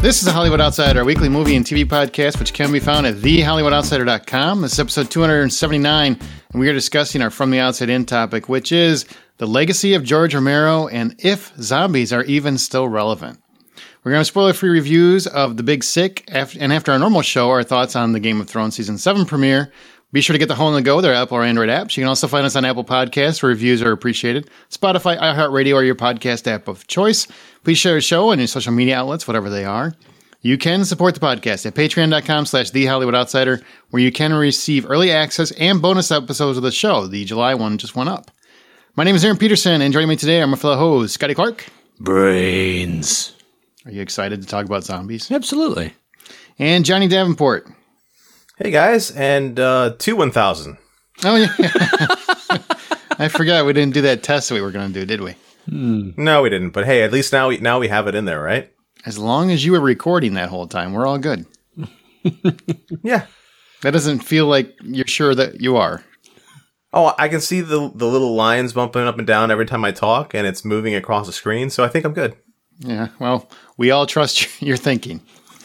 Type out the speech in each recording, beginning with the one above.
This is The Hollywood Outsider, a weekly movie and TV podcast, which can be found at thehollywoodoutsider.com. This is episode 279, and we are discussing our From the Outside In topic, which is the legacy of George Romero and if zombies are even still relevant. We're going to spoiler-free reviews of The Big Sick, and after our normal show, our thoughts on the Game of Thrones Season 7 premiere. Be sure to get the Hole in the Go, their Apple or Android apps. You can also find us on Apple Podcasts, where reviews are appreciated. Spotify, iHeartRadio, or your podcast app of choice. Please share the show on your social media outlets, whatever they are. You can support the podcast at patreon.com/thehollywoodoutsider, where you can receive early access and bonus episodes of the show. The July one just went up. My name is Aaron Peterson, and joining me today are my fellow host, Scotty Clark. Brains. Are you excited to talk about zombies? Absolutely. And Johnny Davenport. Hey guys, and 1000. Oh yeah, I forgot we didn't do that test that we were going to do, did we? No, we didn't. But hey, at least now we have it in there, right? As long as you were recording that whole time, we're all good. Yeah. That doesn't feel like you're sure that you are. Oh, I can see the little lines bumping up and down every time I talk, and it's moving across the screen, so I think I'm good. Yeah, well, we all trust your thinking.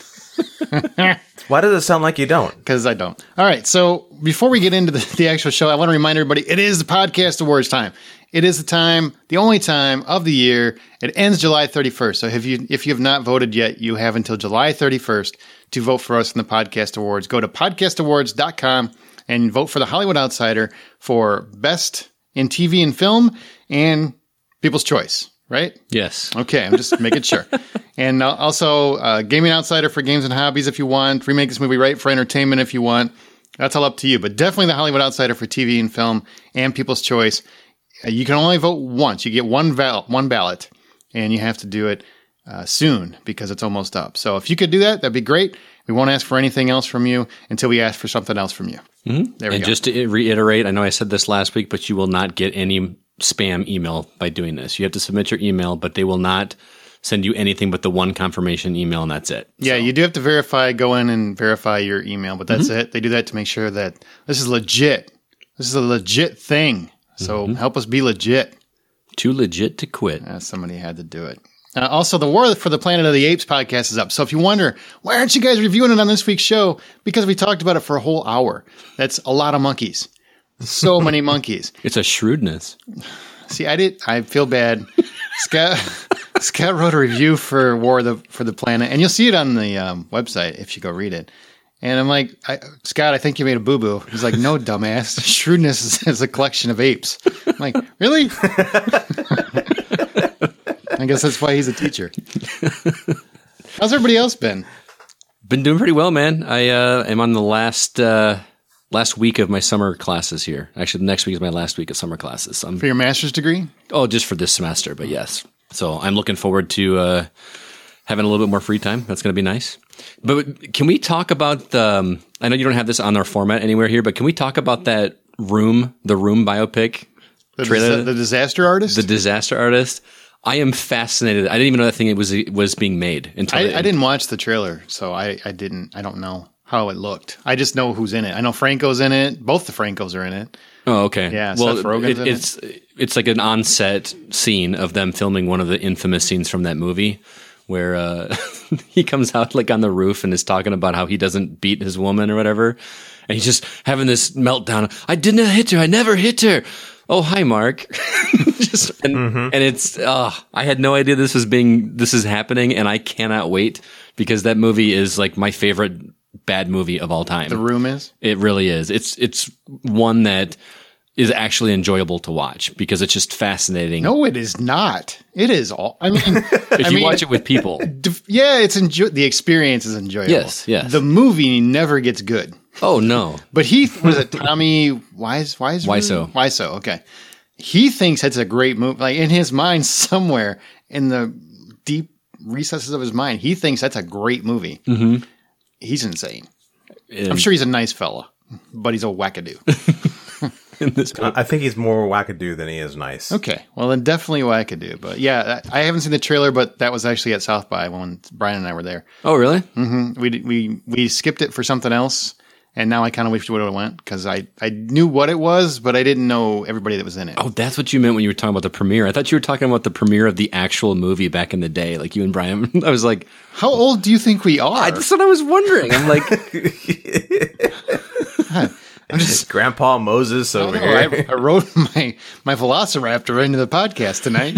Why does it sound like you don't? Because I don't. All right, so before we get into the actual show, I want to remind everybody, it is the Podcast Awards time. It is the time, the only time of the year. It ends July 31st. So if you have not voted yet, you have until July 31st to vote for us in the Podcast Awards. Go to podcastawards.com and vote for The Hollywood Outsider for Best in TV and Film and People's Choice, right? Yes. Okay, I'm just making sure. And also Gaming Outsider for Games and Hobbies if you want. Remake This Movie Right for entertainment if you want. That's all up to you. But definitely The Hollywood Outsider for TV and Film and People's Choice. You can only vote once. You get one ballot, and you have to do it soon because it's almost up. So if you could do that, that'd be great. We won't ask for anything else from you until we ask for something else from you. Mm-hmm. There we go. And just to reiterate, I know I said this last week, but you will not get any spam email by doing this. You have to submit your email, but they will not send you anything but the one confirmation email, and that's it. Yeah, you do have to go in and verify your email, but that's it. They do that to make sure that this is legit. This is a legit thing. So help us be legit. Too legit to quit. Somebody had to do it. Also, the War for the Planet of the Apes podcast is up. So if you wonder, why aren't you guys reviewing it on this week's show? Because we talked about it for a whole hour. That's a lot of monkeys. So many monkeys. It's a shrewdness. See, I feel bad. Scott wrote a review for War for the Planet, and you'll see it on the website if you go read it. And I'm like, Scott, I think you made a boo-boo. He's like, no, dumbass. Shrewdness is a collection of apes. I'm like, really? I guess that's why he's a teacher. How's everybody else been? Been doing pretty well, man. I am on the last week of my summer classes here. Actually, the next week is my last week of summer classes. For your master's degree? Oh, just for this semester, but yes. So I'm looking forward to having a little bit more free time. That's going to be nice. But can we talk about I know you don't have this on our format anywhere here, but can we talk about the Room biopic trailer? The Disaster Artist? The Disaster Artist. I am fascinated. I didn't even know that thing was being made until I didn't watch the trailer, so I don't know how it looked. I just know who's in it. I know Franco's in it. Both the Francos are in it. Oh, okay. Yeah, well, Seth Rogen's in it. It's like an on-set scene of them filming one of the infamous scenes from that movie where he comes out like on the roof and is talking about how he doesn't beat his woman or whatever. And he's just having this meltdown. I didn't hit her. I never hit her. Oh, hi, Mark. And it's, I had no idea this is happening, and I cannot wait because that movie is like my favorite bad movie of all time. The Room is? It really is. It's one that is actually enjoyable to watch because it's just fascinating. No, it is not. It is all. I mean, if you watch it with people, yeah, the experience is enjoyable. Yes. The movie never gets good. Oh no! But was it Tommy Wiseau? Wiseau. Okay. He thinks it's a great movie. Like in his mind, somewhere in the deep recesses of his mind, he thinks that's a great movie. Mm-hmm. He's insane. I'm sure he's a nice fella, but he's a wackadoo. I think he's more wackadoo than he is nice. Okay. Well, then definitely wackadoo. But yeah, I haven't seen the trailer, but that was actually at South by when Brian and I were there. Oh, really? Mm-hmm. We skipped it for something else, And now I kind of wish we would have went because I knew what it was, but I didn't know everybody that was in it. Oh, that's what you meant when you were talking about the premiere. I thought you were talking about the premiere of the actual movie back in the day, like you and Brian. I was like, how old do you think we are? That's what I was wondering. I'm like, I'm just Grandpa Moses over here. I rode my Velociraptor into the podcast tonight.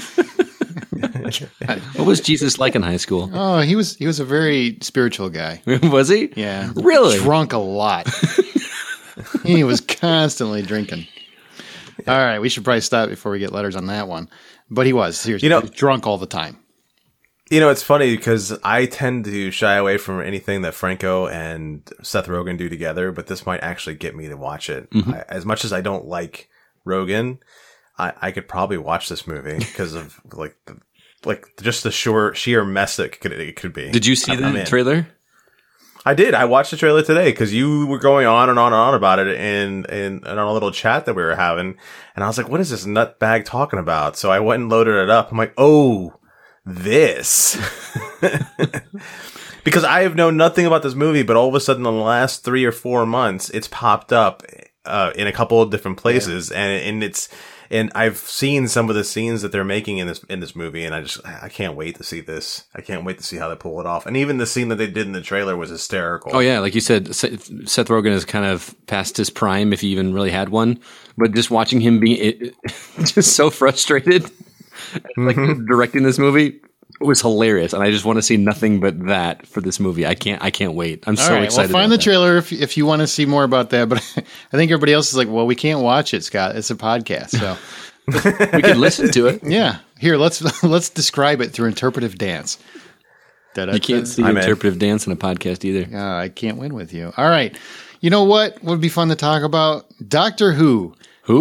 What was Jesus like in high school? Oh, he was a very spiritual guy. Was he? Yeah. Really? Drunk a lot. He was constantly drinking. All right, we should probably stop before we get letters on that one. But he was, seriously, he was drunk all the time. It's funny because I tend to shy away from anything that Franco and Seth Rogen do together, but this might actually get me to watch it. Mm-hmm. As much as I don't like Rogen, I could probably watch this movie because of just the sheer mess that it could be. Did you see the trailer? I did. I watched the trailer today because you were going on and on and on about it in on a little chat that we were having, and I was like, "What is this nutbag talking about?" So I went and loaded it up. I'm like, "Oh, this," because I have known nothing about this movie, but all of a sudden, in the last 3 or 4 months, it's popped up in a couple of different places, and I've seen some of the scenes that they're making in this movie, and I can't wait to see this. I can't wait to see how they pull it off. And even the scene that they did in the trailer was hysterical. Oh yeah, like you said, Seth Rogen is kind of past his prime, if he even really had one. But just watching him be just so frustrated, like directing this movie, was hilarious, and I just want to see nothing but that for this movie. I can't wait. I'm so excited. Well, find the trailer if you want to see more about that. But I think everybody else is like, well, we can't watch it, Scott. It's a podcast, so we can listen to it. Yeah, here let's describe it through interpretive dance. You can't see interpretive dance in a podcast either. I can't win with you. All right, you know what would be fun to talk about? Doctor Who. Who?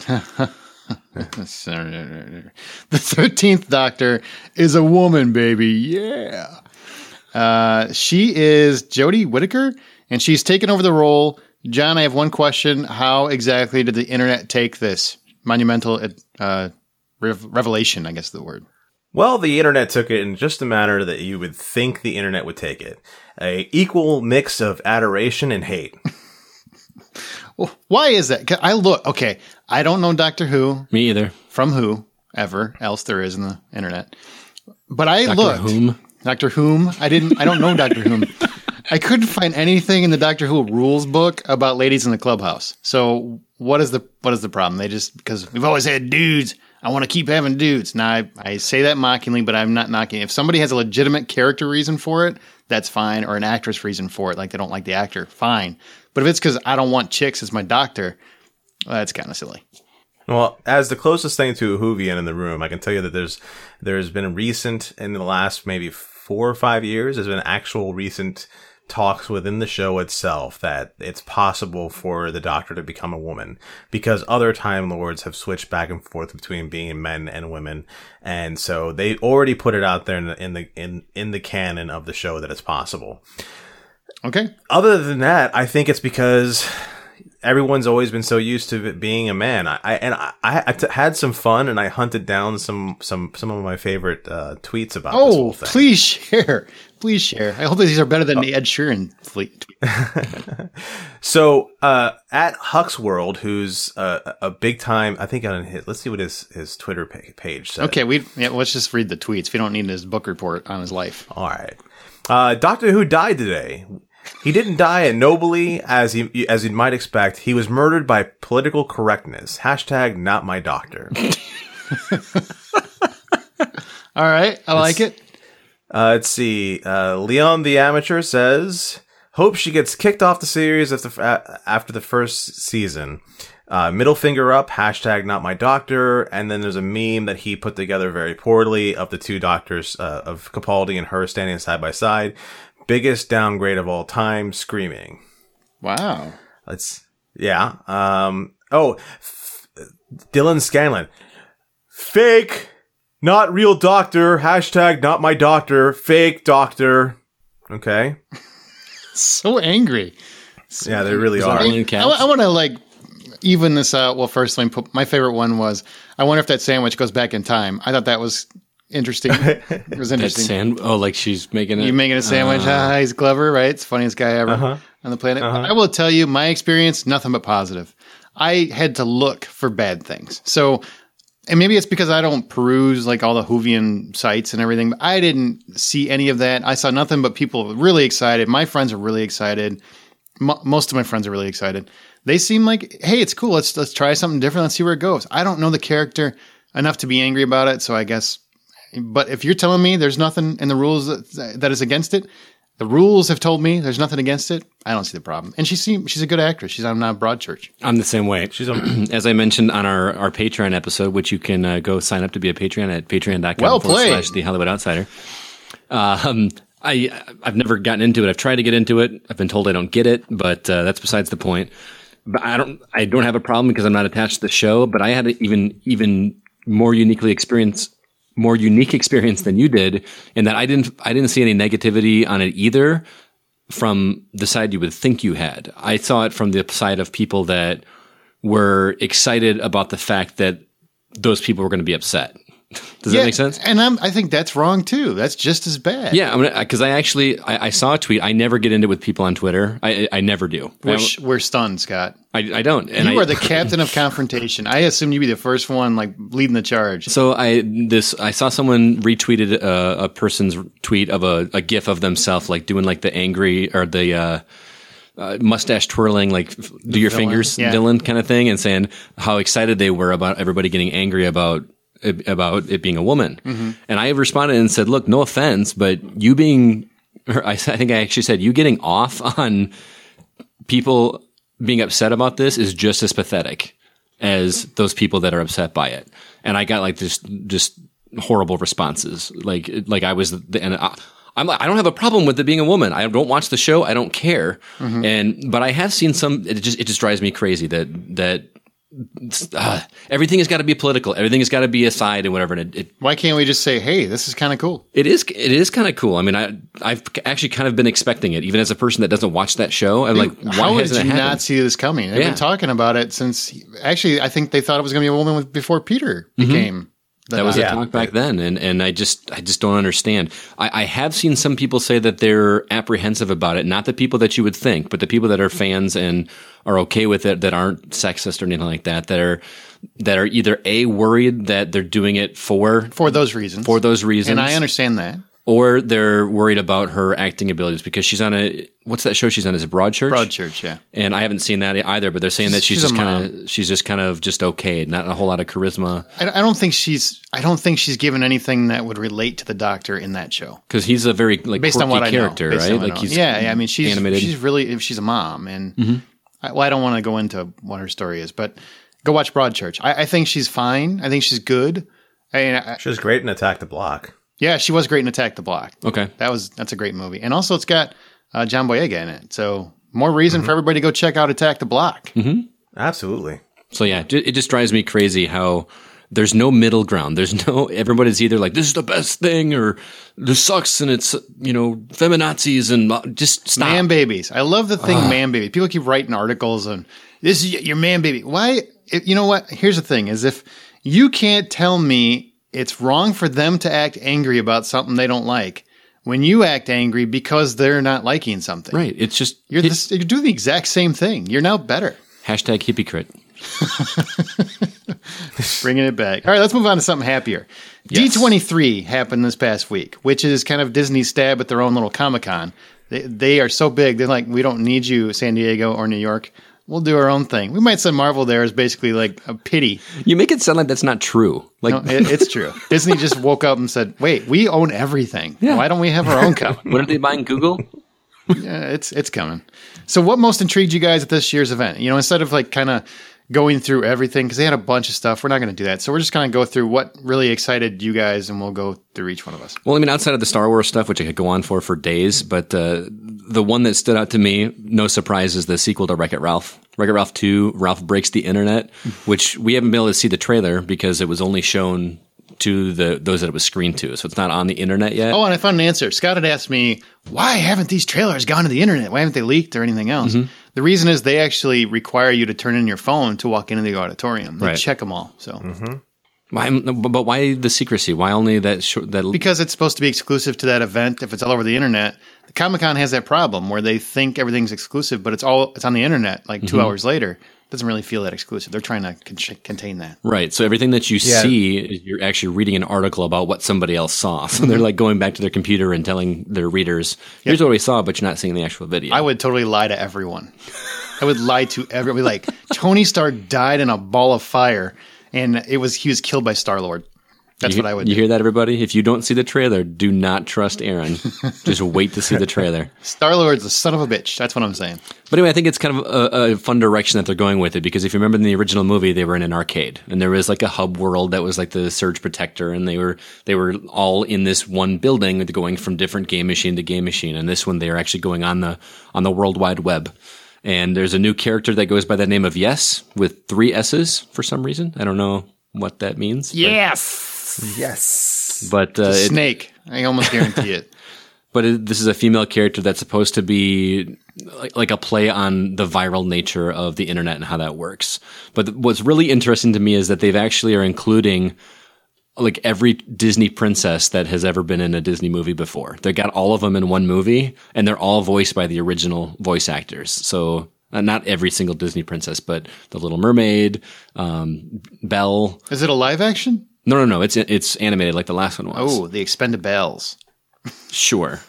The 13th Doctor is a woman, baby. Yeah. She is Jodie Whittaker, and she's taken over the role. John, I have one question. How exactly did the internet take this monumental revelation, I guess is the word? Well, the internet took it in just the manner that you would think the internet would take it. A equal mix of adoration and hate. Well, why is that? I don't know Doctor Who. Me either. From who ever else there is in the internet. But Doctor Whom. I don't know Doctor Whom. I couldn't find anything in the Doctor Who rules book about ladies in the clubhouse. So what is the problem? Because we've always had dudes. I want to keep having dudes. Now I say that mockingly, but I'm not knocking. If somebody has a legitimate character reason for it, that's fine, or an actress reason for it, like they don't like the actor, fine. But if it's because I don't want chicks as my doctor, well, that's kind of silly. Well, as the closest thing to a Whovian in the room, I can tell you that there's been in the last maybe 4 or 5 years, there's been actual recent talks within the show itself that it's possible for the Doctor to become a woman, because other Time Lords have switched back and forth between being men and women, and so they already put it out there in the canon of the show that it's possible. Okay. Other than that, I think it's because everyone's always been so used to it being a man. I had some fun, and I hunted down some of my favorite tweets about this whole thing. Please share. Please share. I hope that these are better than the Ed Sheeran tweet. So, at Huck's World, who's a big time, I think let's see what his Twitter page said. Okay, let's just read the tweets. If you don't need his book report on his life. All right. Doctor Who died today. He didn't die nobly, as you might expect. He was murdered by political correctness. # not my doctor. All right. I like it. Let's see. Leon the Amateur says, hope she gets kicked off the series after the first season. Middle finger up, # not my doctor. And then there's a meme that he put together very poorly of the two doctors, of Capaldi and her standing side by side. Biggest downgrade of all time, screaming. Wow. Yeah. Dylan Scanlon. Fake, not real doctor, # not my doctor, fake doctor. Okay. So angry. Yeah, they really are. I want to even this out. Well, first, let me put my favorite one was, I wonder if that sandwich goes back in time. I thought that was interesting. It was interesting. Like she's making it. You making a sandwich? He's clever, right? It's the funniest guy ever. on the planet. I will tell you, my experience, nothing but positive. I had to look for bad things. So, and maybe it's because I don't peruse like all the Whovian sites and everything, but I didn't see any of that. I saw nothing but people really excited. My friends are really excited. Most of my friends are really excited. They seem like, hey, it's cool. Let's try something different. Let's see where it goes. I don't know the character enough to be angry about it. So I guess, but if you're telling me there's nothing in the rules that is against it, the rules have told me there's nothing against it. I don't see the problem. And she's a good actress. She's on Broadchurch. I'm the same way. She's as I mentioned on our Patreon episode, which you can go sign up to be a Patreon at patreon.com/The Hollywood Outsider. I've never gotten into it. I've tried to get into it. I've been told I don't get it, but that's besides the point. But I don't have a problem because I'm not attached to the show, but I had an even more unique experience than you did, in that I didn't see any negativity on it either from the side you would think you had. I saw it from the side of people that were excited about the fact that those people were going to be upset. Does that make sense? And I think that's wrong too. That's just as bad. Yeah, because I saw a tweet. I never get into it with people on Twitter. I never do. We're stunned, Scott. I don't. And you are the captain of confrontation. I assume you'd be the first one, like leading the charge. So I saw someone retweeted a person's tweet of a GIF of themselves, like doing like the angry or the mustache twirling, like do your fingers villain kind of thing, and saying how excited they were about everybody getting angry about it being a woman. Mm-hmm. And I responded and said, look, no offense, but you being, I think I actually said, you getting off on people being upset about this is just as pathetic as those people that are upset by it. And I got like this just horrible responses. Like I was, I'm like, I don't have a problem with it being a woman. I don't watch the show. I don't care. Mm-hmm. But I have seen some, it just drives me crazy that everything has got to be political. Everything has got to be a side and whatever. And why can't we just say, hey, this is kind of cool? It is kind of cool. I mean, I've actually kind of been expecting it, even as a person that doesn't watch that show. I'm like, why did you not see this coming? They've been talking about it since, actually, I think they thought it was going to be a woman before Peter became. That was a talk back then, and I just don't understand. I have seen some people say that they're apprehensive about it, not the people that you would think, but the people that are fans and are okay with it, that aren't sexist or anything like that, that are either A, worried that they're doing it for those reasons, and I understand that, or they're worried about her acting abilities because she's on what's that show she's on? Is it Broadchurch? Broadchurch, yeah. And I haven't seen that either, but they're saying that she's just kind of okay, not a whole lot of charisma. I don't think she's given anything that would relate to the Doctor in that show. Because he's a very based on what character, right? Like he's I mean, she's animated. She's a mom, and I don't want to go into what her story is, but go watch Broadchurch. I think she's fine. I think she's good. She was great in Attack the Block. Yeah, she was great in Attack the Block. Okay. That's a great movie. And also it's got John Boyega in it. So more reason for everybody to go check out Attack the Block. Mm-hmm. Absolutely. So yeah, it just drives me crazy how there's no middle ground. Everybody's either like, this is the best thing, or this sucks and it's, feminazis, and just stop. Man babies. I love the thing man baby. People keep writing articles on, this is your man baby. Why? You know what? Here's the thing is, if you can't tell me it's wrong for them to act angry about something they don't like when you act angry because they're not liking something. Right. It's just... You're doing the exact same thing. You're now better. #hypocrite. Bringing it back. All right, let's move on to something happier. Yes. D23 happened this past week, which is kind of Disney's stab at their own little Comic-Con. They are so big. They're like, we don't need you, San Diego or New York. We'll do our own thing. We might send Marvel there as basically like a pity. You make it sound like that's not true. Like no, it's true. Disney just woke up and said, wait, we own everything. Yeah. Why don't we have our own comic? What are they buying, Google? Yeah, it's coming. So what most intrigued you guys at this year's event? Instead of like kind of going through everything, because they had a bunch of stuff. We're not going to do that. So we're just going to go through what really excited you guys, and we'll go through each one of us. Well, I mean, outside of the Star Wars stuff, which I could go on for days, but the one that stood out to me, no surprise, is the sequel to Wreck-It Ralph. Wreck-It Ralph 2, Ralph Breaks the Internet, which we haven't been able to see the trailer because it was only shown to those that it was screened to. So it's not on the internet yet. Oh, and I found an answer. Scott had asked me, why haven't these trailers gone to the internet? Why haven't they leaked or anything else? Mm-hmm. The reason is they actually require you to turn in your phone to walk into the auditorium. They check them all. So But why the secrecy? Why only that? Because it's supposed to be exclusive to that event. If it's all over the internet, Comic-Con has that problem where they think everything's exclusive, but it's on the internet like 2 hours later. It doesn't really feel that exclusive. They're trying to contain that. Right. So everything that you see, you're actually reading an article about what somebody else saw. So they're like going back to their computer and telling their readers, here's what we saw, but you're not seeing the actual video. I would totally lie to everyone. I would lie to everyone. Like, Tony Stark died in a ball of fire, and he was killed by Star-Lord. That's what I would do. You hear that, everybody? If you don't see the trailer, do not trust Aaron. Just wait to see the trailer. Star-Lord's a son of a bitch. That's what I'm saying. But anyway, I think it's kind of a fun direction that they're going with it, because if you remember in the original movie, they were in an arcade, and there was like a hub world that was like the Surge Protector, and they were all in this one building, going from different game machine to game machine. And this one, they are actually going on the World Wide Web. And there's a new character that goes by the name of Yes, with 3 S's for some reason. I don't know what that means. Yes. But Snake. I almost guarantee it. But this is a female character that's supposed to be like a play on the viral nature of the internet and how that works. But what's really interesting to me is that they've actually are including like every Disney princess that has ever been in a Disney movie before. They got all of them in one movie, and they're all voiced by the original voice actors. So not every single Disney princess, but the Little Mermaid, Belle. Is it a live action? No. It's animated like the last one was. Oh, the Expendables. Sure.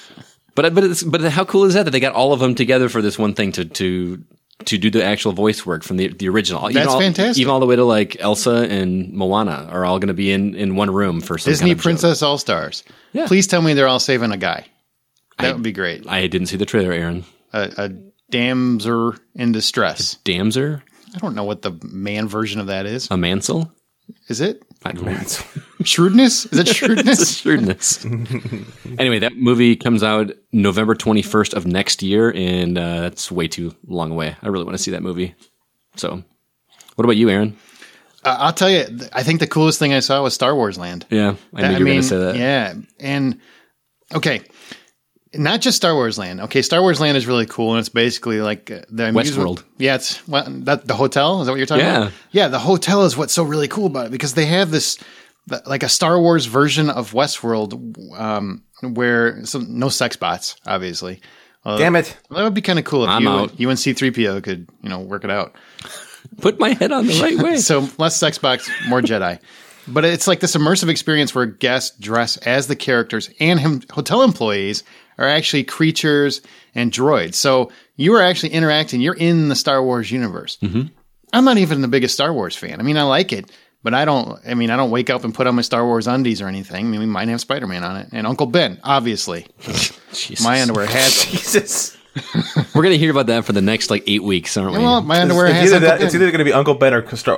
But how cool is that they got all of them together for this one thing to do the actual voice work from the original? That's fantastic. Even all the way to like Elsa and Moana are all going to be in one room for some Disney kind of Princess All Stars. Yeah. Please tell me they're all saving a guy. That would be great. I didn't see the trailer, Aaron. A damser in distress. Damser? I don't know what the man version of that is. A Mansell? Is it? I don't know. Shrewdness? Is it shrewdness? It's shrewdness. Anyway, that movie comes out November 21st of next year, and that's way too long away. I really want to see that movie. So, what about you, Aaron? I'll tell you, I think the coolest thing I saw was Star Wars Land. Yeah, I knew you were going to say that. Yeah, and okay, not just Star Wars Land. Okay, Star Wars Land is really cool, and it's basically like the Westworld. Yeah, it's the hotel. Is that what you're talking about? Yeah, the hotel is what's so really cool about it, because they have this like a Star Wars version of Westworld, where no sex bots, obviously. Damn it! Well, that would be kind of cool if you and C-3PO could work it out. Put my head on the right way. So less sex bots, more Jedi. But it's like this immersive experience where guests dress as the characters, and hotel employees are actually creatures and droids. So you are actually interacting. You're in the Star Wars universe. Mm-hmm. I'm not even the biggest Star Wars fan. I mean, I like it, but I don't wake up and put on my Star Wars undies or anything. I mean, we might have Spider-Man on it. And Uncle Ben, obviously. My underwear has them. Jesus. We're going to hear about that for the next 8 weeks, aren't we? Well, my underwear has it's either going to be Uncle Ben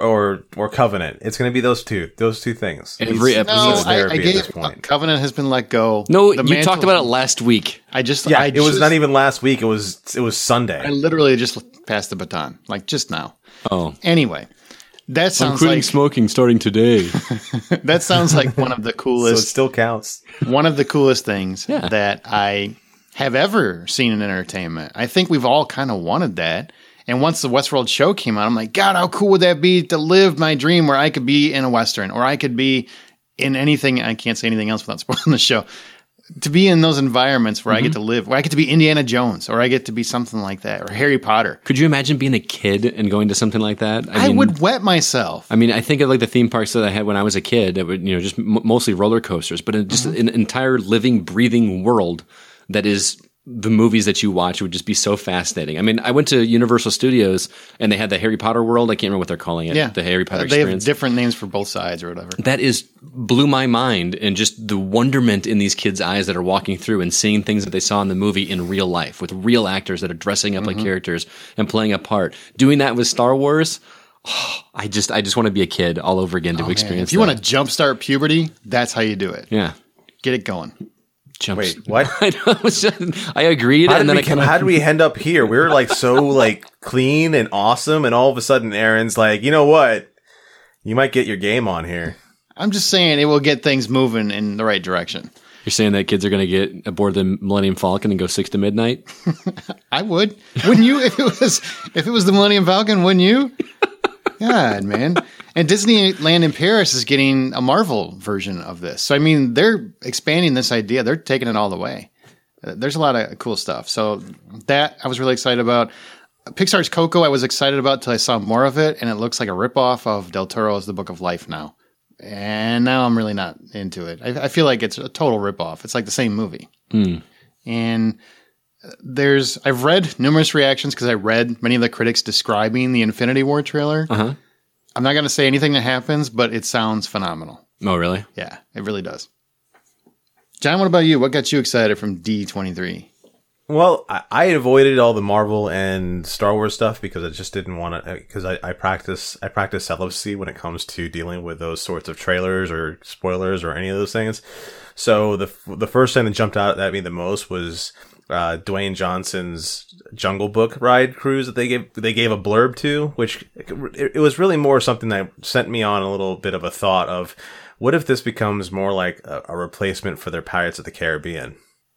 or Covenant. It's going to be those two things. Every episode. I gave, at this point. Covenant has been let go. No, you talked about it last week. It was not even last week. It was Sunday. I literally just passed the baton, just now. Oh. Anyway, that sounds I'm quitting smoking starting today. That sounds like one of the coolest. So it still counts. One of the coolest things that I have ever seen in entertainment. I think we've all kind of wanted that. And once the Westworld show came out, I'm like, God, how cool would that be to live my dream where I could be in a Western, or I could be in anything. I can't say anything else without spoiling the show. To be in those environments where I get to live, where I get to be Indiana Jones, or I get to be something like that, or Harry Potter. Could you imagine being a kid and going to something like that? I would wet myself. I mean, I think of the theme parks that I had when I was a kid that would, just mostly roller coasters, but just an entire living, breathing world that is the movies that you watch would just be so fascinating. I mean, I went to Universal Studios and they had the Harry Potter world. I can't remember what they're calling it. Yeah. The Harry Potter They experience. have different names for both sides or whatever. That blew my mind, and just the wonderment in these kids' eyes that are walking through and seeing things that they saw in the movie in real life with real actors that are dressing up like characters and playing a part. Doing that with Star Wars, I just want to be a kid all over again to experience If you want to jumpstart puberty, that's how you do it. Yeah. Get it going. Wait, what? I agreed, how did we end up here? We were so clean and awesome, and all of a sudden Aaron's like, you know what? You might get your game on here. I'm just saying it will get things moving in the right direction. You're saying that kids are going to get aboard the Millennium Falcon and go 6 to midnight? I would. Wouldn't you? If it was the Millennium Falcon, wouldn't you? God, man. And Disneyland in Paris is getting a Marvel version of this. So, I mean, they're expanding this idea. They're taking it all the way. There's a lot of cool stuff. So that I was really excited about. Pixar's Coco I was excited about until I saw more of it, and it looks like a ripoff of Del Toro's The Book of Life now. And now I'm really not into it. I feel like it's a total ripoff. It's like the same movie. And I've read numerous reactions because I read many of the critics describing the Infinity War trailer. Uh-huh. I'm not going to say anything that happens, but it sounds phenomenal. Oh, really? Yeah, it really does. John, what about you? What got you excited from D23? Well, I avoided all the Marvel and Star Wars stuff because I just didn't want to. Because I practice celibacy when it comes to dealing with those sorts of trailers or spoilers or any of those things. So the first thing that jumped out at me the most was Dwayne Johnson's Jungle Book ride cruise that they gave a blurb to, which it was really more something that sent me on a little bit of a thought of what if this becomes more like a replacement for their Pirates of the Caribbean.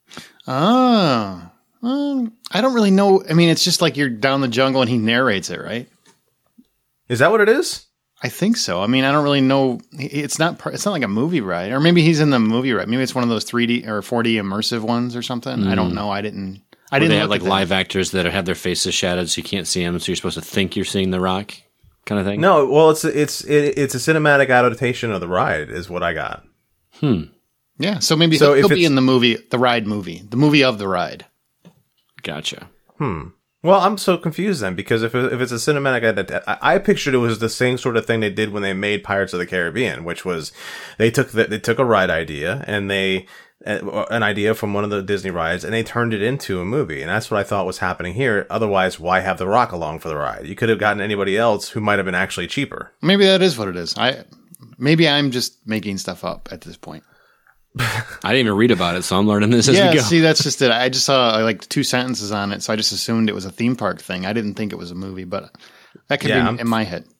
Oh. I don't really know. I mean, it's just like you're down the jungle and he narrates it, right? Is that what it is? I think so. I mean, I don't really know. It's not like a movie ride, or maybe he's in the movie ride. Maybe it's one of those 3D or 4D immersive ones or something. I don't know. I didn't. They have like live actors that have their faces shadowed so you can't see them, so you're supposed to think you're seeing The Rock, kind of thing. No, well, it's a cinematic adaptation of the ride, is what I got. Yeah, so maybe he'll be in the movie, the movie of the ride. Gotcha. Well, I'm so confused then, because if it's a cinematic, I pictured it was the same sort of thing they did when they made Pirates of the Caribbean, which was they took a ride idea and an idea from one of the Disney rides and they turned it into a movie, and that's what I thought was happening here. Otherwise, why have The Rock along for the ride? You could have gotten anybody else who might have been actually cheaper. Maybe that is what it is. Maybe I'm just making stuff up at this point. I didn't even read about it, so I'm learning this as we go. Yeah, see, that's just it. I just saw like 2 sentences on it, so I just assumed it was a theme park thing. I didn't think it was a movie, but that could be in my head.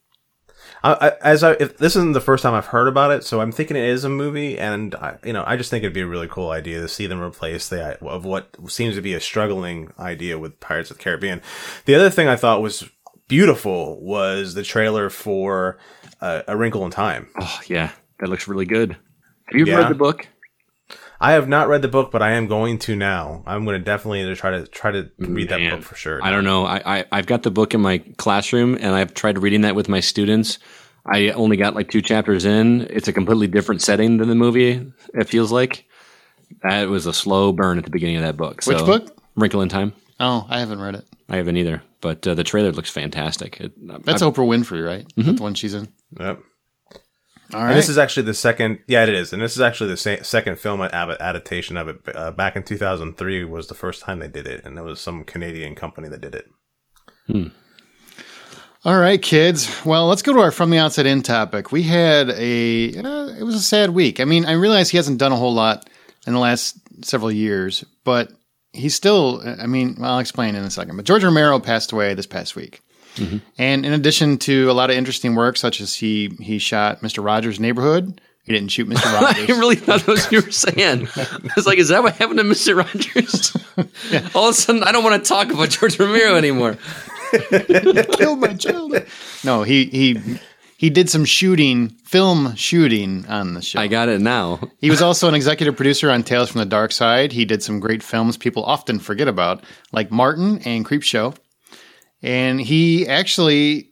If this isn't the first time I've heard about it, so I'm thinking it is a movie, and I just think it'd be a really cool idea to see them replace of what seems to be a struggling idea with Pirates of the Caribbean. The other thing I thought was beautiful was the trailer for A Wrinkle in Time. Oh yeah, that looks really good. Have you read the book? I have not read the book, but I am going to now. I'm going to definitely try to read that book for sure. I don't know. I've got the book in my classroom, and I've tried reading that with my students. I only got like 2 chapters in. It's a completely different setting than the movie, it feels like. That was a slow burn at the beginning of that book. Which book? Wrinkle in Time. Oh, I haven't read it. I haven't either, but the trailer looks fantastic. That's Oprah Winfrey, right? Mm-hmm. That's the one she's in. Yep. All right. And this is actually the second. Yeah, it is. And this is actually the second film adaptation of it. Back in 2003 was the first time they did it, and it was some Canadian company that did it. All right, kids. Well, let's go to our From the Outside In topic. We had it was a sad week. I mean, I realize he hasn't done a whole lot in the last several years, but he's still. I mean, I'll explain in a second. But George Romero passed away this past week. Mm-hmm. And in addition to a lot of interesting work, such as he shot Mr. Rogers' Neighborhood, he didn't shoot Mr. Rogers. I really thought that was what you were saying. I was like, is that what happened to Mr. Rogers? Yeah. All of a sudden, I don't want to talk about George Romero anymore. Killed my children. No, he did some film shooting on the show. I got it now. He was also an executive producer on Tales from the Dark Side. He did some great films people often forget about, like Martin and Creepshow. And he actually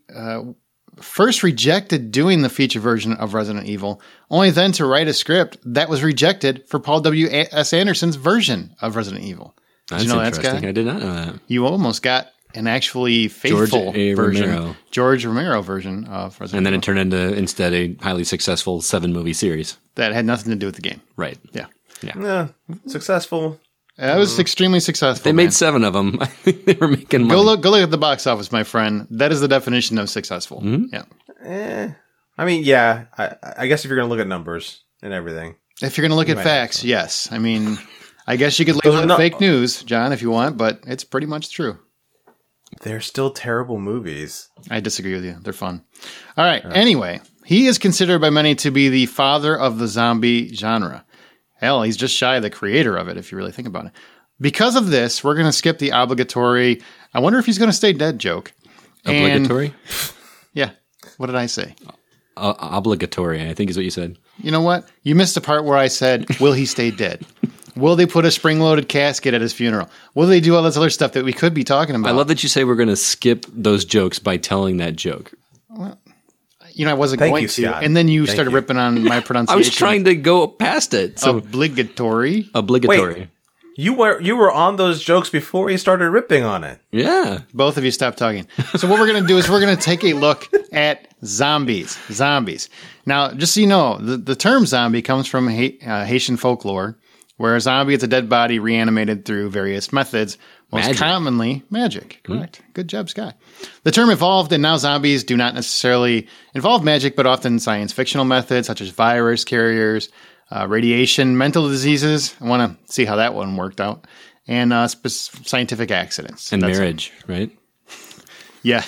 first rejected doing the feature version of Resident Evil, only then to write a script that was rejected for Paul W.S. Anderson's version of Resident Evil. That's interesting. I did not know that. You almost got an actually faithful version, George Romero version of Resident Evil. And then it turned into instead a highly successful 7-movie series. That had nothing to do with the game. Right. Yeah. Successful. That was extremely successful. They made 7 of them. I think they were making money. Go look at the box office, my friend. That is the definition of successful. Mm-hmm. Yeah. I mean, yeah. I guess if you're going to look at numbers and everything. If you're going to look at facts, yes. I mean, I guess you could label it fake news, John, if you want, but it's pretty much true. They're still terrible movies. I disagree with you. They're fun. All right. Anyway, he is considered by many to be the father of the zombie genre. Hell, he's just shy of the creator of it, if you really think about it. Because of this, we're going to skip the obligatory, I wonder if he's going to stay dead joke. Obligatory? Yeah. What did I say? obligatory, I think is what you said. You know what? You missed the part where I said, will he stay dead? Will they put a spring-loaded casket at his funeral? Will they do all this other stuff that we could be talking about? I love that you say we're going to skip those jokes by telling that joke. I wasn't Thank going you, to. Scott. And then you Thank started you. ripping on my pronunciation. I was trying to go past it. So Obligatory. obligatory. Wait. You were on those jokes before he started ripping on it. Yeah. Both of you stop talking. So what we're going to do is we're going to take a look at zombies. Zombies. Now, just so you know, the term zombie comes from Haitian folklore, where a zombie is a dead body reanimated through various methods, most Magic. commonly magic. Correct. Good job, Scott. The term evolved, and now zombies do not necessarily involve magic, but often science fictional methods such as virus carriers, radiation, mental diseases. I want to see how that one worked out. And scientific accidents. And That's it. marriage, right? Yeah.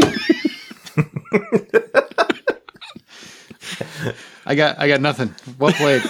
I got nothing. Well played.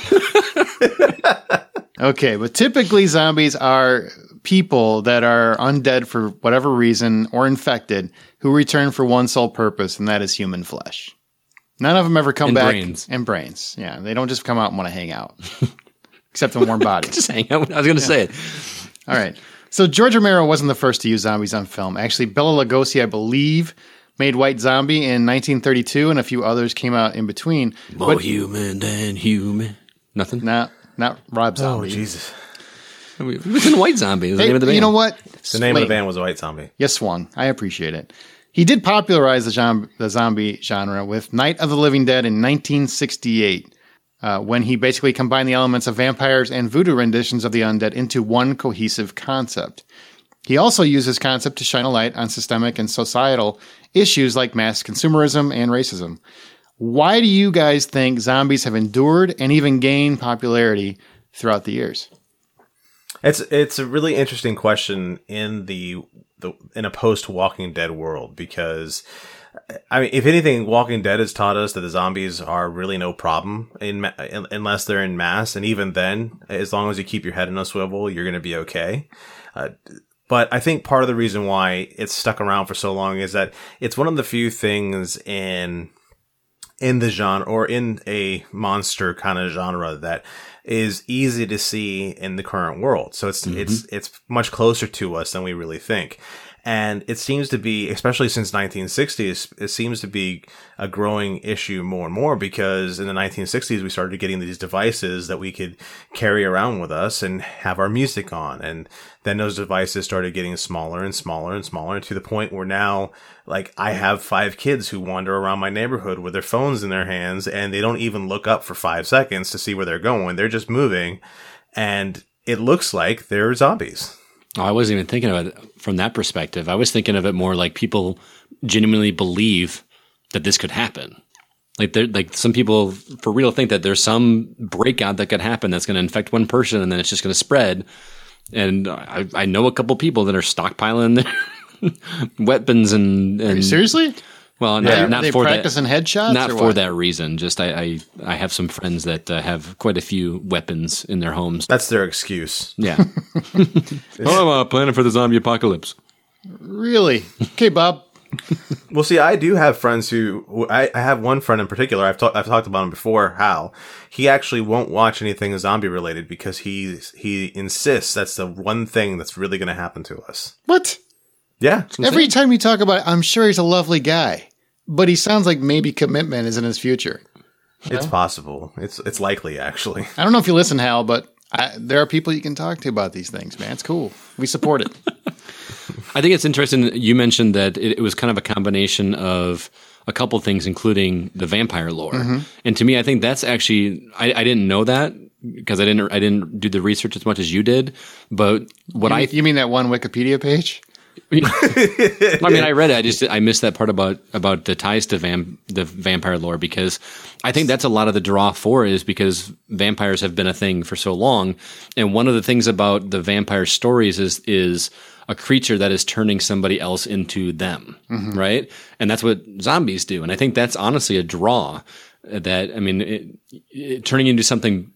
Okay, but typically zombies are people that are undead for whatever reason or infected who return for one sole purpose, and that is human flesh. None of them ever come And back. brains. And brains. Yeah, they don't just come out and want to hang out. Except in warm bodies. Just hang out. I was going to say it. All right. So George Romero wasn't the first to use zombies on film. Actually, Bela Lugosi, I believe, made White Zombie in 1932, and a few others came out in between. More But human than human. Nothing? not Rob Oh, Zombie. Jesus. It was in White Zombie. It was the Hey, name of the band. you know what? The name of Wait. the band was White Zombie. You swung. I appreciate it. He did popularize the zombie genre with Night of the Living Dead in 1968, when he basically combined the elements of vampires and voodoo renditions of the undead into one cohesive concept. He also used this concept to shine a light on systemic and societal issues like mass consumerism and racism. Why do you guys think zombies have endured and even gained popularity throughout the years? It's a really interesting question in in a post Walking Dead world, because I mean, if anything, Walking Dead has taught us that the zombies are really no problem unless they're in mass, and even then, as long as you keep your head in a swivel, you're going to be okay. But I think part of the reason why it's stuck around for so long is that it's one of the few things in the genre, or in a monster kind of genre, that is easy to see in the current world. So it's much closer to us than we really think. And it seems to be, especially since 1960s, it seems to be a growing issue more and more, because in the 1960s, we started getting these devices that we could carry around with us and have our music on. And then those devices started getting smaller and smaller and smaller, to the point where now, like, I have 5 kids who wander around my neighborhood with their phones in their hands, and they don't even look up for 5 seconds to see where they're going. They're just moving, and it looks like they're zombies. Oh, I wasn't even thinking of it from that perspective. I was thinking of it more like people genuinely believe that this could happen. Like some people for real think that there's some breakout that could happen that's going to infect one person, and then it's just going to spread. And I know a couple people that are stockpiling their weapons and Seriously? well, Yeah. not Are they for practicing that. headshots? Not or for what? that reason. Just I have some friends that have quite a few weapons in their homes. That's their excuse. Yeah. I'm planning for the zombie apocalypse. Really? Okay, Bob. Well, see, I do have friends who I have one friend in particular. I've talked about him before. Hal, he actually won't watch anything zombie related because he insists that's the one thing that's really going to happen to us. What? Yeah, Every time you talk about it, I'm sure he's a lovely guy, but he sounds like maybe commitment is in his future. it's possible. It's likely, actually. I don't know if you listen, Hal, but there are people you can talk to about these things, man. It's cool. We support it. I think it's interesting. You mentioned that it was kind of a combination of a couple things, including the vampire lore. Mm-hmm. And to me, I think that's actually I didn't know that because I didn't do the research as much as you did. But what You mean that one Wikipedia page? I mean, I read it. I missed that part about the ties to the vampire lore, because I think that's a lot of the draw for it, is because vampires have been a thing for so long. And one of the things about the vampire stories is a creature that is turning somebody else into them, right? And that's what zombies do. And I think that's honestly a draw. That, I mean, turning into something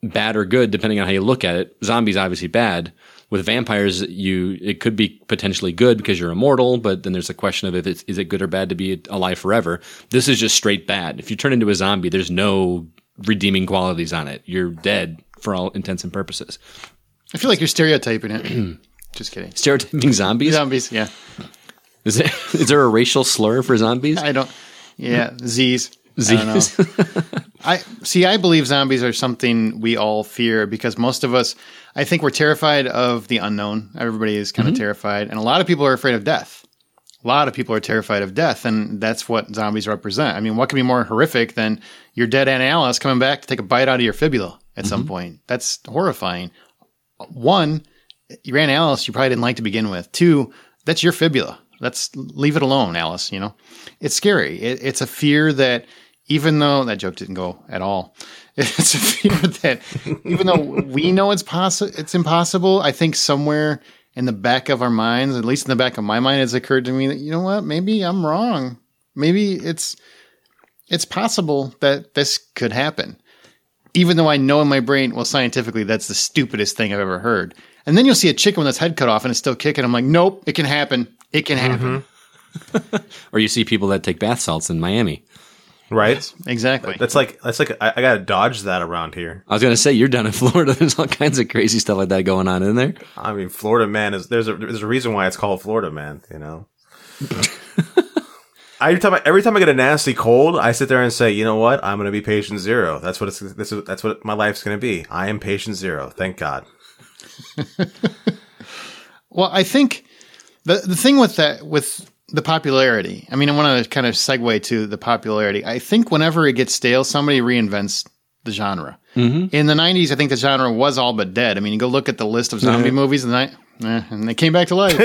bad or good depending on how you look at it. Zombies obviously bad. With vampires, it could be potentially good because you're immortal, but then there's a question of is it good or bad to be alive forever? This is just straight bad. If you turn into a zombie, there's no redeeming qualities on it. You're dead for all intents and purposes. I feel like you're stereotyping it. Just kidding. Stereotyping zombies? Zombies, yeah. Is there a racial slur for zombies? Z's. Z's. I believe zombies are something we all fear because most of us, I think we're terrified of the unknown. Everybody is kind of terrified. And a lot of people are afraid of death. A lot of people are terrified of death. And that's what zombies represent. I mean, what can be more horrific than your dead Aunt Alice coming back to take a bite out of your fibula at some point? That's horrifying. One, your Aunt Alice you probably didn't like to begin with. Two, that's your fibula. Leave it alone, Alice, you know. It's scary. It's a fear that even though that joke didn't go at all, it's a fear that even though we know it's impossible, I think somewhere in the back of our minds, at least in the back of my mind, it's occurred to me that, you know what, maybe I'm wrong. Maybe it's possible that this could happen. Even though I know in my brain, well, scientifically, that's the stupidest thing I've ever heard. And then you'll see a chicken with its head cut off and it's still kicking. I'm like, nope, it can happen. It can happen. Or you see people that take bath salts in Miami. Right? Yes, exactly. That's like I gotta dodge that around here. I was going to say, you're down in Florida. There's all kinds of crazy stuff like that going on in there. I mean, Florida Man there's a reason why it's called Florida Man, you know. Every time I get a nasty cold, I sit there and say, you know what? I'm going to be patient zero. That's what my life's going to be. I am patient zero. Thank God. Well, I think the thing with the popularity, I mean, I want to kind of segue to the popularity. I think whenever it gets stale, somebody reinvents the genre. Mm-hmm. In the 90s, I think the genre was all but dead. I mean, you go look at the list of zombie movies and they came back to life.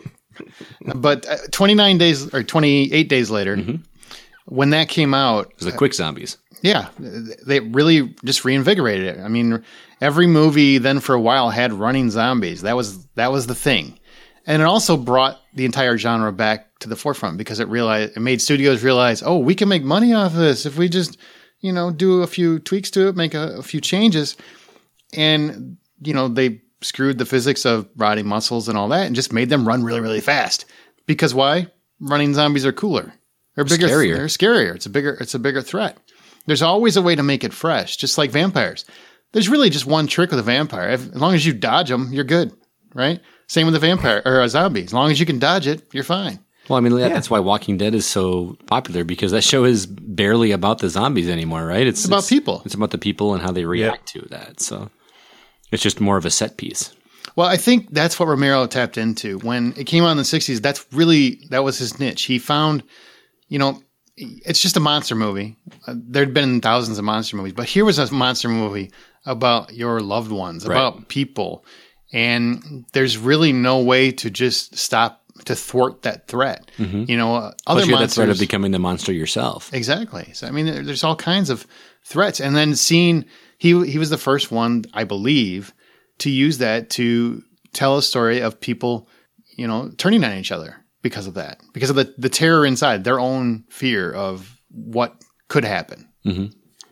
But 28 days later, when that came out... It was the quick zombies. Yeah, they really just reinvigorated it. I mean, every movie then for a while had running zombies. That was the thing. And it also brought the entire genre back to the forefront because it made studios realize, oh, we can make money off of this if we just, do a few tweaks to it, make a few changes. And, they screwed the physics of rotting muscles and all that and just made them run really, really fast. Because why? Running zombies are cooler. They're bigger. Scarier. They're scarier. It's a bigger threat. There's always a way to make it fresh, just like vampires. There's really just one trick with a vampire. As long as you dodge them, you're good, right? Same with a vampire or a zombie. As long as you can dodge it, you're fine. Well, I mean, that's why Walking Dead is so popular because that show is barely about the zombies anymore, right? It's about people. It's about the people and how they react to that. So it's just more of a set piece. Well, I think that's what Romero tapped into. When it came out in the 60s, that was his niche. He found, it's just a monster movie. There'd been thousands of monster movies, but here was a monster movie about your loved ones, about people. And there's really no way to just to thwart that threat. Mm-hmm. Other Plus you're monsters, that threat of becoming the monster yourself. Exactly. So, I mean, there's all kinds of threats. And then seeing, he was the first one, I believe, to use that to tell a story of people, turning on each other because of that, because of the terror inside, their own fear of what could happen. Mm-hmm.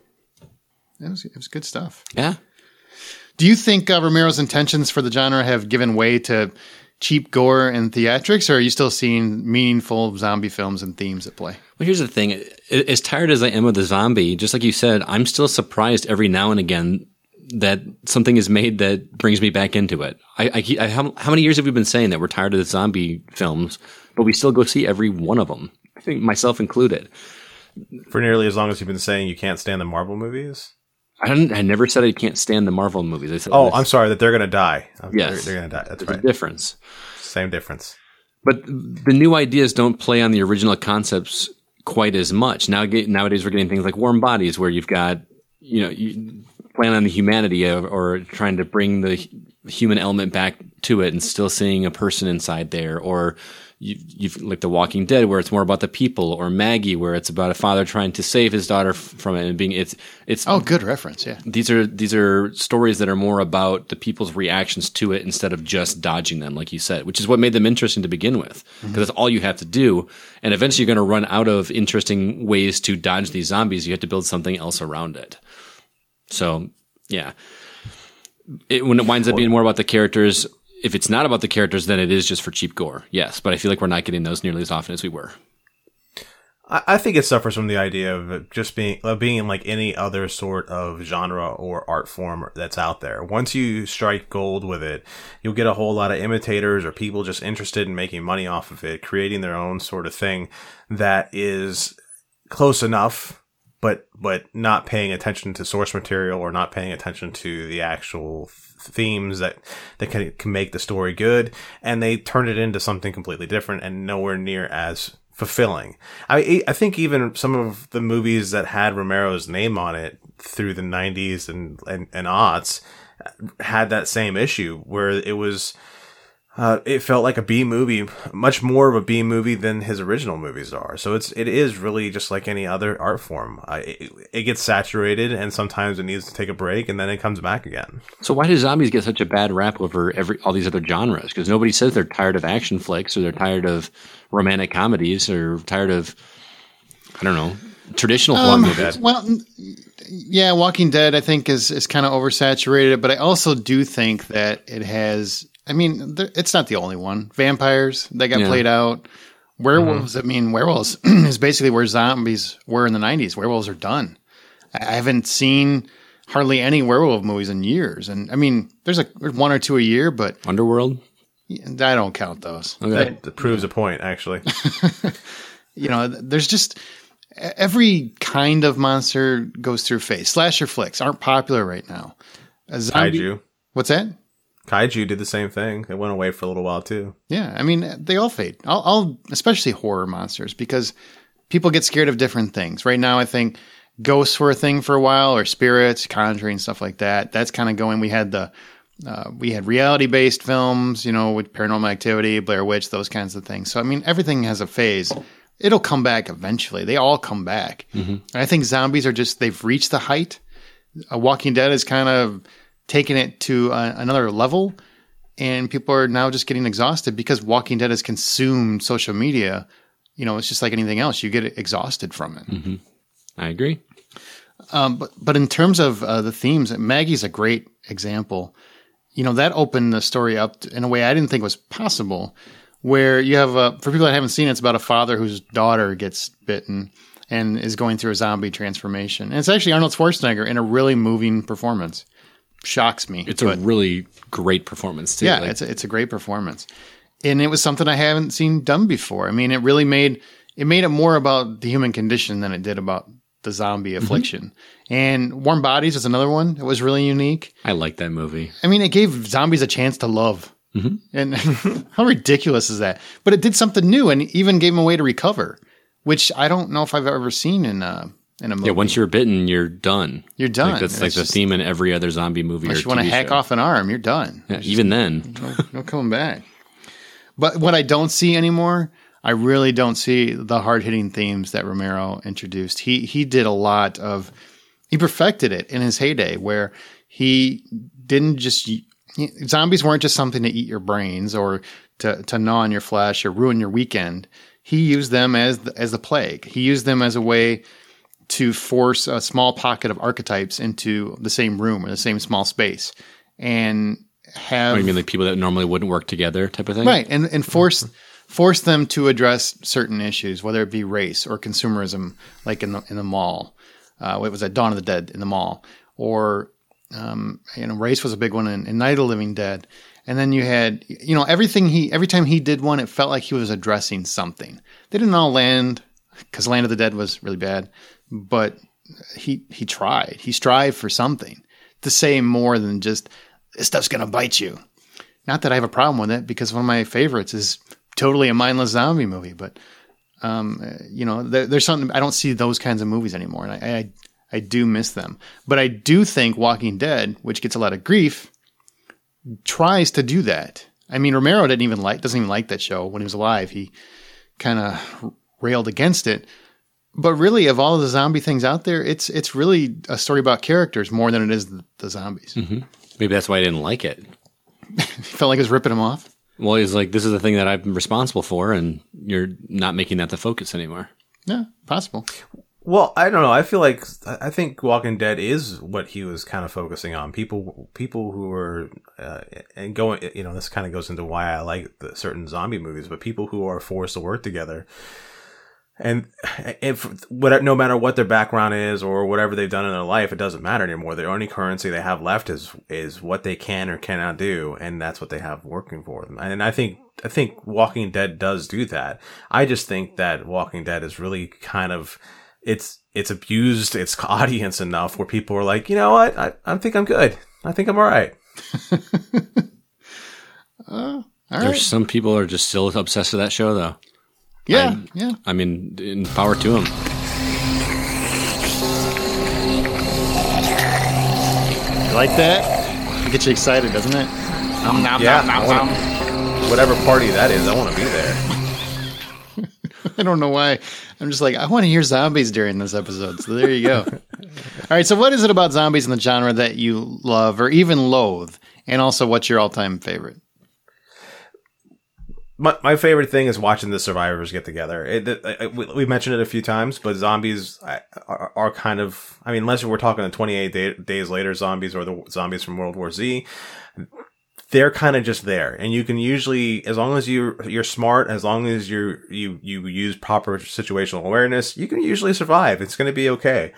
It was good stuff. Yeah. Do you think Romero's intentions for the genre have given way to cheap gore and theatrics, or are you still seeing meaningful zombie films and themes at play? Well, here's the thing. As tired as I am of the zombie, just like you said, I'm still surprised every now and again that something is made that brings me back into it. How many years have we been saying that we're tired of the zombie films, but we still go see every one of them, I think myself included. For nearly as long as you've been saying you can't stand the Marvel movies? I never said I can't stand the Marvel movies. I said I'm sorry, that they're going to die. Yes. They're going to die. That's There's right. a difference. Same difference. But the new ideas don't play on the original concepts quite as much. Nowadays we're getting things like Warm Bodies where you've got, you plan on the humanity or trying to bring the human element back to it and still seeing a person inside there. Or you've like The Walking Dead where it's more about the people, or Maggie where it's about a father trying to save his daughter from it and being it's good reference. Yeah. These are stories that are more about the people's reactions to it instead of just dodging them, like you said, which is what made them interesting to begin with, because that's all you have to do. And eventually you're going to run out of interesting ways to dodge these zombies. You have to build something else around it. So Yeah. When it winds up being more about the characters, if it's not about the characters, then it is just for cheap gore. Yes, but I feel like we're not getting those nearly as often as we were. I think it suffers from the idea of it just being like any other sort of genre or art form that's out there. Once you strike gold with it, you'll get a whole lot of imitators or people just interested in making money off of it, creating their own sort of thing that is close enough, but not paying attention to source material or not paying attention to the actual themes that can make the story good. And they turn it into something completely different and nowhere near as fulfilling. I think even some of the movies that had Romero's name on it through the 90s and aughts had that same issue where it was, it felt like a B movie, much more of a B movie than his original movies are. So it is really just like any other art form. It gets saturated and sometimes it needs to take a break and then it comes back again. So why do zombies get such a bad rap over all these other genres? Because nobody says they're tired of action flicks or they're tired of romantic comedies or tired of, I don't know, traditional Walking Dead. Well, yeah, Walking Dead I think is kind of oversaturated, but I also do think that it has, I mean, it's not the only one. Vampires, they got played out. Werewolves, I mean, werewolves is basically where zombies were in the 90s. Werewolves are done. I haven't seen hardly any werewolf movies in years. And I mean, there's one or two a year, but Underworld? I don't count those. Okay. That proves a point, actually. There's just every kind of monster goes through phase. Slasher flicks aren't popular right now. Kaiju. What's that? Kaiju did the same thing. It went away for a little while too. Yeah, I mean, they all fade. I'll especially horror monsters because people get scared of different things. Right now, I think ghosts were a thing for a while, or spirits, Conjuring, stuff like that. That's kind of going. We had reality-based films, with Paranormal Activity, Blair Witch, those kinds of things. So, I mean, everything has a phase. It'll come back eventually. They all come back. Mm-hmm. And I think zombies are they've reached the height. Walking Dead is kind of taking it to another level, and people are now just getting exhausted because Walking Dead has consumed social media. It's just like anything else. You get exhausted from it. Mm-hmm. I agree. But in terms of the themes, Maggie's a great example. That opened the story up in a way I didn't think was possible, where you have, for people that haven't seen it, it's about a father whose daughter gets bitten and is going through a zombie transformation. And it's actually Arnold Schwarzenegger in a really moving performance. Shocks me. It's a really great performance too. Yeah, it's a great performance. And it was something I haven't seen done before. I mean, it really made it more about the human condition than it did about the zombie affliction. Mm-hmm. And Warm Bodies is another one that was really unique. I like that movie. I mean, it gave zombies a chance to love. Mm-hmm. And how ridiculous is that? But it did something new and even gave them a way to recover, which I don't know if I've ever seen in a movie. Yeah, once you're bitten, you're done. You're done. That's like the theme in every other zombie movie. Unless you want to hack off an arm, you're done. Yeah, even then. No coming back. But what I don't see anymore, I really don't see the hard-hitting themes that Romero introduced. He did a lot of – he perfected it in his heyday where he didn't just – zombies weren't just something to eat your brains or to gnaw on your flesh or ruin your weekend. He used them as the plague. He used them as a way – to force a small pocket of archetypes into the same room or the same small space and have... Oh, you mean like people that normally wouldn't work together type of thing? Right. And force them to address certain issues, whether it be race or consumerism, like in the mall. What was that? Dawn of the Dead in the mall. Or, race was a big one in Night of the Living Dead. And then you had, every time he did one, it felt like he was addressing something. They didn't all land, because Land of the Dead was really bad. But he tried. He strived for something to say more than just, this stuff's going to bite you. Not that I have a problem with it, because one of my favorites is totally a mindless zombie movie. But, there's something, I don't see those kinds of movies anymore. And I do miss them. But I do think Walking Dead, which gets a lot of grief, tries to do that. I mean, Romero doesn't even like that show when he was alive. He kind of railed against it. But really, of all of the zombie things out there, it's really a story about characters more than it is the zombies. Mm-hmm. Maybe that's why I didn't like it. Felt like it was ripping him off? Well, he's like, this is the thing that I'm responsible for, and you're not making that the focus anymore. Yeah, possible. Well, I don't know. I think Walking Dead is what he was kind of focusing on. People who were and going. This kind of goes into why I like the certain zombie movies, but people who are forced to work together, and no matter what their background is or whatever they've done in their life, it doesn't matter anymore. The only currency they have left is what they can or cannot do, and that's what they have working for them. And I think Walking Dead does do that. I just think that Walking Dead is really kind of it's abused its audience enough where people are like, you know what, I think I'm good. I think I'm all right. All There's right. some people are just still obsessed with that show, though. Yeah. I mean, in power to them. You like that? It gets you excited, doesn't it? Whatever party that is, I want to be there. I don't know why. I'm just like, I want to hear zombies during this episode. So there you go. All right. So what is it about zombies in the genre that you love or even loathe? And also, what's your all-time favorite? My favorite thing is watching the survivors get together. We mentioned it a few times, but zombies are kind of, I mean, unless we're talking the 28 days later zombies or the zombies from World War Z, they're kind of just there. And you can usually, as long as you're smart, as long as you use proper situational awareness, you can usually survive. It's going to be okay.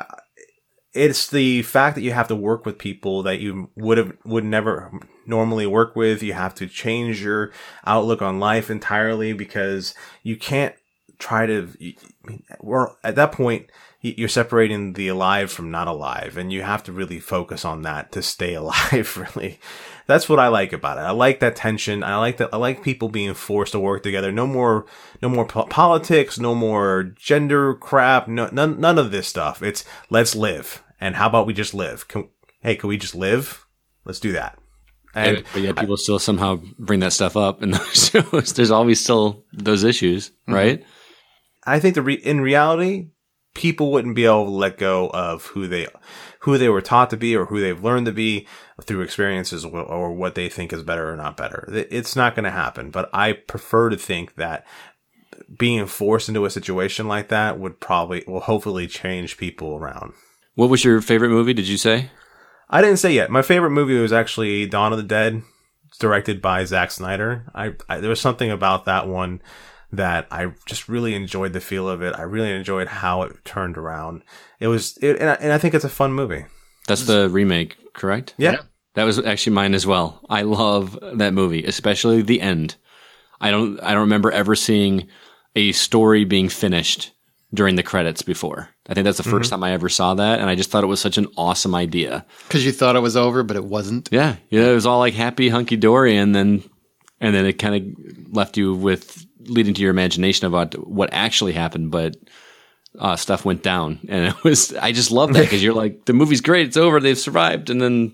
It's the fact that you have to work with people that you would never normally work with. You have to change your outlook on life entirely because you can't try to, at that point, you're separating the alive from not alive, and you have to really focus on that to stay alive, really. That's what I like about it. I like that tension. I like people being forced to work together. No more politics, no more gender crap, none of this stuff. It's let's live. And how about we just live? Can we just live? Let's do that. And But yet people still somehow bring that stuff up in those shows. There's always still those issues, right? I think in reality, people wouldn't be able to let go of who they were taught to be or who they've learned to be through experiences or what they think is better or not better. It's not going to happen. But I prefer to think that being forced into a situation like that will hopefully change people around. What was your favorite movie, did you say? I didn't say yet. My favorite movie was actually Dawn of the Dead, directed by Zack Snyder. There was something about that one that I just really enjoyed the feel of it. I really enjoyed how it turned around. And I think it's a fun movie. That's the remake, correct? Yeah. That was actually mine as well. I love that movie, especially the end. I don't remember ever seeing a story being finished during the credits before. I think that's the first time I ever saw that, and I just thought it was such an awesome idea. Because you thought it was over, but it wasn't. Yeah, it was all like happy, hunky dory, and then it kind of left you with leading to your imagination about what actually happened, but stuff went down, and I just love that because you're like, the movie's great, it's over, they've survived, and then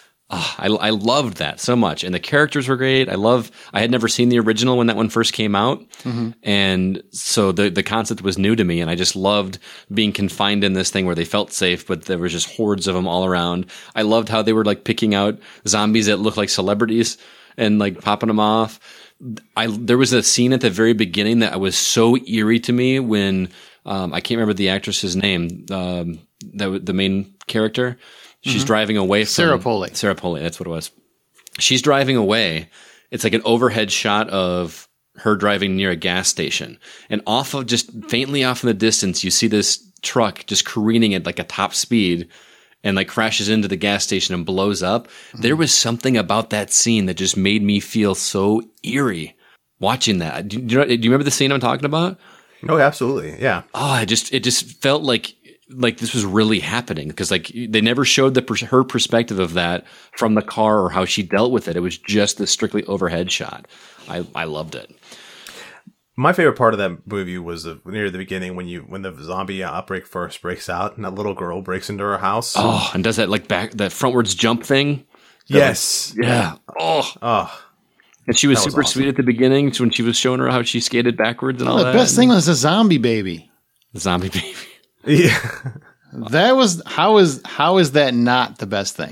I loved that so much, and the characters were great. I had never seen the original when that one first came out, and so the concept was new to me, and I just loved being confined in this thing where they felt safe, but there was just hordes of them all around. I loved how they were like picking out zombies that looked like celebrities and like popping them off. There was a scene at the very beginning that was so eerie to me when I can't remember the actress's name, the main character. She's driving away from Sarah Polley. Sarah Polley, that's what it was. She's driving away. It's like an overhead shot of her driving near a gas station. And just faintly off in the distance, you see this truck just careening at like a top speed and like crashes into the gas station and blows up. There was something about that scene that just made me feel so eerie watching that. Do you remember the scene I'm talking about? Oh, absolutely. Yeah. Oh, it just felt like this was really happening because like they never showed her perspective of that from the car or how she dealt with it. It was just the strictly overhead shot. I loved it. My favorite part of that movie was near the beginning when the zombie outbreak first breaks out and that little girl breaks into her house. Oh, and does that like that frontwards jump thing? Yes. Yeah. Oh. And she was super sweet at the beginning when she was showing her how she skated backwards and all that. The best thing was the zombie baby. The zombie baby. Yeah. That was how is that not the best thing?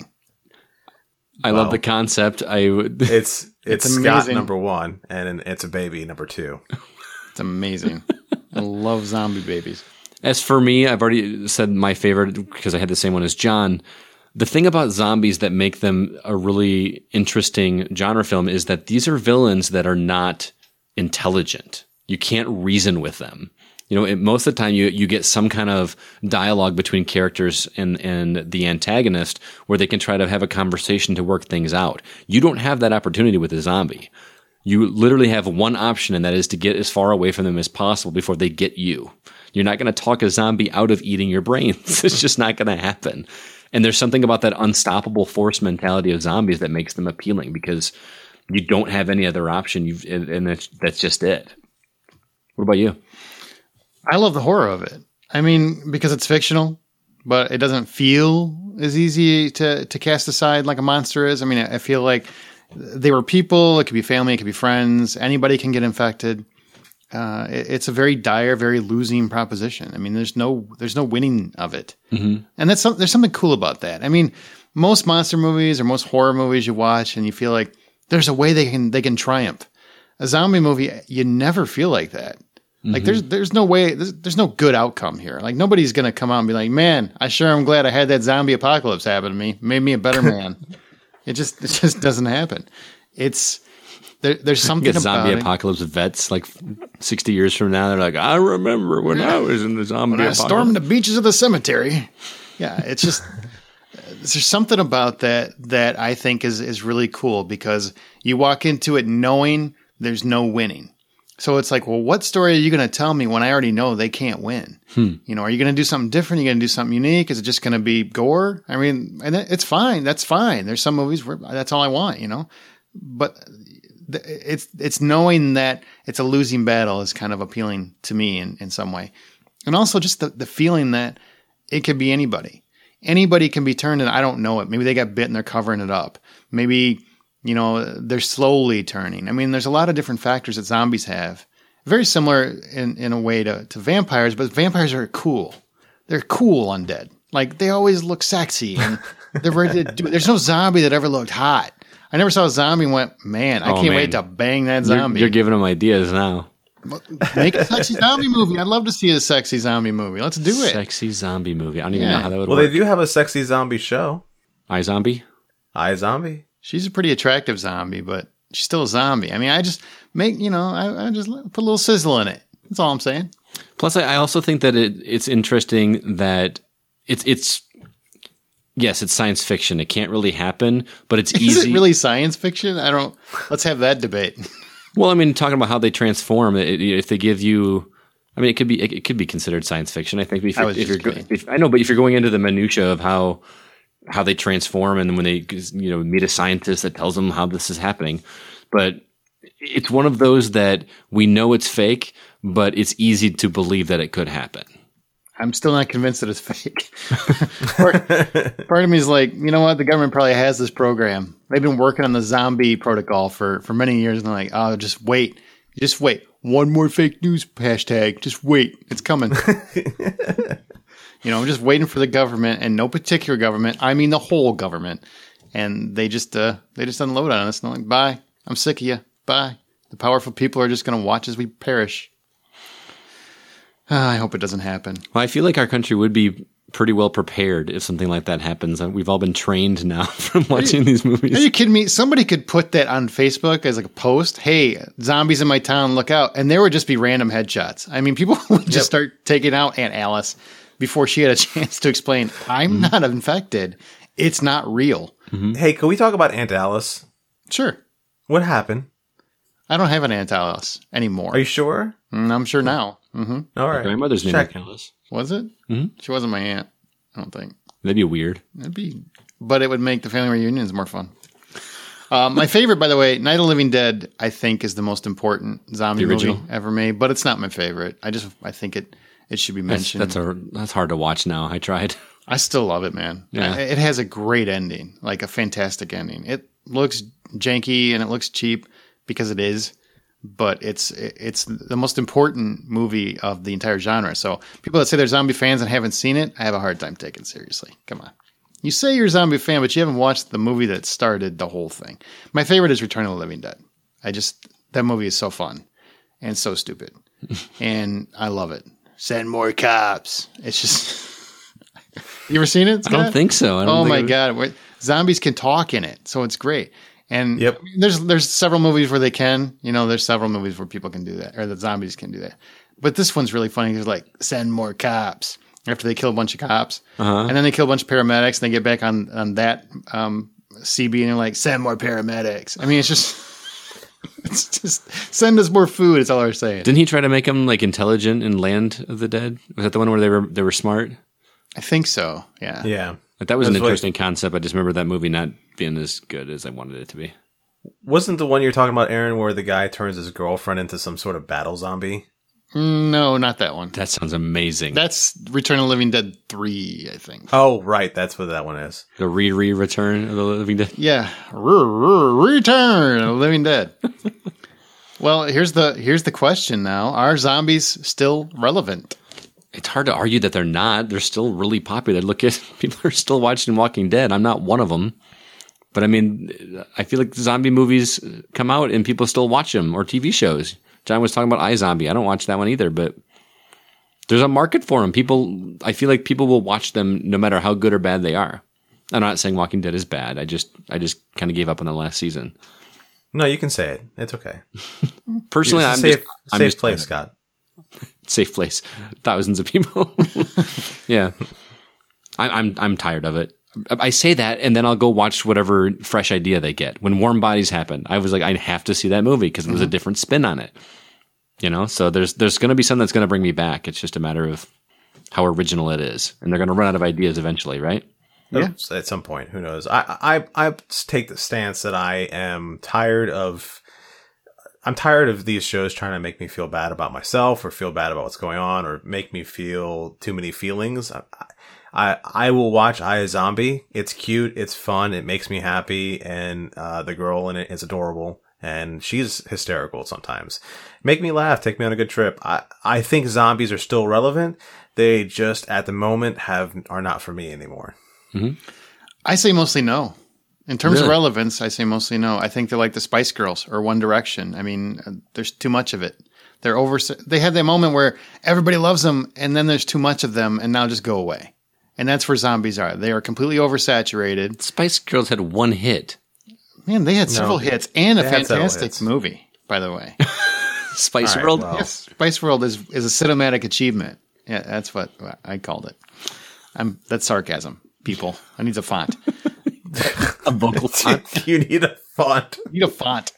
I love the concept. It's amazing. Scott number 1 and it's a baby number 2. It's amazing. I love zombie babies. As for me, I've already said my favorite because I had the same one as John. The thing about zombies that make them a really interesting genre film is that these are villains that are not intelligent. You can't reason with them. Most of the time you get some kind of dialogue between characters and the antagonist where they can try to have a conversation to work things out. You don't have that opportunity with a zombie. You literally have one option, and that is to get as far away from them as possible before they get you. You're not going to talk a zombie out of eating your brains. It's just not going to happen. And there's something about that unstoppable force mentality of zombies that makes them appealing because you don't have any other option. And that's just it. What about you? I love the horror of it. I mean, because it's fictional, but it doesn't feel as easy to cast aside like a monster is. I mean, I feel like they were people. It could be family. It could be friends. Anybody can get infected. It's a very dire, very losing proposition. I mean, there's no winning of it. Mm-hmm. And there's something cool about that. I mean, most monster movies or most horror movies you watch and you feel like there's a way they can triumph. A zombie movie, you never feel like that. Mm-hmm. Like there's no way, there's no good outcome here. Like nobody's going to come out and be like, man, I sure am glad I had that zombie apocalypse happen to me. Made me a better man. It just doesn't happen. There's something about zombie it. Apocalypse vets like 60 years from now. They're like, I remember when I was in the zombie apocalypse. I stormed the beaches of the cemetery. Yeah, it's just there's something about that I think is really cool because you walk into it knowing there's no winning. So it's like, well, what story are you going to tell me when I already know they can't win? Are you going to do something different? Are you going to do something unique? Is it just going to be gore? I mean, and it's fine. That's fine. There's some movies where that's all I want, but it's knowing that it's a losing battle is kind of appealing to me in some way. And also just the feeling that it could be anybody. Anybody can be turned and I don't know it. Maybe they got bit and they're covering it up. Maybe, they're slowly turning. I mean, there's a lot of different factors that zombies have. Very similar in a way to vampires, but vampires are cool. They're cool undead. Like they always look sexy and they're ready to do it. There's no zombie that ever looked hot. I never saw a zombie and went, man, I can't wait to bang that zombie. You're giving them ideas now. Make a sexy zombie movie. I'd love to see a sexy zombie movie. Let's do it. Sexy zombie movie. I don't even know how that would work. Well, they do have a sexy zombie show. iZombie? iZombie. She's a pretty attractive zombie, but she's still a zombie. I mean, I just make, I just put a little sizzle in it. That's all I'm saying. Plus, I also think that it's interesting that it's yes, it's science fiction. It can't really happen, but it's easy. Is it really science fiction? Let's have that debate. Well, I mean, talking about how they transform, if they give you, I mean, it could be considered science fiction. I think I know, but if you're going into the minutia of how they transform and when they meet a scientist that tells them how this is happening, but it's one of those that we know it's fake, but it's easy to believe that it could happen. I'm still not convinced that it's fake. Part of me is like, you know what? The government probably has this program. They've been working on the zombie protocol for many years. And they're like, oh, just wait. Just wait. One more fake news hashtag. Just wait. It's coming. I'm just waiting for the government and no particular government. I mean, the whole government. And they just unload on us. And they're like, bye. I'm sick of you. Bye. The powerful people are just going to watch as we perish. I hope it doesn't happen. Well, I feel like our country would be pretty well prepared if something like that happens. We've all been trained now from watching these movies. Are you kidding me? Somebody could put that on Facebook as like a post. Hey, zombies in my town, look out. And there would just be random headshots. I mean, people would just start taking out Aunt Alice before she had a chance to explain, I'm not infected. It's not real. Mm-hmm. Hey, can we talk about Aunt Alice? Sure. What happened? I don't have an Aunt Alice anymore. Are you sure? I'm sure now. Mm-hmm. All right. My grandmother's name is Alice. Was it? Mm-hmm. She wasn't my aunt, I don't think. That'd be weird. But it would make the family reunions more fun. My favorite, by the way, Night of the Living Dead, I think is the most important zombie movie ever made, but it's not my favorite. I think it should be mentioned. That's hard to watch now. I tried. I still love it, man. Yeah. It has a great ending, like a fantastic ending. It looks janky and it looks cheap because it is. But it's the most important movie of the entire genre. So people that say they're zombie fans and haven't seen it, I have a hard time taking seriously. Come on. You say you're a zombie fan, but you haven't watched the movie that started the whole thing. My favorite is Return of the Living Dead. That movie is so fun and so stupid. And I love it. Send more cops. It's just. You ever seen it, Scott? I don't think so. Oh my God. Zombies can talk in it. So it's great. And Yep. there's several movies where they can, there's several movies where people can do that, or the zombies can do that. But this one's really funny. It's like, send more cops after they kill a bunch of cops. And then they kill a bunch of paramedics and they get back on that CB and they're like, send more paramedics. I mean, it's just send us more food. It's all they're saying. Didn't he try to make them like intelligent in Land of the Dead? Was that the one where they were smart? I think so. Yeah. Yeah. Like, that was an That's interesting concept. I just remember that movie not being as good as I wanted it to be. Wasn't the one you're talking about, Aaron, where the guy turns his girlfriend into some sort of battle zombie? No, not that one. That sounds amazing. That's Return of the Living Dead 3, I think. Oh, right. That's what that one is. The Return of the Living Dead. Yeah. Return of the Living Dead. Well, here's the question now. Are zombies still relevant? It's hard to argue that they're not. They're still really popular. Look at people are still watching Walking Dead. I'm not one of them. But I mean, I feel like zombie movies come out and people still watch them, or TV shows. John was talking about iZombie. I don't watch that one either, but there's a market for them. I feel like people will watch them no matter how good or bad they are. I'm not saying Walking Dead is bad. I just kind of gave up on the last season. No, you can say it. It's okay. Personally, It's I'm a safe just place, Scott. Safe place. Thousands of people. Yeah. I'm tired of it. I say that, and then I'll go watch whatever fresh idea they get. When Warm Bodies happened, I was like, I have to see that movie because it was a different spin on it. So there's going to be something that's going to bring me back. It's just a matter of how original it is, and they're going to run out of ideas eventually, right? Yeah. At some point, who knows? I take the stance that I am tired of. I'm tired of these shows trying to make me feel bad about myself, or feel bad about what's going on, or make me feel too many feelings. I will watch iZombie. It's cute. It's fun. It makes me happy. And the girl in it is adorable. And she's hysterical sometimes. Make me laugh. Take me on a good trip. I think zombies are still relevant. They just, at the moment, are not for me anymore. Mm-hmm. I say mostly no. In terms of Really? relevance, I say mostly no. I think they're like the Spice Girls or One Direction. I mean, there's too much of it. They have that moment where everybody loves them, and then there's too much of them, and now just go away. And that's where zombies are. They are completely oversaturated. Spice Girls had one hit. Man, they had several hits and a They had several fantastic hits. movie, by the way. Spice All right, World. well. Yes, Spice World is a cinematic achievement. Yeah, that's what I called it. That's sarcasm, people. I need a font. A vocal font. You need a font. You need a font.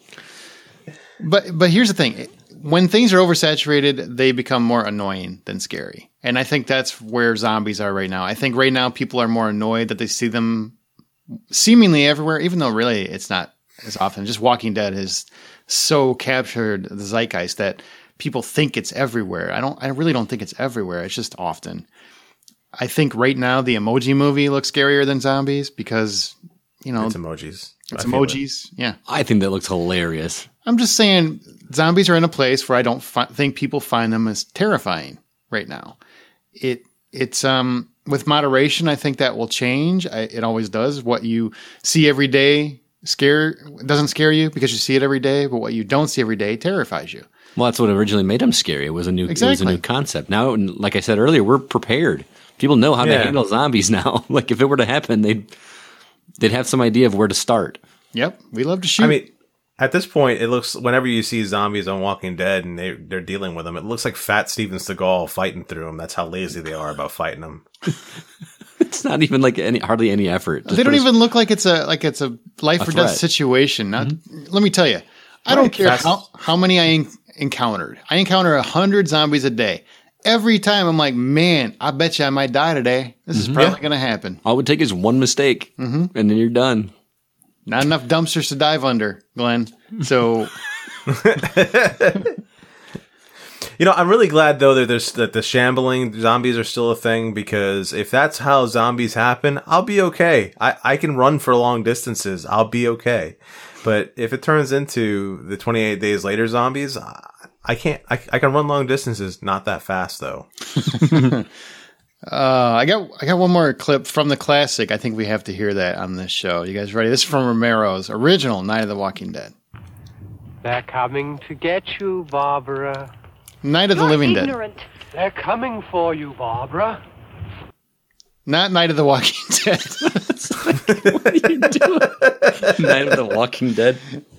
But here's the thing. When things are oversaturated, they become more annoying than scary. And I think that's where zombies are right now. I think right now people are more annoyed that they see them seemingly everywhere, even though really it's not as often. Just Walking Dead has so captured the zeitgeist that people think it's everywhere. I really don't think it's everywhere. It's just often. I think right now the Emoji Movie looks scarier than zombies because, It's emojis. it's I feel it. emojis. Yeah. I think that looks hilarious. I'm just saying zombies are in a place where I don't think people find them as terrifying right now. It's with moderation, I think that will change. It always does. What you see every day doesn't scare you because you see it every day, but what you don't see every day terrifies you. Well, that's what originally made them scary. It was a new concept. Now, like I said earlier, we're prepared. People know how to handle zombies now. Like if it were to happen, they'd have some idea of where to start. Yep, we love to shoot. I mean, at this point, it looks, whenever you see zombies on Walking Dead and they're dealing with them, it looks like fat Steven Seagal fighting through them. That's how lazy they are about fighting them. It's not even like hardly any effort. they don't even look like it's a life or death threat. situation. Now, let me tell you, I don't care how many I encountered. I encounter 100 zombies a day. Every time I'm like, man, I bet you I might die today. This is probably going to happen. All it would take is one mistake, and then you're done. Not enough dumpsters to dive under, Glenn. So I'm really glad though that the shambling zombies are still a thing, because if that's how zombies happen, I'll be okay. I can run for long distances. I'll be okay. But if it turns into the 28 days later zombies, I can't. I can run long distances, not that fast though. I got one more clip from the classic. I think we have to hear that on this show. You guys ready? This is from Romero's original Night of the Walking Dead. They're coming to get you, Barbara. Night of the Living Dead. Ignorant. They're coming for you, Barbara. Not Night of the Walking Dead. What are you doing? Night of the Walking Dead.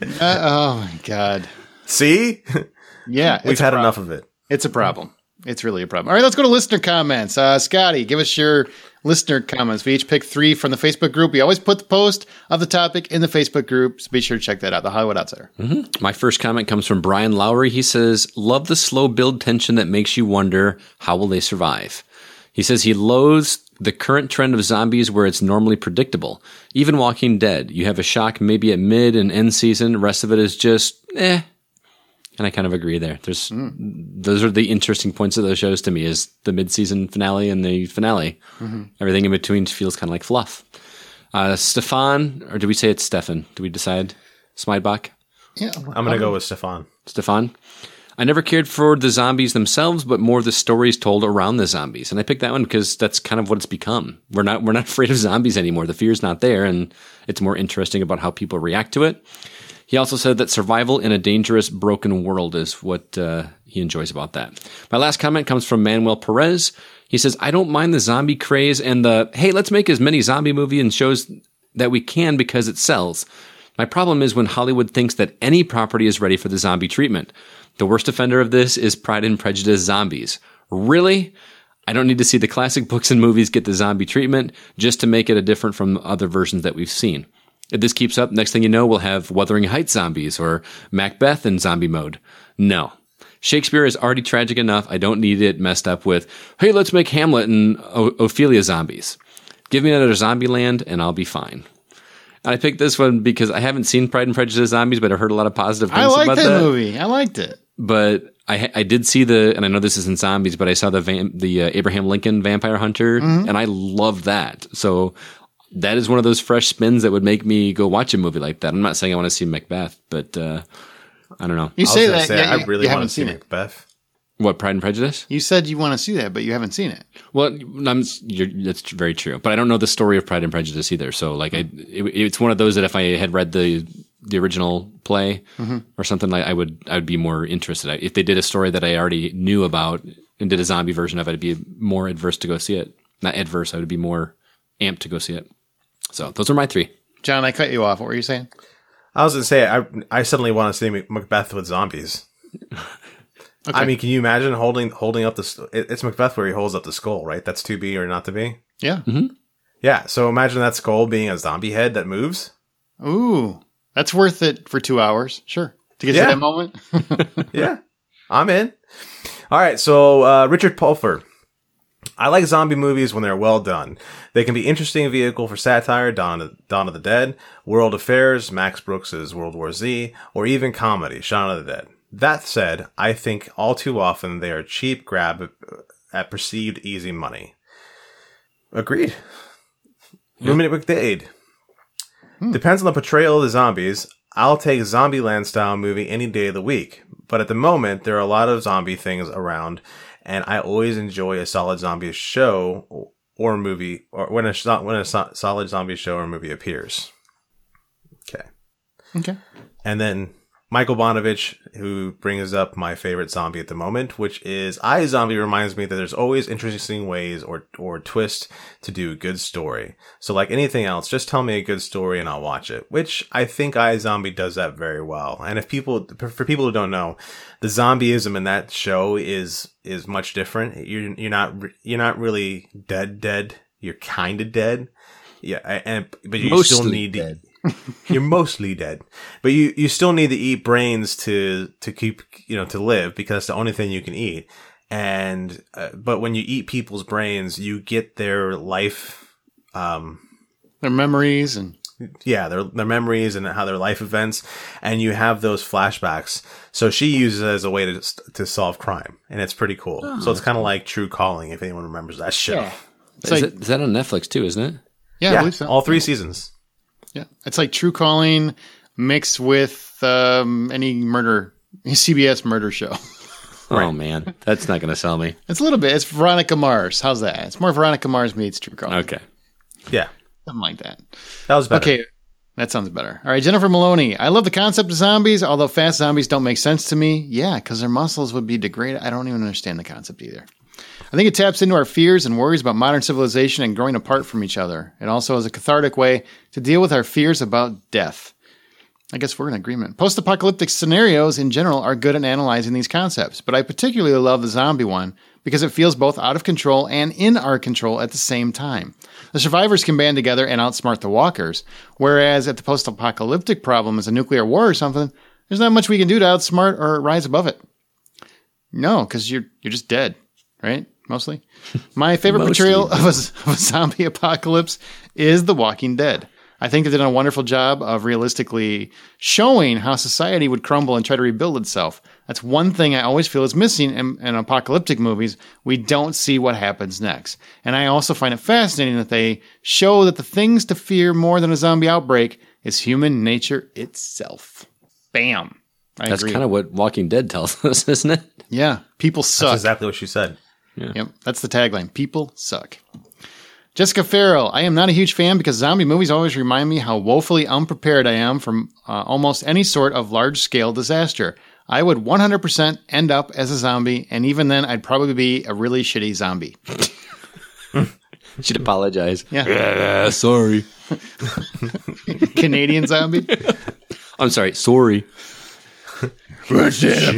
Oh my God. See? Yeah. We've had enough of it. It's a problem. It's really a problem. All right, let's go to listener comments. Scotty, give us your listener comments. We each pick 3 from the Facebook group. We always put the post of the topic in the Facebook group, so be sure to check that out, The Hollywood Outsider. Mm-hmm. My first comment comes from Brian Lowry. He says, love the slow build tension that makes you wonder, how will they survive? He says he loathes the current trend of zombies where it's normally predictable. Even Walking Dead, you have a shock maybe at mid and end season. The rest of it is just, eh. And I kind of agree there. Those are the interesting points of those shows to me, is the mid-season finale and the finale. Mm-hmm. Everything in between feels kind of like fluff. Stefan, or do we say it's Stefan? Do we decide? Smidebach? Yeah, I'm going to go with Stefan. Stefan? I never cared for the zombies themselves, but more the stories told around the zombies. And I picked that one because that's kind of what it's become. We're not afraid of zombies anymore. The fear's not there, and it's more interesting about how people react to it. He also said that survival in a dangerous, broken world is what he enjoys about that. My last comment comes from Manuel Perez. He says, I don't mind the zombie craze and the, hey, let's make as many zombie movies and shows that we can because it sells. My problem is when Hollywood thinks that any property is ready for the zombie treatment. The worst offender of this is Pride and Prejudice zombies. Really? I don't need to see the classic books and movies get the zombie treatment just to make it a different from other versions that we've seen. If this keeps up, next thing you know, we'll have Wuthering Heights zombies or Macbeth in zombie mode. No. Shakespeare is already tragic enough. I don't need it messed up with, hey, let's make Hamlet and Ophelia zombies. Give me another zombie land and I'll be fine. And I picked this one because I haven't seen Pride and Prejudice zombies, but I've heard a lot of positive things about that. I like that movie. I liked it. But I did see and I know this isn't zombies, but I saw the Abraham Lincoln Vampire Hunter, and I love that. So that is one of those fresh spins that would make me go watch a movie like that. I'm not saying I want to see Macbeth, but I don't know. You say that, I really want to see Macbeth. What, Pride and Prejudice? You said you want to see that, but you haven't seen it. Well, that's very true. But I don't know the story of Pride and Prejudice either. So, like, it's one of those that if I had read the original play or something, like I would be more interested. If they did a story that I already knew about and did a zombie version of it, I'd be more adverse to go see it. Not adverse. I would be more amped to go see it. So those are my 3. John, I cut you off. What were you saying? I was going to say, I suddenly want to see Macbeth with zombies. Okay. I mean, can you imagine holding up it's Macbeth where he holds up the skull, right? That's to be or not to be? Yeah. Mm-hmm. Yeah, so imagine that skull being a zombie head that moves. Ooh, that's worth it for 2 hours. Sure. To get to that moment. Yeah, I'm in. All right, so Richard Pulfer. I like zombie movies when they're well done. They can be interesting vehicle for satire, Dawn of the Dead, World Affairs, Max Brooks's World War Z, or even comedy, Shaun of the Dead. That said, I think all too often they are cheap grab at perceived easy money. Agreed. Roommate McDade. Depends on the portrayal of the zombies. I'll take Zombieland style movie any day of the week. But at the moment, there are a lot of zombie things around, and I always enjoy a solid zombie show or movie, or when a solid zombie show or movie appears. Okay. And then Michael Bonovich, who brings up my favorite zombie at the moment, which is iZombie, reminds me that there's always interesting ways or twists to do a good story. So like anything else, just tell me a good story and I'll watch it, which I think iZombie does that very well. And for people who don't know, the zombieism in that show is much different. You're not really dead. You're kind of dead. Yeah. But you mostly still need dead. You're mostly dead, but you still need to eat brains to keep, to live, because it's the only thing you can eat. And, but when you eat people's brains, you get their life, their memories and their memories and how their life events. And you have those flashbacks. So she uses it as a way to solve crime, and it's pretty cool. Oh. So it's kind of like True Calling, if anyone remembers that show. Yeah. Is that on Netflix too, isn't it? Yeah, I believe so. All 3 seasons. Yeah, it's like True Calling mixed with any CBS murder show. Oh, man. That's not going to sell me. It's a little bit. It's Veronica Mars. How's that? It's more Veronica Mars meets True Calling. Okay. Yeah. Something like that. That was better. Okay. That sounds better. All right, Jennifer Maloney. I love the concept of zombies, although fast zombies don't make sense to me. Yeah, because their muscles would be degraded. I don't even understand the concept either. I think it taps into our fears and worries about modern civilization and growing apart from each other. It also is a cathartic way to deal with our fears about death. I guess we're in agreement. Post-apocalyptic scenarios in general are good at analyzing these concepts, but I particularly love the zombie one because it feels both out of control and in our control at the same time. The survivors can band together and outsmart the walkers, whereas if the post-apocalyptic problem is a nuclear war or something, there's not much we can do to outsmart or rise above it. No, because you're just dead, right? Mostly. My favorite portrayal of a zombie apocalypse is The Walking Dead. I think they did a wonderful job of realistically showing how society would crumble and try to rebuild itself. That's one thing I always feel is missing in apocalyptic movies. We don't see what happens next. And I also find it fascinating that they show that the things to fear more than a zombie outbreak is human nature itself. Bam. That's kind of what Walking Dead tells us, isn't it? Yeah. People suck. That's exactly what she said. Yeah. Yep. That's the tagline. People suck. Jessica Farrell. I am not a huge fan because zombie movies always remind me how woefully unprepared I am from almost any sort of large-scale disaster. I would 100% end up as a zombie, and even then, I'd probably be a really shitty zombie. Should apologize. Yeah. Sorry. Canadian zombie? I'm sorry. Sorry. What's that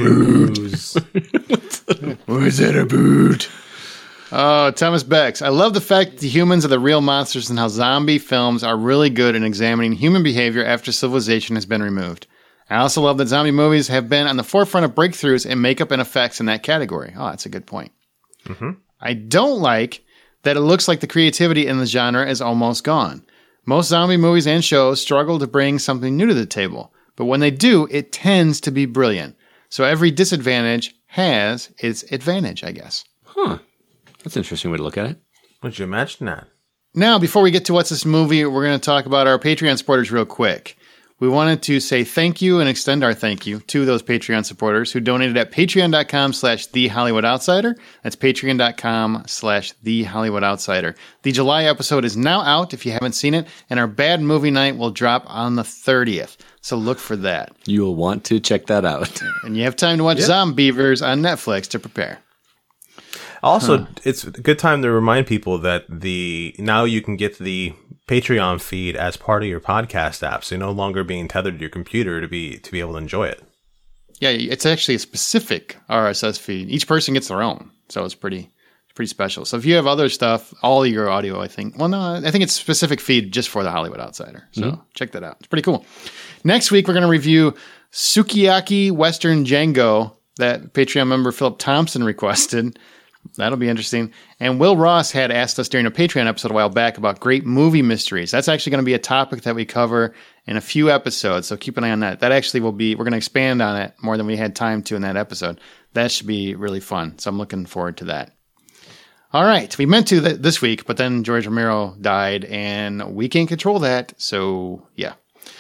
about? What's that about? Oh, Thomas Bex. I love the fact that the humans are the real monsters and how zombie films are really good in examining human behavior after civilization has been removed. I also love that zombie movies have been on the forefront of breakthroughs in makeup and effects in that category. Oh, that's a good point. Mm-hmm. I don't like that it looks like the creativity in the genre is almost gone. Most zombie movies and shows struggle to bring something new to the table, but when they do, it tends to be brilliant. So every disadvantage has its advantage, I guess. Huh. That's an interesting way to look at it. Would you imagine that? Now, before we get to What's This Movie, we're going to talk about our Patreon supporters real quick. We wanted to say thank you and extend our thank you to those Patreon supporters who donated at patreon.com/TheHollywoodOutsider. That's patreon.com/TheHollywoodOutsider. The July episode is now out if you haven't seen it, and our Bad Movie Night will drop on the 30th. So look for that. You will want to check that out. And you have time to watch Zombievers on Netflix to prepare. Also, it's a good time to remind people that now you can get the Patreon feed as part of your podcast app, so you're no longer being tethered to your computer to be able to enjoy it. Yeah, it's actually a specific RSS feed. Each person gets their own, so it's pretty special. So if you have other stuff, all your audio, I think it's a specific feed just for the Hollywood Outsider. So check that out. It's pretty cool. Next week, we're going to review Sukiyaki Western Django that Patreon member Philip Thompson requested. That'll be interesting. And Will Ross had asked us during a Patreon episode a while back about great movie mysteries. That's actually going to be a topic that we cover in a few episodes, so keep an eye on that. That actually we're going to expand on it more than we had time to in that episode. That should be really fun, so I'm looking forward to that. All right, we meant to this week, but then George Romero died, and we can't control that, so yeah.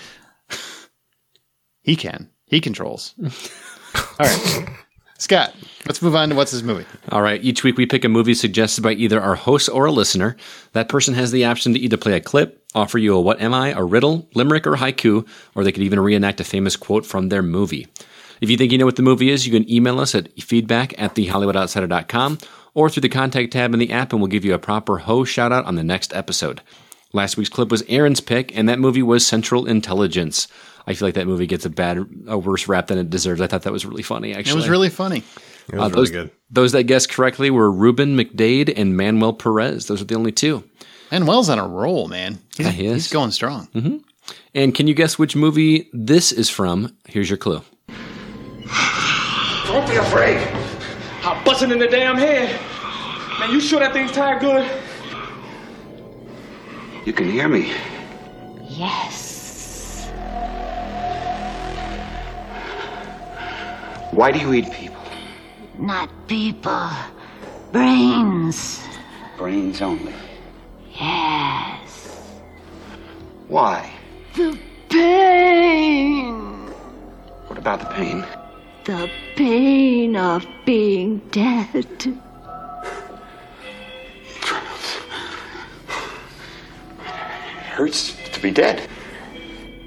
He can. He controls. All right. Scott, let's move on to What's This Movie? All right. Each week we pick a movie suggested by either our host or a listener. That person has the option to either play a clip, offer you a what am I, a riddle, limerick, or haiku, or they could even reenact a famous quote from their movie. If you think you know what the movie is, you can email us at feedback@thehollywoodoutsiders.com or through the contact tab in the app, and we'll give you a proper host shout out on the next episode. Last week's clip was Aaron's pick, and that movie was Central Intelligence. I feel like that movie gets a worse rap than it deserves. I thought that was really funny, actually. It was really funny. It was really good. Those that guessed correctly were Ruben McDade and Manuel Perez. Those are the only two. Manuel's on a roll, man. He's going strong. Mm-hmm. And can you guess which movie this is from? Here's your clue. Don't be afraid. I'm busting in the damn head. Man, you sure that thing's tied good? You can hear me. Yes. Why do you eat people? Not people. Brains. Brains only. Yes. Why? The pain. What about the pain? The pain of being dead. It hurts to be dead.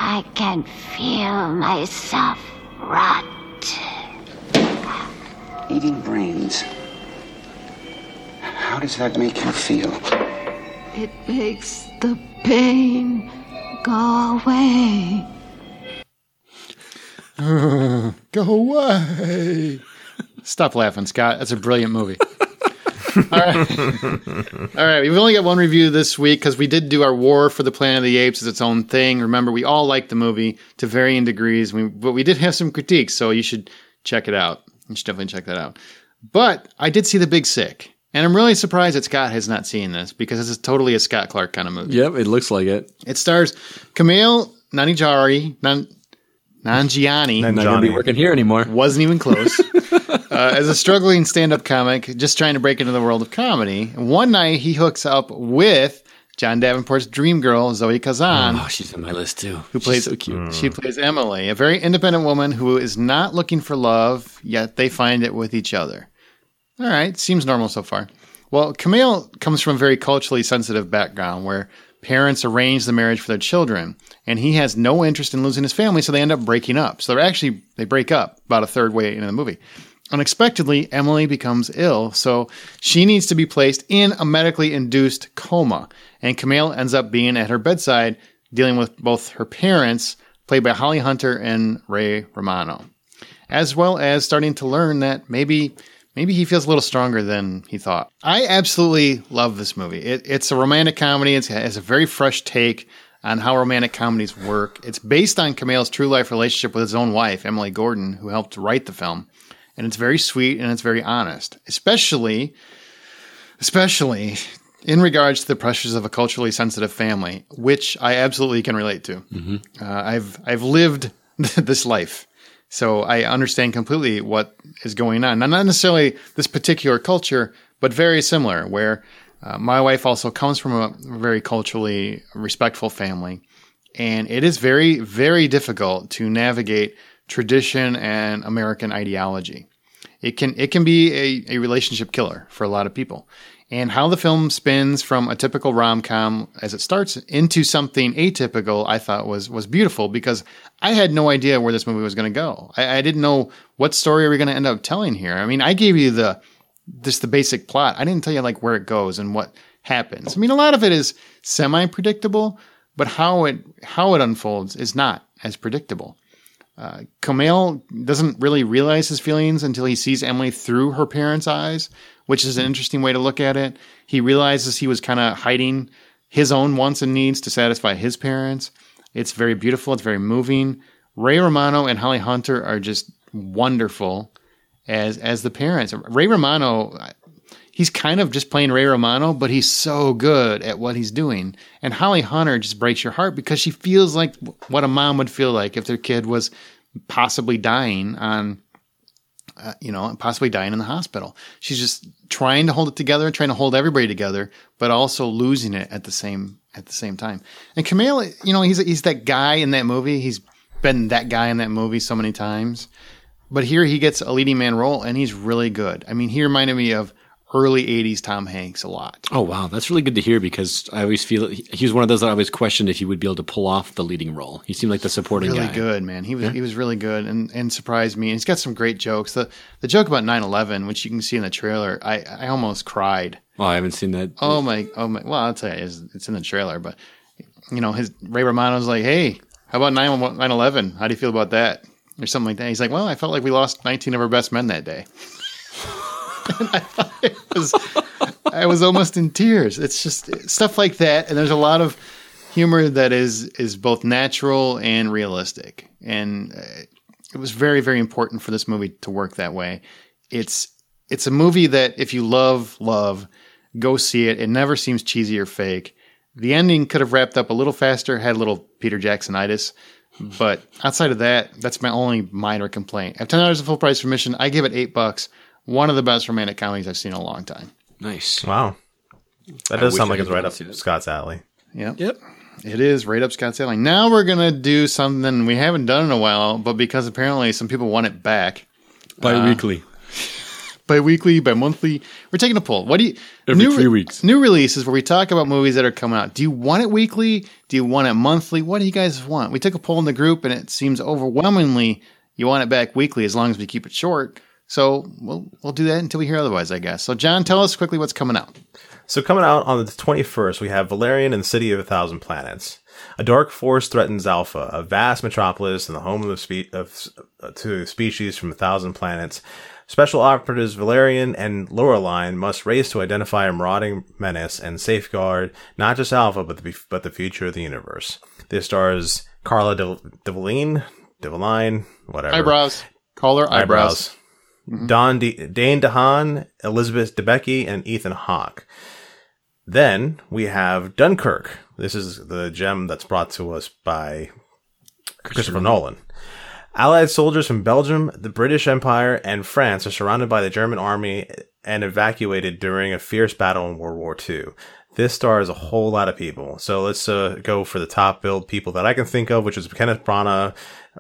I can feel myself rot. Eating brains. How does that make you feel? It makes the pain go away. Go away. Stop laughing, Scott. That's a brilliant movie. All right. We've only got one review this week because we did do our War for the Planet of the Apes as its own thing. Remember, we all liked the movie to varying degrees, but we did have some critiques, so you should check it out. You should definitely check that out. But I did see The Big Sick, and I'm really surprised that Scott has not seen this because this is totally a Scott Clark kind of movie. Yep, it looks like it. It stars Kumail Nanjiani. Nanjiani. Not going to be working here anymore. Wasn't even close. As a struggling stand-up comic, just trying to break into the world of comedy. One night, he hooks up with John Davenport's dream girl, Zoe Kazan. Oh, she's on my list too. She's so cute. She plays Emily, a very independent woman who is not looking for love, yet they find it with each other. All right, seems normal so far. Well, Kumail comes from a very culturally sensitive background where parents arrange the marriage for their children, and he has no interest in losing his family, so they end up breaking up. So they break up about a third way into the movie. Unexpectedly, Emily becomes ill, so she needs to be placed in a medically induced coma, and Kumail ends up being at her bedside, dealing with both her parents, played by Holly Hunter and Ray Romano, as well as starting to learn that maybe he feels a little stronger than he thought. I absolutely love this movie. It's a romantic comedy. It has a very fresh take on how romantic comedies work. It's based on Kumail's true life relationship with his own wife, Emily Gordon, who helped write the film. And it's very sweet and it's very honest, especially in regards to the pressures of a culturally sensitive family, which I absolutely can relate to. Mm-hmm. I've lived this life. So I understand completely what is going on. Now, not necessarily this particular culture, but very similar, where my wife also comes from a very culturally respectful family. And it is very, very difficult to navigate tradition and American ideology. It can be a relationship killer for a lot of people. And how the film spins from a typical rom-com as it starts into something atypical, I thought was beautiful because I had no idea where this movie was going to go. I didn't know what story are we going to end up telling here. I mean, I gave you the basic plot. I didn't tell you like where it goes and what happens. I mean, a lot of it is semi-predictable, but how it unfolds is not as predictable. Kumail doesn't really realize his feelings until he sees Emily through her parents' eyes, which is an interesting way to look at it. He realizes he was kind of hiding his own wants and needs to satisfy his parents. It's very beautiful. It's very moving. Ray Romano and Holly Hunter are just wonderful as the parents. Ray Romano, he's kind of just playing Ray Romano, but he's so good at what he's doing. And Holly Hunter just breaks your heart because she feels like what a mom would feel like if their kid was possibly dying possibly dying in the hospital. She's just trying to hold it together, trying to hold everybody together, but also losing it at the same time. And Kumail, he's that guy in that movie. He's been that guy in that movie so many times. But here he gets a leading man role, and he's really good. I mean, he reminded me of early 80s Tom Hanks a lot. Oh, wow. That's really good to hear because I always feel he was one of those that I always questioned if he would be able to pull off the leading role. He seemed like the supporting guy. Really good, man. He was really good and surprised me. And he's got some great jokes. The joke about 9/11, which you can see in the trailer, I almost cried. Oh, I haven't seen that. Oh my. Well, I'll tell you, it's in the trailer. But, Ray Romano's like, hey, how about 9/11? How do you feel about that? Or something like that. He's like, well, I felt like we lost 19 of our best men that day. And I was almost in tears. It's just stuff like that. And there's a lot of humor that is both natural and realistic. And it was very, very important for this movie to work that way. It's a movie that if you love, go see it. It never seems cheesy or fake. The ending could have wrapped up a little faster, had a little Peter Jacksonitis. But outside of that, that's my only minor complaint. At $10 a full price for admission, I give it $8. One of the best romantic comedies I've seen in a long time. Nice. Wow. That does sound like it's right up Scott's alley. Yep. It is right up Scott's alley. Now we're going to do something we haven't done in a while, but because apparently some people want it back. Bi-weekly. bi-weekly, bi-monthly? We're taking a poll. What do you Every 3 weeks. New releases where we talk about movies that are coming out. Do you want it weekly? Do you want it monthly? What do you guys want? We took a poll in the group, and it seems overwhelmingly you want it back weekly as long as we keep it short. So we'll do that until we hear otherwise, I guess. So John, tell us quickly what's coming out. So coming out on the 21st, we have Valerian and the City of a Thousand Planets. A dark force threatens Alpha, a vast metropolis and the home to species from 1,000 planets. Special operatives Valerian and Laureline must race to identify a marauding menace and safeguard not just Alpha, but the future of the universe. This stars Carla Delevingne, whatever. Eyebrows. Call her eyebrows. Mm-hmm. Dane DeHaan, Elizabeth Debicki, and Ethan Hawke. Then we have Dunkirk. This is the gem that's brought to us by Christopher Nolan. Allied soldiers from Belgium, the British Empire, and France are surrounded by the German army and evacuated during a fierce battle in World War II. This stars a whole lot of people. So let's go for the top billed people that I can think of, which is Kenneth Branagh,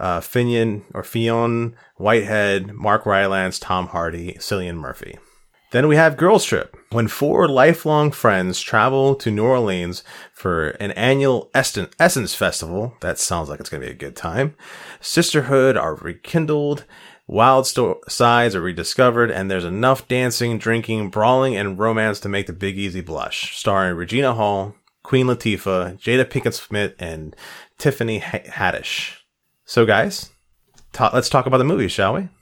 Fionn Whitehead, Mark Rylance, Tom Hardy, Cillian Murphy. Then we have Girls Trip, when 4 lifelong friends travel to New Orleans for an annual Essence Festival. That sounds like it's going to be a good time. Sisterhood are rekindled, wild sides are rediscovered, and there's enough dancing, drinking, brawling, and romance to make the Big Easy blush. Starring Regina Hall, Queen Latifah, Jada Pinkett Smith, and Tiffany Haddish. So guys, let's talk about the movie, shall we?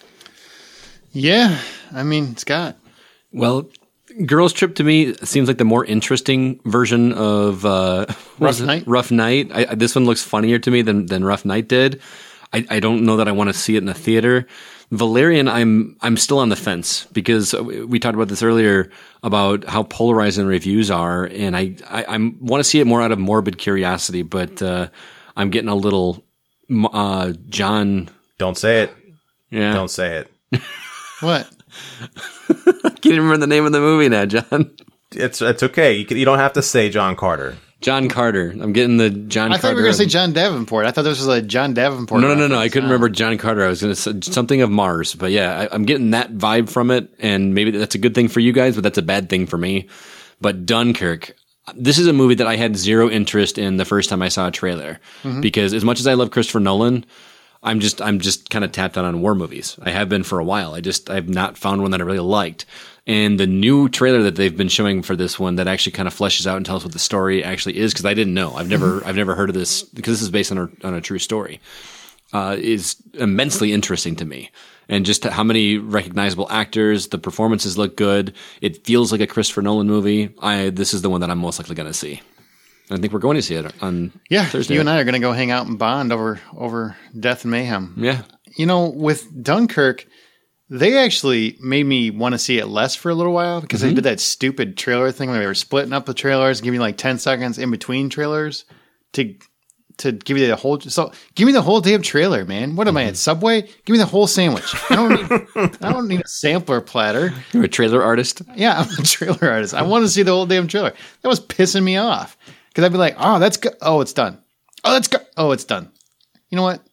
Yeah, I mean, Scott. Well, Girls Trip to me seems like the more interesting version of Rough Night. Rough Night. This one looks funnier to me than Rough Night did. I don't know that I want to see it in a theater. Valerian, I'm still on the fence because we talked about this earlier about how polarizing reviews are, and I want to see it more out of morbid curiosity. But I'm getting a little John. Don't say it. Yeah, don't say it. What? I can't even remember the name of the movie now, John. It's okay. You don't have to say John Carter. John Carter. I'm getting the John Carter. I thought we were going to say John Davenport. I thought this was a John Davenport. No. I couldn't remember John Carter. I was going to say something of Mars. But yeah, I'm getting that vibe from it. And maybe that's a good thing for you guys, but that's a bad thing for me. But Dunkirk, this is a movie that I had zero interest in the first time I saw a trailer. Mm-hmm. Because as much as I love Christopher Nolan, I'm just kind of tapped out on war movies. I have been for a while. I've not found one that I really liked. And the new trailer that they've been showing for this one that actually kind of fleshes out and tells what the story actually is, because I didn't know. I've never heard of this, because this is based on a true story, is immensely interesting to me. And just how many recognizable actors, the performances look good. It feels like a Christopher Nolan movie. This is the one that I'm most likely going to see. I think we're going to see it on Thursday. You and I are going to go hang out and bond over Death and Mayhem. Yeah. You know, with Dunkirk, they actually made me want to see it less for a little while because they did that stupid trailer thing where they were splitting up the trailers, giving you like 10 seconds in between trailers to give you the whole. So give me the whole damn trailer, man. What am I at Subway? Give me the whole sandwich. I don't need a sampler platter. You're a trailer artist? Yeah, I'm a trailer artist. I want to see the whole damn trailer. That was pissing me off because I'd be like, oh, that's good. Oh, it's done. Oh, that's good. Oh, it's done. You know what?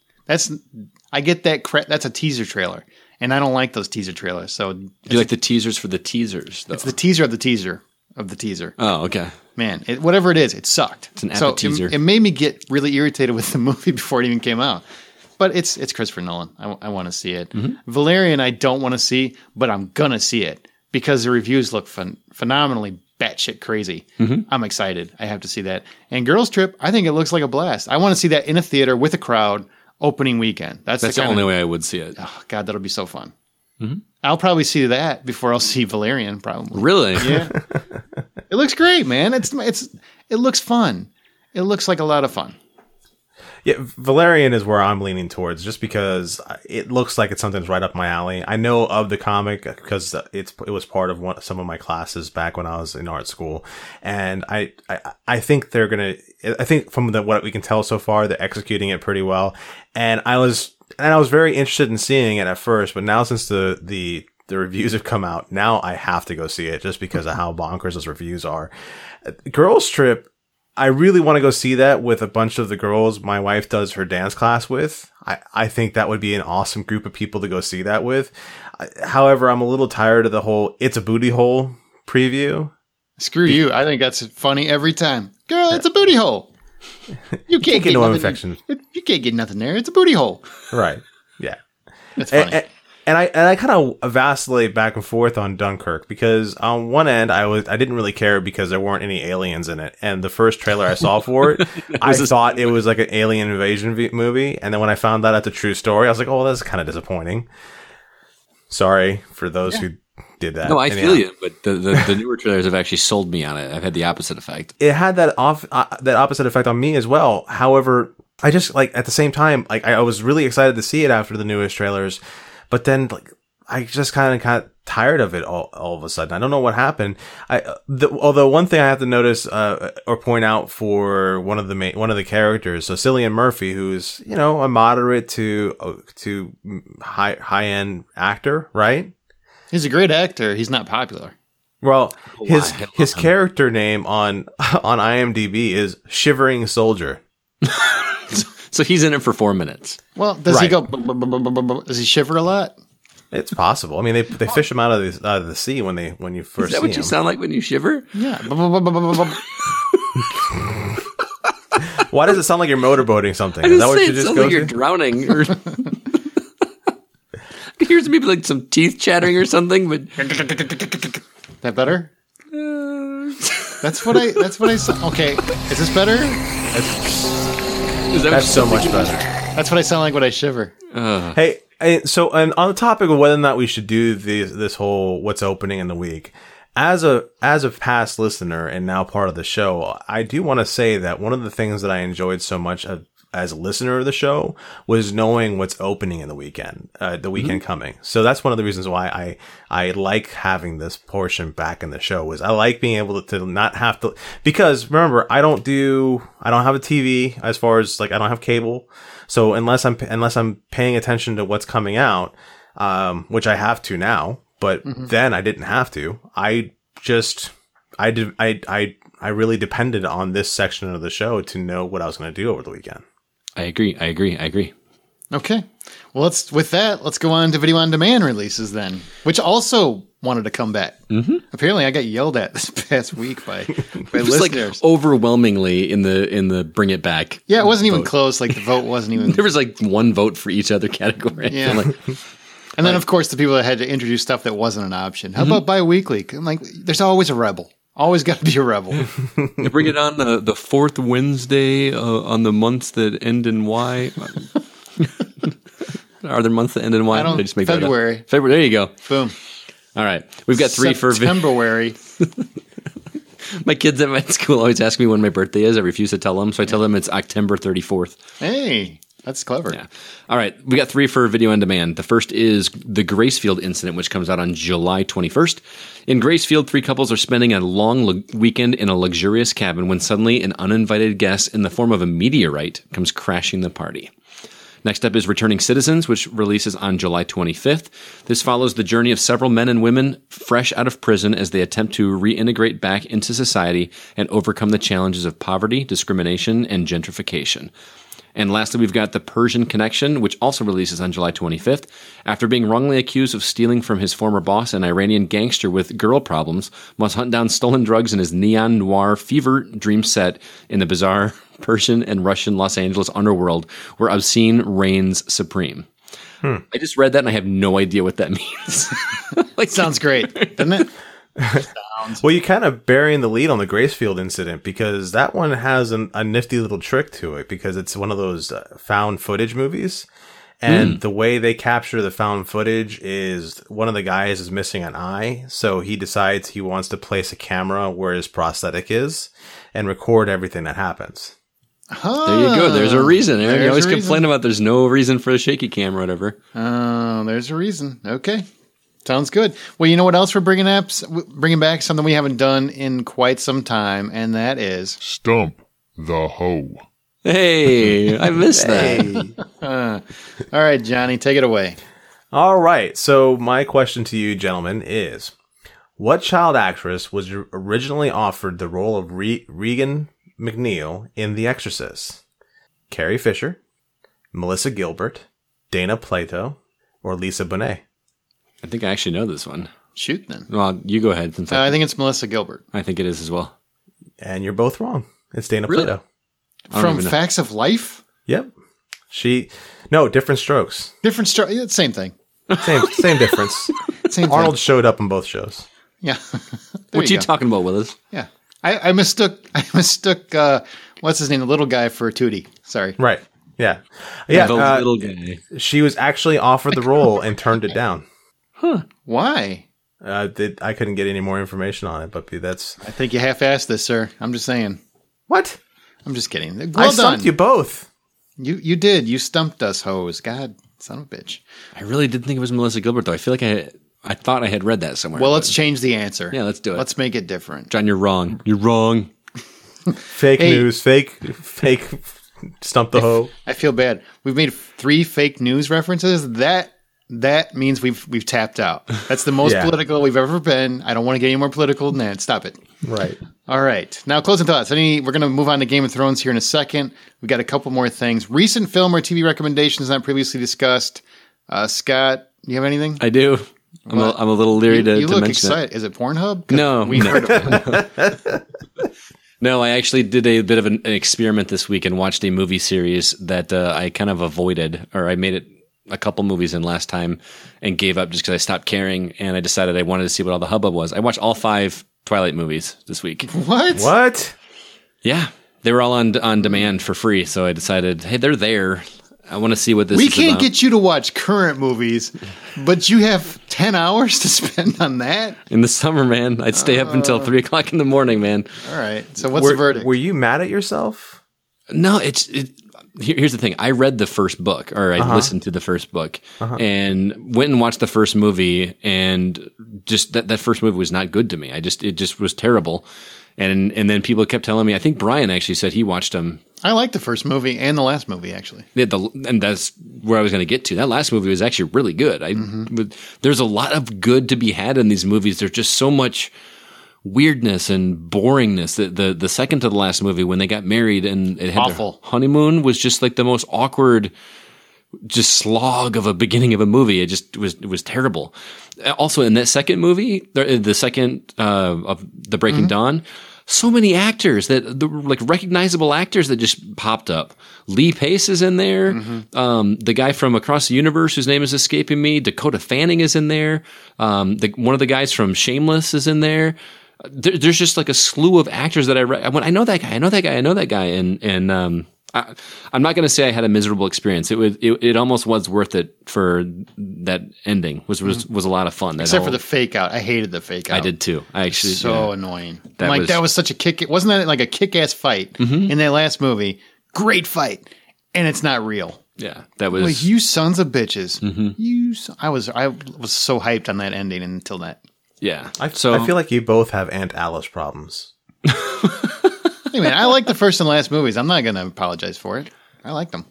I get that. That's a teaser trailer. And I don't like those teaser trailers. So do you like the teasers for the teasers, though? It's the teaser of the teaser of the teaser. Oh, okay. Man, whatever it is, it sucked. It's an appetizer. It made me get really irritated with the movie before it even came out. But it's Christopher Nolan. I want to see it. Mm-hmm. Valerian, I don't want to see, but I'm going to see it because the reviews look phenomenally batshit crazy. Mm-hmm. I'm excited. I have to see that. And Girls Trip, I think it looks like a blast. I want to see that in a theater with a crowd. Opening weekend. That's the only way I would see it. Oh, God, that'll be so fun. Mm-hmm. I'll probably see that before I'll see Valerian, probably. Really? Yeah. It looks great, man. It looks fun. It looks like a lot of fun. Yeah, Valerian is where I'm leaning towards, just because it looks like it's something that's right up my alley. I know of the comic because it was part of some of my classes back when I was in art school, and I think they're gonna. I think from what we can tell so far, they're executing it pretty well, and I was very interested in seeing it at first, but now since the reviews have come out, now I have to go see it just because of how bonkers those reviews are. Girls Trip, I really want to go see that with a bunch of the girls my wife does her dance class with. I think that would be an awesome group of people to go see that with. However, I'm a little tired of the whole "it's a booty hole" preview. Screw you. I think that's funny every time. Girl, it's a booty hole. You can't get no nothing. infection. You can't get nothing there. It's a booty hole. Right. Yeah. That's funny. And I kind of vacillate back and forth on Dunkirk because on one end I didn't really care because there weren't any aliens in it, and the first trailer I saw for it, I thought it was like an alien invasion movie, and then when I found out it's a true story, I was like, oh, that's kind of disappointing. Sorry for those who did that. No, I feel you, but the newer trailers have actually sold me on it. I've had the opposite effect. It had that opposite effect on me as well. However, I just like at the same time, like I was really excited to see it after the newest trailers. But then, like, I just kind of got tired of it all of a sudden. I don't know what happened. Although one thing I have to notice or point out for one of the characters, so Cillian Murphy, who's a moderate to high end actor, right? He's a great actor. He's not popular. Well, his character name on IMDb is Shivering Soldier. So he's in it for 4 minutes. Well, does he go? Does he shiver a lot? It's possible. I mean, they fish him out of the sea when you first. Is that see what you him. sound like when you shiver? Yeah. Why does it sound like you're motorboating something? I Is that just what say you it just sounds go like you're to? drowning. Or here's maybe like some teeth chattering or something. But That better? That's what I saw. Okay, is this better? That's so much better. That's what I sound like when I shiver. Hey, and on the topic of whether or not we should do this whole what's opening in the week, as a past listener and now part of the show, I do want to say that one of the things that I enjoyed so much as a listener of the show was knowing what's opening in the weekend coming. So that's one of the reasons why I like having this portion back in the show is I like being able to not have to, because remember, I don't have a TV as far as like, I don't have cable. So unless I'm paying attention to what's coming out, which I have to now, but then I didn't have to, I really depended on this section of the show to know what I was going to do over the weekend. I agree. Okay. Well, let's go on to video on demand releases then, which also wanted to come back. Mm-hmm. Apparently, I got yelled at this past week by listeners. Like overwhelmingly in the bring it back. Yeah, it wasn't even close. Like the vote wasn't even. There was like one vote for each other category. Yeah. And then, of course, the people that had to introduce stuff that wasn't an option. How about bi-weekly? I'm like, there's always a rebel. Always got to be a rebel. You bring it on the fourth Wednesday on the months that end in Y. Are there months that end in Y? I don't. Just make February. February. There you go. Boom. All right, we've got three for September-wary. My kids at my school always ask me when my birthday is. I refuse to tell them, so I tell them it's October 34th. Hey, that's clever. Yeah. All right, we got three for video on demand. The first is the Gracefield incident, which comes out on July 21st. In Gracefield, three couples are spending a long weekend in a luxurious cabin when suddenly an uninvited guest in the form of a meteorite comes crashing the party. Next up is Returning Citizens, which releases on July 25th. This follows the journey of several men and women fresh out of prison as they attempt to reintegrate back into society and overcome the challenges of poverty, discrimination, and gentrification. And lastly, we've got The Persian Connection, which also releases on July 25th. After being wrongly accused of stealing from his former boss, an Iranian gangster with girl problems must hunt down stolen drugs in his neon noir fever dream set in the bizarre Persian and Russian Los Angeles underworld where obscene reigns supreme. I just read that and I have no idea what that means. Sounds great, doesn't it? Well, you're kind of burying the lead on the Gracefield incident because that one has a nifty little trick to it because it's one of those found footage movies. And the way they capture the found footage is one of the guys is missing an eye. So he decides he wants to place a camera where his prosthetic is and record everything that happens. There you go. There's a reason. Aaron. You always complain about there's no reason for a shaky cam or whatever. Oh, there's a reason. Okay. Sounds good. Well, you know what else we're bringing back? Something we haven't done in quite some time, and that is Stump the Hoe. Hey, I missed that. All right, Johnny, take it away. All right. So my question to you, gentlemen, is what child actress was originally offered the role of Regan McNeil in The Exorcist? Carrie Fisher, Melissa Gilbert, Dana Plato, or Lisa Bonet? I think I actually know this one. Shoot, then. Well, you go ahead. Since I think it's Melissa Gilbert. I think it is as well. And you're both wrong. It's Dana Really? Plato. From Facts of Life? Yep. No, Different Strokes. Different story. Same thing. Same difference. Same Arnold thing. showed up in both shows. Yeah. What you go. talking about, Willis? Yeah. I mistook what's his name, the little guy for Tootie. Sorry. Right. Yeah. The Yeah. little guy. She was actually offered the role and turned it down. Why? I couldn't get any more information on it, but that's I think you half-assed this, sir. I'm just saying. what I'm just kidding. Well I stumped done. you both. You did. You stumped us, hoes. God, son of a bitch. I really did think it was Melissa Gilbert, though. I feel like I thought I had read that somewhere. Well, let's change the answer. Yeah, let's do it. Let's make it different. John, you're wrong. You're wrong. Fake Hey. news. Fake. Stump the hoe. I feel bad. We've made 3 fake news references. That means we've tapped out. That's the most Yeah. political we've ever been. I don't want to get any more political than that. Stop it. Right. All right. Now, closing thoughts. We're going to move on to Game of Thrones here in a second. We've got a couple more things. Recent film or TV recommendations not previously discussed. Scott, do you have anything? I do. I'm a little leery to You look mention excited. Is it Pornhub? 'Cause No, we've no. heard of it. No, I actually did a bit of an experiment this week and watched a movie series that I kind of avoided, or I made it a couple movies in last time and gave up just because I stopped caring, and I decided I wanted to see what all the hubbub was. I watched all 5 Twilight movies this week. What? What? Yeah, they were all on demand for free, so I decided, hey, they're there. I want to see what this We is can't about. get you to watch current movies, but you have 10 hours to spend on that? In the summer, man, I'd stay up until 3 o'clock in the morning, man. All right. So what's the verdict? Were you mad at yourself? No, here's the thing. I read the first book, or I listened to the first book, and went and watched the first movie, and just that first movie was not good to me. It just was terrible. And then people kept telling me, I think Brian actually said he watched them. I like the first movie and the last movie, actually. And that's where I was going to get to. That last movie was actually really good. There's a lot of good to be had in these movies. There's just so much weirdness and boringness. The second to the last movie, when they got married and it had Awful. their honeymoon, was just like the most awkward, just slog of a beginning of a movie. It was terrible. Also, in that second movie, the second of the Breaking Dawn, so many actors like recognizable actors that just popped up. Lee Pace is in there. The guy from Across the Universe, whose name is escaping me, Dakota Fanning is in there. One of the guys from Shameless is in there. There's just like a slew of actors that I know that guy, and I'm not going to say I had a miserable experience. It almost was worth it for that ending. Was a lot of fun. Except for the fake out. I hated the fake out. I did too. I actually So annoying. That That was such a kick. Wasn't that like a kick-ass fight in that last movie? Great fight. And it's not real. Yeah, that was Like, you sons of bitches. I was so hyped on that ending until that. yeah. I feel like you both have Aunt Alice problems. Hey man, I like the first and last movies. I'm not going to apologize for it. I like them.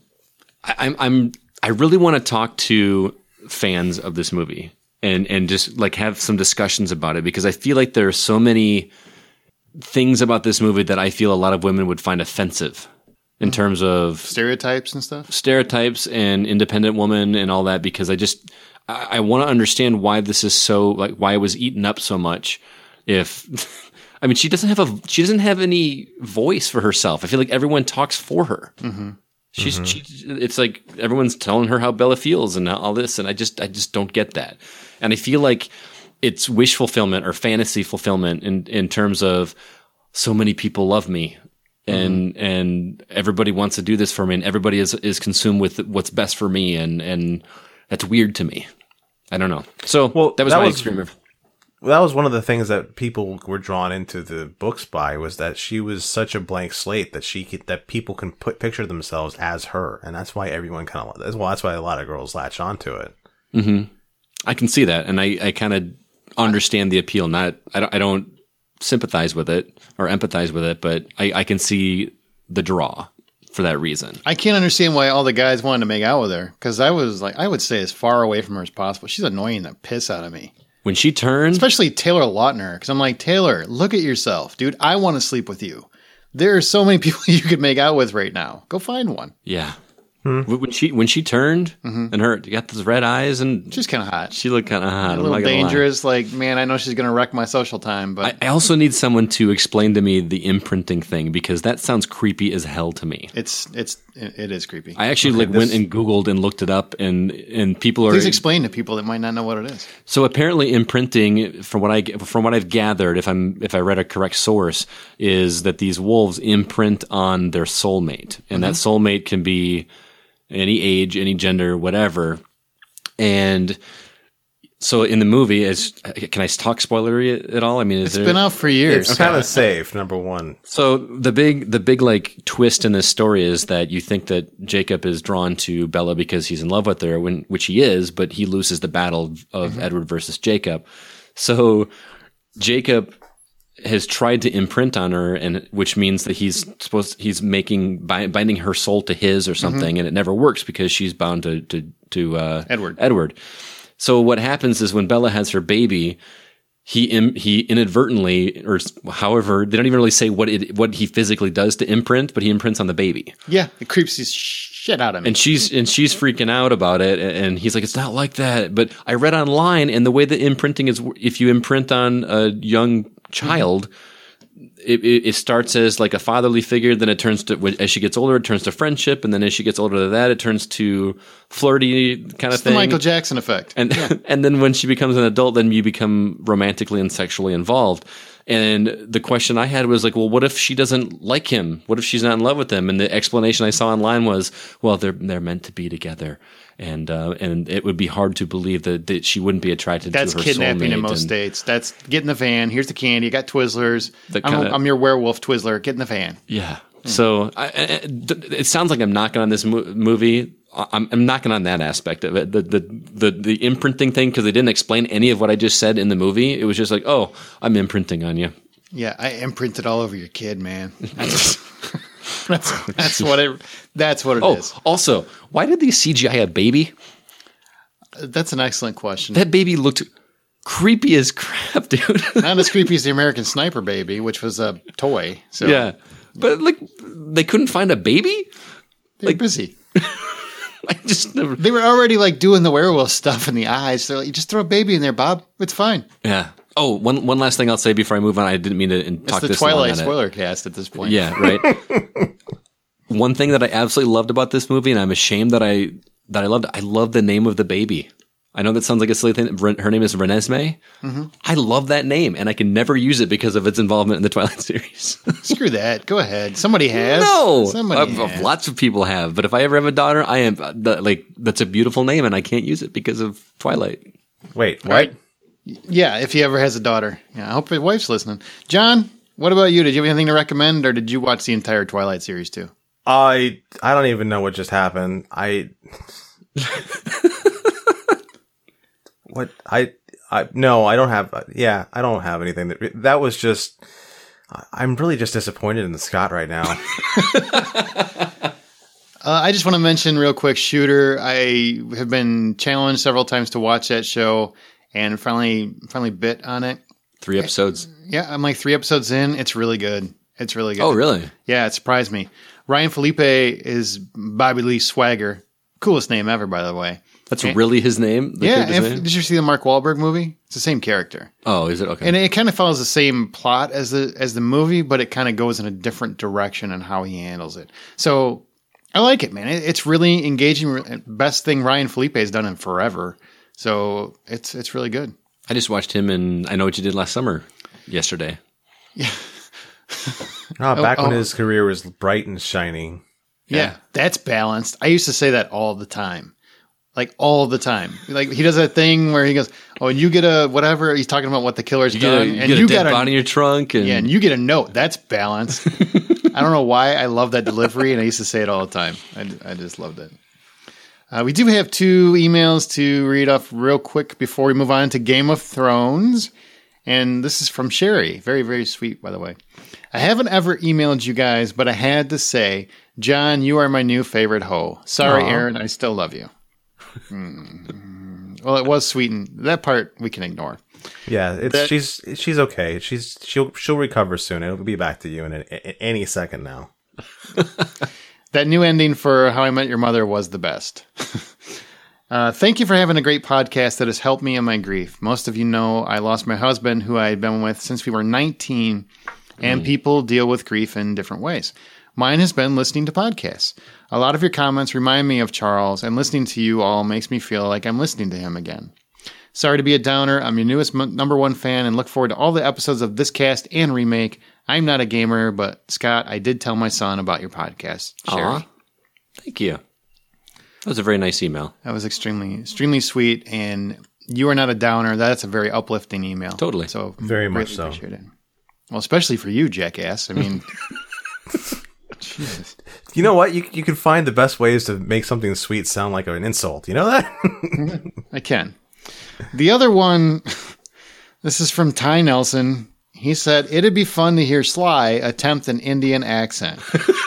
I really want to talk to fans of this movie and just like have some discussions about it, because I feel like there are so many things about this movie that I feel a lot of women would find offensive in terms of Stereotypes and stuff. stereotypes and independent woman and all that, because I want to understand why this is so, like, why it was eaten up so much. If I mean, she doesn't have any voice for herself. I feel like everyone talks for her. It's like everyone's telling her how Bella feels and all this, and I just don't get that. And I feel like it's wish fulfillment or fantasy fulfillment in terms of so many people love me. And everybody wants to do this for me, and everybody is consumed with what's best for me, and that's weird to me. I don't know. So that was my experiment. Well, that was one of the things that people were drawn into the books by, was that she was such a blank slate that people can picture themselves as her, and that's why everyone that's why a lot of girls latch onto it. Mm-hmm. I can see that, and I kind of understand the appeal. I don't sympathize with it or empathize with it, but I can see the draw for that reason. I can't understand why all the guys wanted to make out with her, because I would stay as far away from her as possible. She's annoying the piss out of me. When she turned, Especially Taylor Lautner, because I'm like, Taylor, look at yourself, dude. I want to sleep with you. There are so many people you could make out with right now. Go find one. Yeah. When she turned and her got those red eyes and She's kind of hot. she looked kind of hot. A little dangerous. Like, man, I know she's going to wreck my social time, but I also need someone to explain to me the imprinting thing because that sounds creepy as hell to me. it is creepy. I actually went and Googled and looked it up, and people are. Please explain to people that might not know what it is. So apparently, imprinting, from what I've gathered, if I read a correct source, is that these wolves imprint on their soulmate, and that soulmate can be any age, any gender, whatever. And so in the movie, can I talk spoilery at all? I mean, It's been out for years. It's kind of safe, number one. So the big like twist in this story is that you think that Jacob is drawn to Bella because he's in love with her, which he is, but he loses the battle of Edward versus Jacob. So Jacob has tried to imprint on her, and which means that he's binding her soul to his or something, and it never works because she's bound to Edward. So what happens is when Bella has her baby, he inadvertently, or however, they don't even really say what he physically does to imprint, but he imprints on the baby. Yeah, it creeps his shit out of me. And she's freaking out about it, and he's like, "It's not like that." But I read online, and the way that imprinting is, if you imprint on a young child, it starts as like a fatherly figure, then it turns to, as she gets older, it turns to friendship, and then as she gets older than that, it turns to flirty kind of thing. The Michael Jackson effect. And and then when she becomes an adult, then you become romantically and sexually involved. And the question I had was like, well, what if she doesn't like him? What if she's not in love with him? And the explanation I saw online was, well, they're meant to be together. And it would be hard to believe that she wouldn't be attracted to her soulmate. That's kidnapping in most states. That's get in the van. Here's the candy. You got Twizzlers. I'm your werewolf Twizzler. Get in the van. Yeah. So it sounds like I'm knocking on this movie. I'm knocking on that aspect of it. The imprinting thing, because they didn't explain any of what I just said in the movie. It was just like, oh, I'm imprinting on you. Yeah, I imprinted all over your kid, man. That's what it is. Also, why did they CGI a baby? That's an excellent question. That baby looked creepy as crap, dude. Not as creepy as the American Sniper baby, which was a toy. So. Yeah, but like they couldn't find a baby. They're busy. I just never. They were already like doing the werewolf stuff in the eyes. So you just throw a baby in there, Bob. It's fine. Yeah. Oh, one last thing I'll say before I move on. I didn't mean to talk this long on it. It's the Twilight spoiler cast at this point. Yeah, right. One thing that I absolutely loved about this movie, and I'm ashamed that I loved it, I love the name of the baby. I know that sounds like a silly thing. Her name is Renesmee. Mm-hmm. I love that name, and I can never use it because of its involvement in the Twilight series. Screw that. Go ahead. Somebody has. No. Has. Lots of people have. But if I ever have a daughter, I am that's a beautiful name, and I can't use it because of Twilight. Wait, what? Right? Yeah, if he ever has a daughter. Yeah, I hope his wife's listening. John, what about you? Did you have anything to recommend, or did you watch the entire Twilight series too? I don't even know what just happened. No, I don't have. I don't have anything. That was just. I'm really just disappointed in Scott right now. I just want to mention real quick, Shooter. I have been challenged several times to watch that show, and finally bit on it. 3 episodes. Yeah, I'm like 3 episodes in. It's really good. Oh, really? Yeah, it surprised me. Ryan Felipe is Bobby Lee Swagger. Coolest name ever, by the way. That's really his name? Did you see the Mark Wahlberg movie? It's the same character. Oh, is it? Okay. And it kind of follows the same plot as the movie, but it kind of goes in a different direction in how he handles it. So I like it, man. It's really engaging. Best thing Ryan Felipe has done in forever. So it's really good. I just watched him in I Know What You Did Last Summer yesterday. Yeah. Back when his career was bright and shining. Yeah, that's balanced. I used to say that all the time. Like, all the time. Like, he does that thing where he goes, oh, and you get a whatever. He's talking about what the killer's done. And you get a dead body in your trunk. And you get a note. That's balanced. I don't know why I love that delivery, and I used to say it all the time. I just loved it. We do have 2 emails to read off real quick before we move on to Game of Thrones. And this is from Sherry. Very, very sweet, by the way. I haven't ever emailed you guys, but I had to say, John, you are my new favorite hoe. Sorry, Aaron, I still love you. Well, it was sweet, and that part we can ignore. Yeah, she's okay. She'll recover soon. It'll be back to you in any second now. That new ending for How I Met Your Mother was the best. Thank you for having a great podcast that has helped me in my grief. Most of you know I lost my husband, who I had been with since we were 19, and people deal with grief in different ways. Mine has been listening to podcasts. A lot of your comments remind me of Charles, and listening to you all makes me feel like I'm listening to him again. Sorry to be a downer. I'm your newest number one fan and look forward to all the episodes of this cast and remake. I'm not a gamer, but Scott, I did tell my son about your podcast. Sherry. Thank you. That was a very nice email. That was extremely sweet, and you are not a downer. That's a very uplifting email. Totally. So very much so. Appreciate it. Well, especially for you, jackass. I mean, Jesus. You know what? You can find the best ways to make something sweet sound like an insult. You know that? I can. The other one, this is from Ty Nelson. He said, it'd be fun to hear Sly attempt an Indian accent.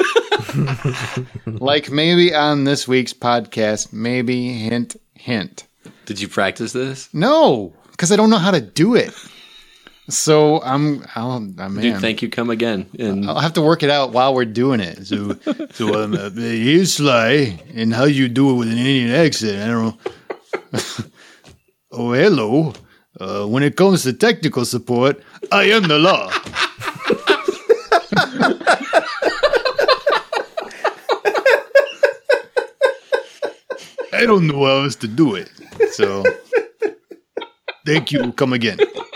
Like maybe on this week's podcast, maybe hint, hint. Did you practice this? No, because I don't know how to do it. So Dude, thank you. Come again. And I'll have to work it out while we're doing it. So here's Sly, and how you do it with an Indian accent. I don't know. Oh, hello. When it comes to technical support, I am the law. I don't know how else to do it. So, thank you. Come again.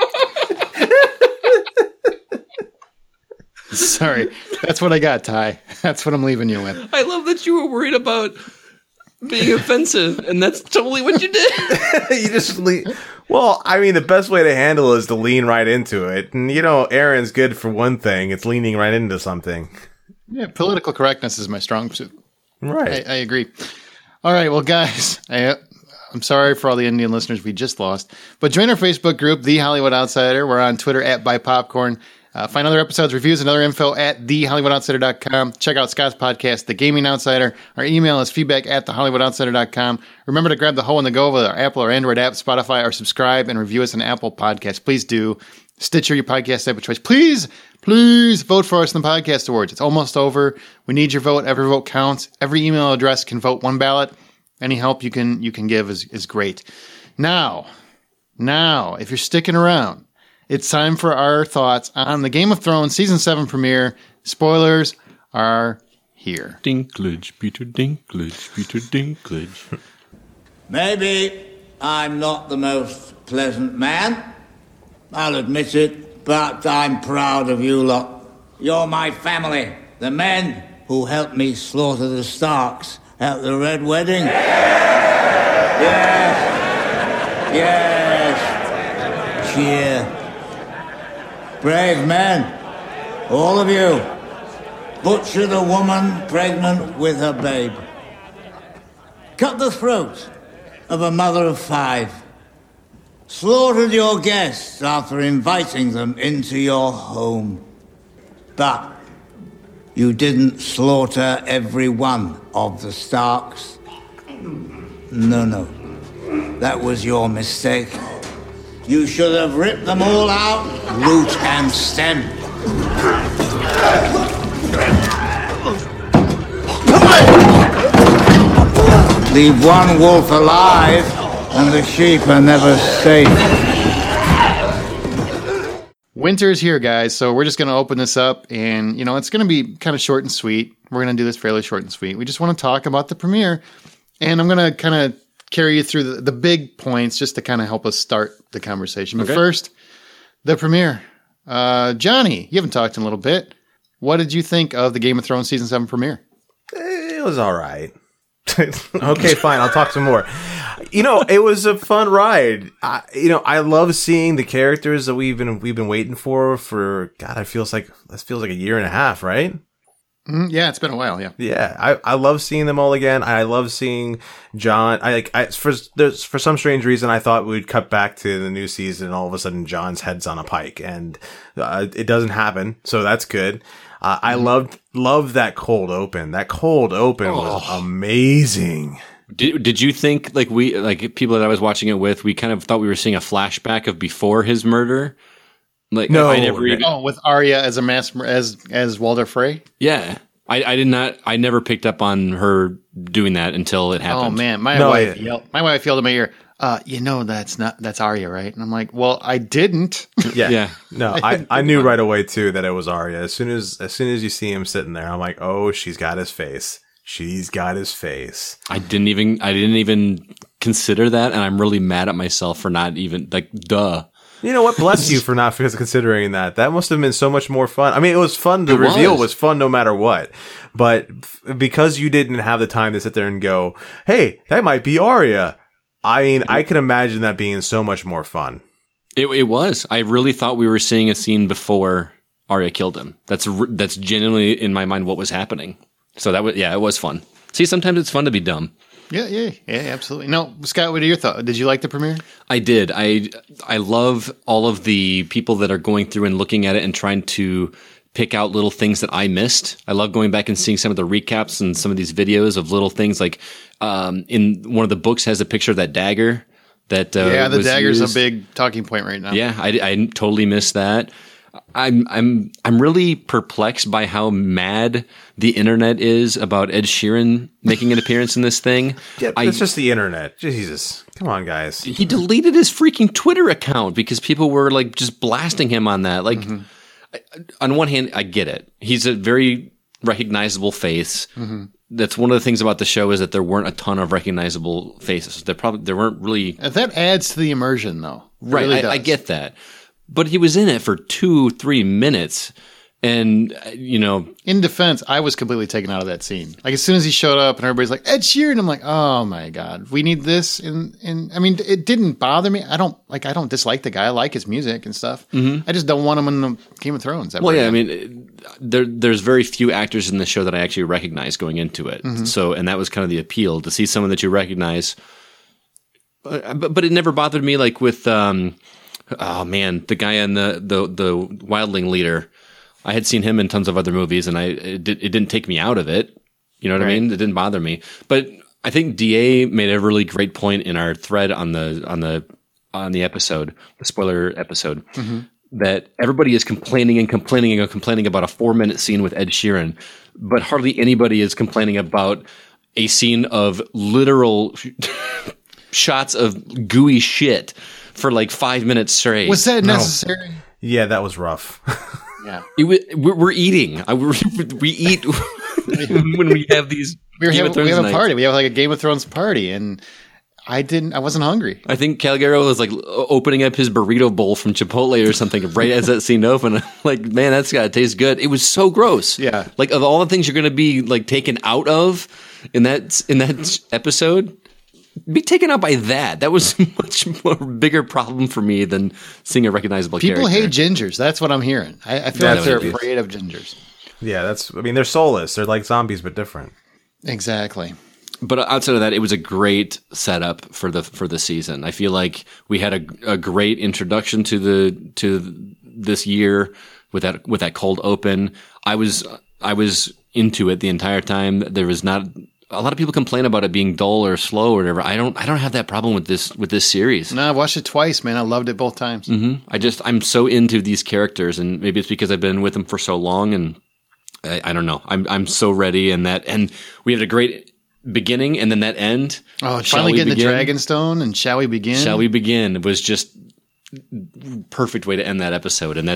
Sorry. That's what I got, Ty. That's what I'm leaving you with. I love that you were worried about being offensive, and that's totally what you did. You just well, I mean, the best way to handle it is to lean right into it. And, Aaron's good for one thing. It's leaning right into something. Yeah, political correctness is my strong suit. Right. I agree. All right, well, guys, I'm sorry for all the Indian listeners we just lost. But join our Facebook group, The Hollywood Outsider. We're on Twitter @BuyPopcorn. Find other episodes, reviews, and other info at TheHollywoodOutsider.com. Check out Scott's podcast, The Gaming Outsider. Our email is feedback@TheHollywoodOutsider.com. Remember to grab the Ho and the Go with our Apple or Android app, Spotify, or subscribe and review us on Apple Podcasts. Please do. Stitcher, your podcast app of choice. Please vote for us in the Podcast Awards. It's almost over. We need your vote. Every vote counts. Every email address can vote one ballot. Any help you can give is great. Now, if you're sticking around, it's time for our thoughts on the Game of Thrones Season 7 premiere. Spoilers are here. Dinklage, Peter Dinklage, Peter Dinklage. Maybe I'm not the most pleasant man. I'll admit it, but I'm proud of you lot. You're my family. The men who helped me slaughter the Starks at the Red Wedding. Yes. Cheer. Brave men, all of you, butchered a woman pregnant with her babe. Cut the throat of a mother of 5. Slaughtered your guests after inviting them into your home. But you didn't slaughter every one of the Starks. No. That was your mistake. You should have ripped them all out, root and stem. Leave one wolf alive, and the sheep are never safe. Winter's here, guys, so we're just going to open this up, and, it's going to be kind of short and sweet. We're going to do this fairly short and sweet. We just want to talk about the premiere, and I'm going to kind of carry you through the big points just to kind of help us start the conversation. But first, the premiere. Johnny, you haven't talked in a little bit. What did you think of the Game of Thrones Season 7 premiere? It was all right. Okay, fine. I'll talk some more. It was a fun ride. I love seeing the characters that we've been waiting for God, it feels like a year and a half, right? Yeah, it's been a while. Yeah. I love seeing them all again. I love seeing Jon. For some strange reason, I thought we'd cut back to the new season, and all of a sudden, Jon's head's on a pike, and it doesn't happen. So that's good. I loved that cold open. That cold open was amazing. Did you think like people that I was watching it with, we kind of thought we were seeing a flashback of before his murder? Like No. I never even, with Arya as a as Walder Frey. yeah. I did not. I never picked up on her doing that until it happened. Oh man, my wife yelled in my ear. That's Arya, right? And I'm like, well, I didn't. Yeah. No, I knew right away too that it was Arya. As soon as you see him sitting there, I'm like, oh, she's got his face. She's got his face. I didn't even consider that, and I'm really mad at myself for not even duh. You know what? Bless you for not considering that. That must have been so much more fun. I mean, it was fun. The reveal was fun no matter what. But because you didn't have the time to sit there and go, hey, that might be Arya. I mean, I can imagine that being so much more fun. It was. I really thought we were seeing a scene before Arya killed him. That's genuinely in my mind what was happening. So it was fun. See, sometimes it's fun to be dumb. Yeah, absolutely. No, Scott, what are your thoughts? Did you like the premiere? I did. I love all of the people that are going through and looking at it and trying to pick out little things that I missed. I love going back and seeing some of the recaps and some of these videos of little things like in one of the books has a picture of that dagger. The dagger's used. a big talking point right now. Yeah, I totally missed that. I'm really perplexed by how mad the internet is about Ed Sheeran making an appearance in this thing. Yeah, it's just the internet. Jesus, come on, guys. He deleted his freaking Twitter account because people were like just blasting him on that. Like, on one hand, I get it. He's a very recognizable face. Mm-hmm. That's one of the things about the show is that there weren't a ton of recognizable faces. There weren't really. That adds to the immersion, though. Right, really I get that. But he was in it for 2-3 minutes. And, in defense, I was completely taken out of that scene. Like, as soon as he showed up and everybody's like, Ed Sheeran, I'm like, oh my God, we need this. And I mean, it didn't bother me. I don't dislike the guy. I like his music and stuff. Mm-hmm. I just don't want him in the Game of Thrones. Well, yeah, I mean, there's very few actors in the show that I actually recognize going into it. Mm-hmm. So, and that was kind of the appeal to see someone that you recognize. But it never bothered me, like with, the guy on the Wildling Leader. I had seen him in tons of other movies, and it didn't take me out of it. You know what I mean? It didn't bother me. But I think Da made a really great point in our thread on the episode, the spoiler episode, that everybody is complaining about a 4-minute scene with Ed Sheeran, but hardly anybody is complaining about a scene of literal shots of gooey shit for like 5 minutes straight. Was that necessary? No. Yeah, that was rough. Yeah, we're eating. We eat when we have these. We have a party. We have like a Game of Thrones party, and I wasn't hungry. I think Calgaro was like opening up his burrito bowl from Chipotle or something right as that scene opened. I'm like, man, that's gotta taste good. It was so gross. Yeah, like of all the things you're gonna be like taken out of in that episode. Be taken out by that. That was a much more bigger problem for me than seeing a recognizable People character. hate gingers. That's what I'm hearing. I feel like they're afraid of gingers. Yeah, they're soulless. They're like zombies, but different. Exactly. But outside of that, it was a great setup for the season. I feel like we had a great introduction to this year with that cold open. I was into it the entire time. There was not. A lot of people complain about it being dull or slow or whatever. I don't have that problem with this series. No, I watched it twice, man. I loved it both times. Mm-hmm. I'm so into these characters, and maybe it's because I've been with them for so long, and I don't know. I'm so ready, and we had a great beginning, and then that end. Oh, finally getting the Dragonstone, and shall we begin? Shall we begin? It was just perfect way to end that episode, I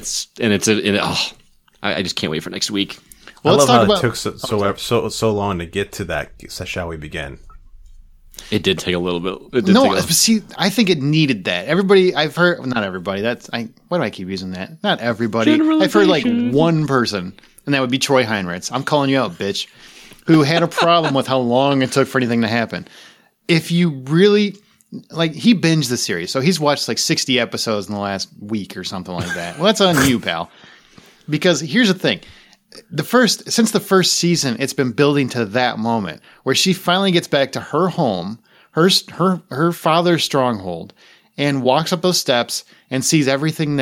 just can't wait for next week. Well, I love how it took so long to get to that. So shall we begin? It did take a little bit. See, I think it needed that. Everybody, I've heard, not everybody. Why do I keep using that? Not everybody. I've heard like one person, and that would be Troy Heinrichs. I'm calling you out, bitch. Who had a problem with how long it took for anything to happen. If you really he binged the series, so he's watched like 60 episodes in the last week or something like that. Well, that's on you, pal. Because here's the thing. Since the first season, it's been building to that moment where she finally gets back to her home, her father's stronghold, and walks up those steps and sees everything that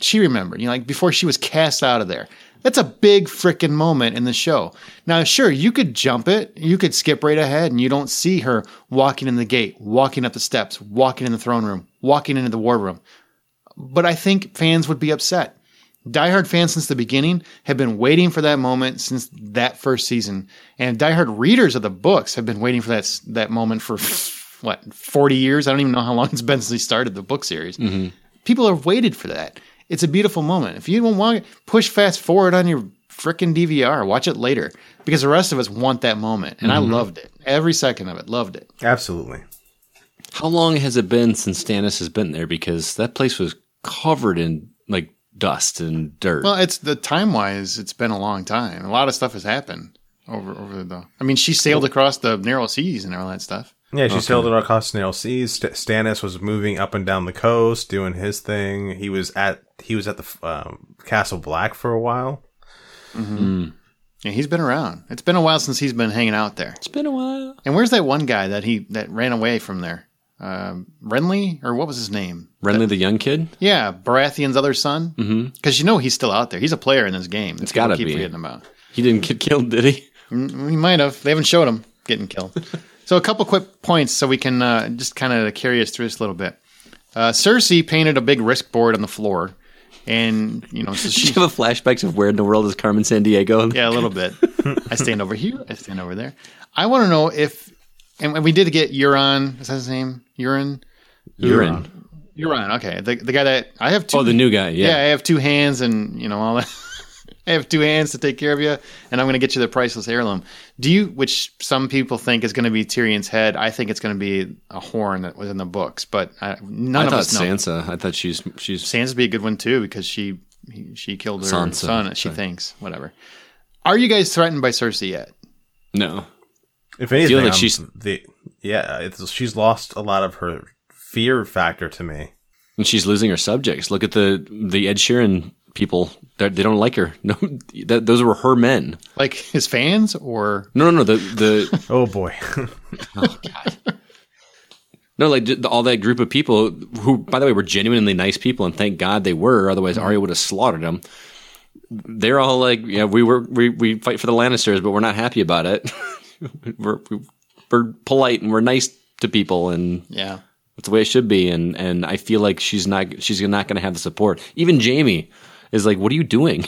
she remembered, like before she was cast out of there. That's a big freaking moment in the show. Now, sure, you could jump it. You could skip right ahead and you don't see her walking in the gate, walking up the steps, walking in the throne room, walking into the war room. But I think fans would be upset. Diehard fans since the beginning have been waiting for that moment since that first season. And diehard readers of the books have been waiting for that moment for, 40 years? I don't even know how long it's been since they started the book series. Mm-hmm. People have waited for that. It's a beautiful moment. If you don't want it, push fast forward on your frickin' DVR. Watch it later. Because the rest of us want that moment. And I loved it. Every second of it. Loved it. Absolutely. How long has it been since Stannis has been there? Because that place was covered in like dust and dirt. Well, it's the time-wise, it's been a long time. A lot of stuff has happened over the... I mean, she sailed across the narrow seas and all that stuff. Yeah, she sailed across the narrow seas. Stannis was moving up and down the coast, doing his thing. He was at the Castle Black for a while. Mm-hmm. Yeah, he's been around. It's been a while since he's been hanging out there. It's been a while. And where's that one guy that ran away from there? Renly, or what was his name? Renly, the young kid. Yeah, Baratheon's other son. Because he's still out there. He's a player in this game. It's got to be. Forgetting about. He didn't get killed, did he? He might have. They haven't showed him getting killed. So a couple quick points so we can just kind of carry us through this a little bit. Cersei painted a big risk board on the floor. And, so she have a flashbacks of where in the world is Carmen Sandiego? Yeah, a little bit. I stand over here. I stand over there. I want to know if, and we did get Euron. Is that his name? Euron. Okay. The guy that I have two. Oh, the new guy. Yeah. Yeah. I have two hands and, all that. I have two hands to take care of you, and I'm going to get you the priceless heirloom. Which some people think is going to be Tyrion's head. I think it's going to be a horn that was in the books, but none of us know. Sansa. I thought she's Sansa's be a good one too because she killed her son. She thinks whatever. Are you guys threatened by Cersei yet? No. If anything, like she's lost a lot of her fear factor to me, and she's losing her subjects. Look at the Ed Sheeran people. They don't like her. No, those were her men. Like his fans, or no. The oh boy. Oh god. No, like all that group of people who, by the way, were genuinely nice people, and thank God they were. Otherwise, Arya would have slaughtered them. They're all like, yeah, we fight for the Lannisters, but we're not happy about it. we're polite and we're nice to people, and yeah, that's the way it should be. And I feel like she's not going to have the support. Even Jaime is like, what are you doing?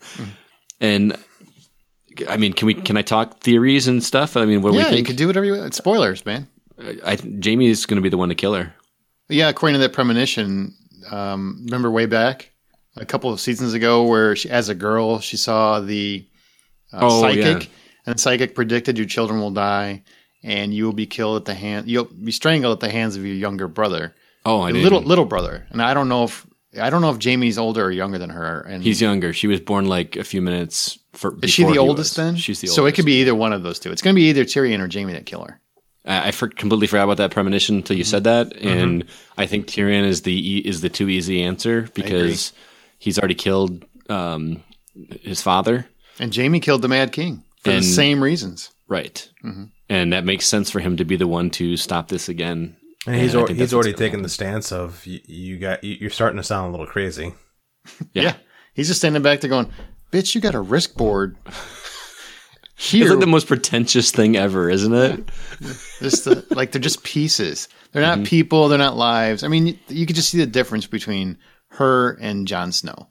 And I mean, can I talk theories and stuff? I mean, what do we think? You could do whatever you want. Spoilers, man. Jaime is going to be the one to kill her. Yeah, according to that premonition, remember way back a couple of seasons ago where she, as a girl, she saw the psychic, and the psychic predicted your children will die and you will be killed you'll be strangled at the hands of your younger brother. Oh, I little brother. And I don't know if Jaime's older or younger than her. And he's younger. She was born like a few minutes Is she the oldest then? She's the oldest. So it could be either one of those two. It's going to be either Tyrion or Jaime that kill her. I completely forgot about that premonition until you said that, and I think Tyrion is the too easy answer because he's already killed his father, and Jaime killed the Mad King for the same reasons. Right, and that makes sense for him to be the one to stop this again. And he's already taken the stance of you're starting to sound a little crazy. Yeah, he's just standing back there going, "Bitch, you got a risk board." Here, it's like the most pretentious thing ever, isn't it? They're just pieces. They're not people. They're not lives. I mean, you could just see the difference between her and Jon Snow.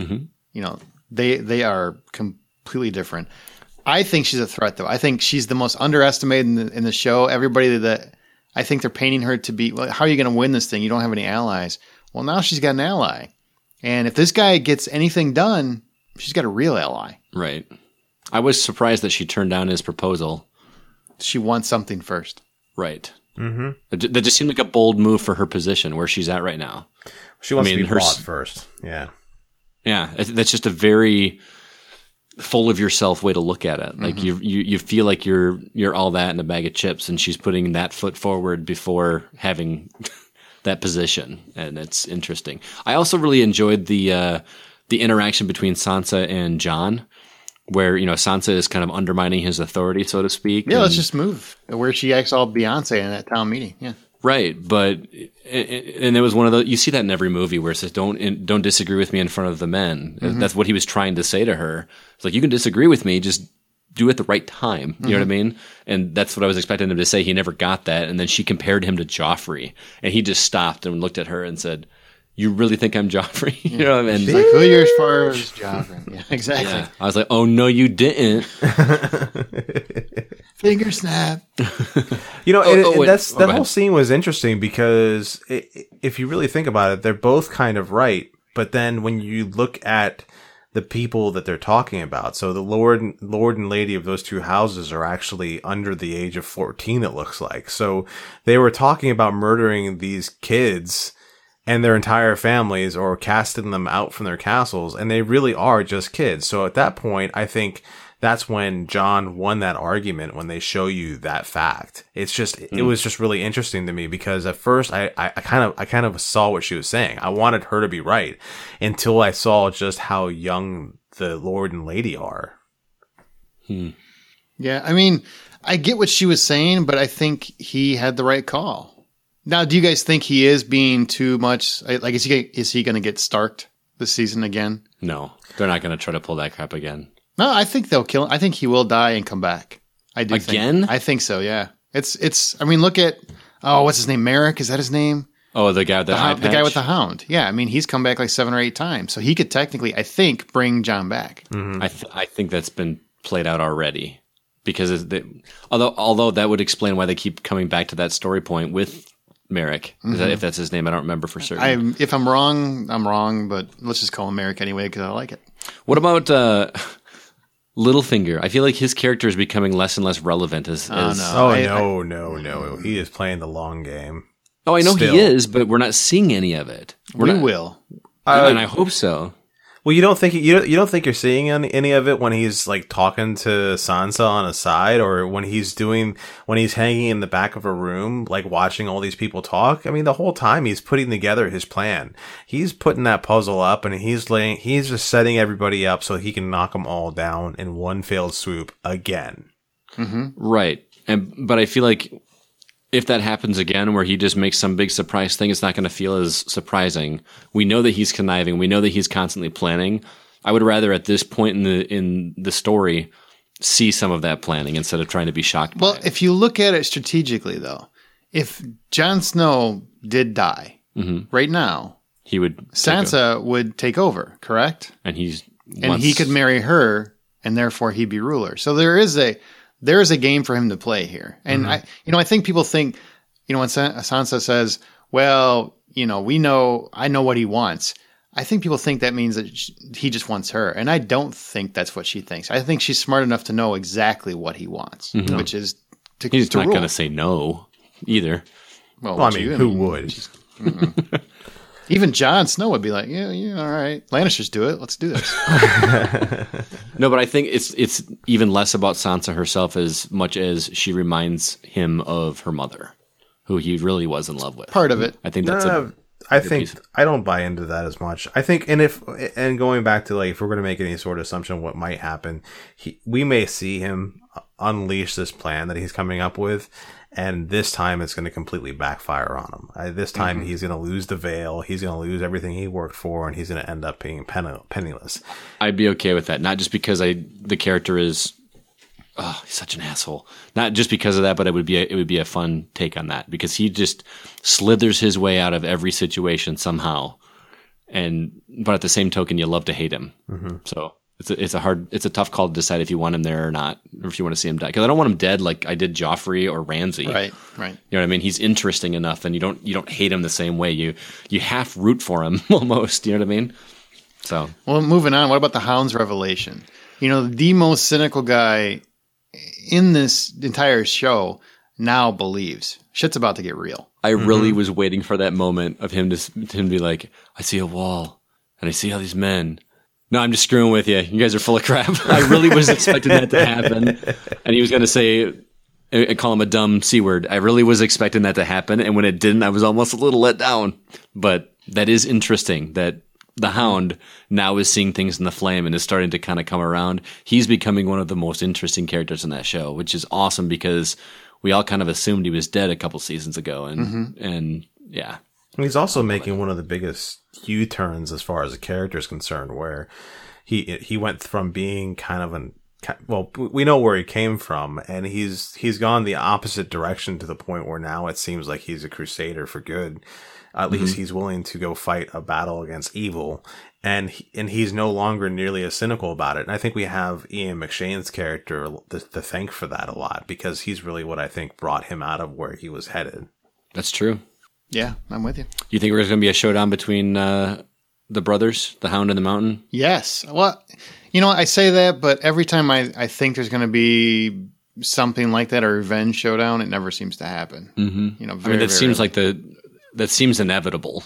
They are completely different. I think she's a threat, though. I think she's the most underestimated in the show. Everybody I think they're painting her to be, well, how are you going to win this thing? You don't have any allies. Well, now she's got an ally. And if this guy gets anything done, she's got a real ally. Right. I was surprised that she turned down his proposal. She wants something first. Right. Mm-hmm. That just seemed like a bold move for her position where she's at right now. She wants to be bought first. Yeah. Yeah. That's just a very full of yourself way to look at it. Like you feel like you're all that in a bag of chips, and she's putting that foot forward before having that position. And it's interesting. I also really enjoyed the interaction between Sansa and Jon, where, Sansa is kind of undermining his authority, so to speak. Yeah, let's just move. Where she acts all Beyonce in that town meeting. Yeah. Right, but and it was one of the, you see that in every movie where it says don't disagree with me in front of the men. That's what he was trying to say to her. It's like, you can disagree with me, just do it at the right time. You know what I mean? And that's what I was expecting him to say. He never got that, and then she compared him to Joffrey, and he just stopped and looked at her and said, "You really think I'm Joffrey?" You know what I mean? She's like, who you're as far as Joffrey? Yeah, exactly. Yeah. I was like, "Oh no, you didn't." Finger snap. You know, that go whole ahead. scene was interesting because if you really think about it, they're both kind of right. But then when you look at the people that they're talking about, so the Lord and Lady of those two houses are actually under the age of 14, it looks like. So they were talking about murdering these kids and their entire families, or casting them out from their castles, and they really are just kids. So at that point, I think that's when John won that argument, when they show you that fact. It's just, it was just really interesting to me, because at first I kind of saw what she was saying. I wanted her to be right until I saw just how young the Lord and Lady are. Yeah, I mean, I get what she was saying, but I think he had the right call. Now, do you guys think he is being too much? Like, is he going to get Starked this season again? No, they're not going to try to pull that crap again. No, I think they'll kill him. I think he will die and come back. I do Again? I think so. Yeah. It's. I mean, look at what's his name? Merrick, is that his name? Oh, the guy with the eye The guy with the patch? hound. Yeah, I mean, he's come back like 7 or 8 times, so he could technically, I think, bring John back. I think that's been played out already, because although that would explain why they keep coming back to that story point with Merrick. Is that, if that's his name, I don't remember for certain. If I'm wrong, I'm wrong, but let's just call him Merrick anyway because I like it. What about Littlefinger? I feel like his character is becoming less and less relevant as No. He is playing the long game. Oh, I know Still. he is, but we're not seeing any of it. We will. And I hope so. Well, you don't think you're seeing any of it when he's like talking to Sansa on a side, or when he's hanging in the back of a room, like watching all these people talk? I mean, the whole time he's putting together his plan. He's putting that puzzle up, and he's just setting everybody up so he can knock them all down in one failed swoop again. Right. But I feel like if that happens again, where he just makes some big surprise thing, it's not going to feel as surprising. We know that he's conniving. We know that he's constantly planning. I would rather at this point in the story see some of that planning instead of trying to be shocked by Well, it. if you look at it strategically, though, if Jon Snow did die right now, He would Sansa would take over, correct? and he could marry her, and therefore he'd be ruler. So there is a game for him to play here. And I think people think, when Sansa says, well, I know what he wants. I think people think that means that he just wants her. And I don't think that's what she thinks. I think she's smart enough to know exactly what he wants, which is to he's to not rule. going to say no either. Well, Well, I mean, who would? Even Jon Snow would be like, yeah, all right. Lannisters do it. Let's do this. No, but I think it's even less about Sansa herself as much as she reminds him of her mother, who he really was in love with. Part of it. I think that's I don't buy into that as much. I think, and going back to, like, if we're going to make any sort of assumption of what might happen, we may see him unleash this plan that he's coming up with, and this time it's going to completely backfire on him. This time he's going to lose the veil, he's going to lose everything he worked for, and he's going to end up being penniless. I'd be okay with that. Not just because the character is he's such an asshole. Not just because of that, but it would be a fun take on that, because he just slithers his way out of every situation somehow. But at the same token, you love to hate him. So it's a tough call to decide if you want him there or not, or if you want to see him die. Because I don't want him dead like I did Joffrey or Ramsay. Right. You know what I mean? He's interesting enough, and you don't hate him the same way. You half root for him almost. You know what I mean? So Well, moving on. What about the Hound's revelation? The most cynical guy in this entire show now believes shit's about to get real. I really was waiting for that moment of him to be like, I see a wall and I see all these men. No, I'm just screwing with you. You guys are full of crap. I really was expecting that to happen. And he was going to say, call him a dumb C word. I really was expecting that to happen. And when it didn't, I was almost a little let down. But that is interesting that the Hound now is seeing things in the flame and is starting to kind of come around. He's becoming one of the most interesting characters in that show, which is awesome because we all kind of assumed he was dead a couple seasons ago. And yeah. He's also making one of the biggest U-turns as far as the character is concerned, where he went from being kind of we know where he came from, and he's gone the opposite direction to the point where now it seems like he's a crusader for good. At least he's willing to go fight a battle against evil, and he's no longer nearly as cynical about it. And I think we have Ian McShane's character to thank for that a lot, because he's really what I think brought him out of where he was headed. That's true. Yeah, I'm with you. You think there's going to be a showdown between the brothers, the Hound and the Mountain? Yes. Well, I say that, but every time I think there's going to be something like that, a revenge showdown, it never seems to happen. Mm-hmm. That seems like that seems inevitable.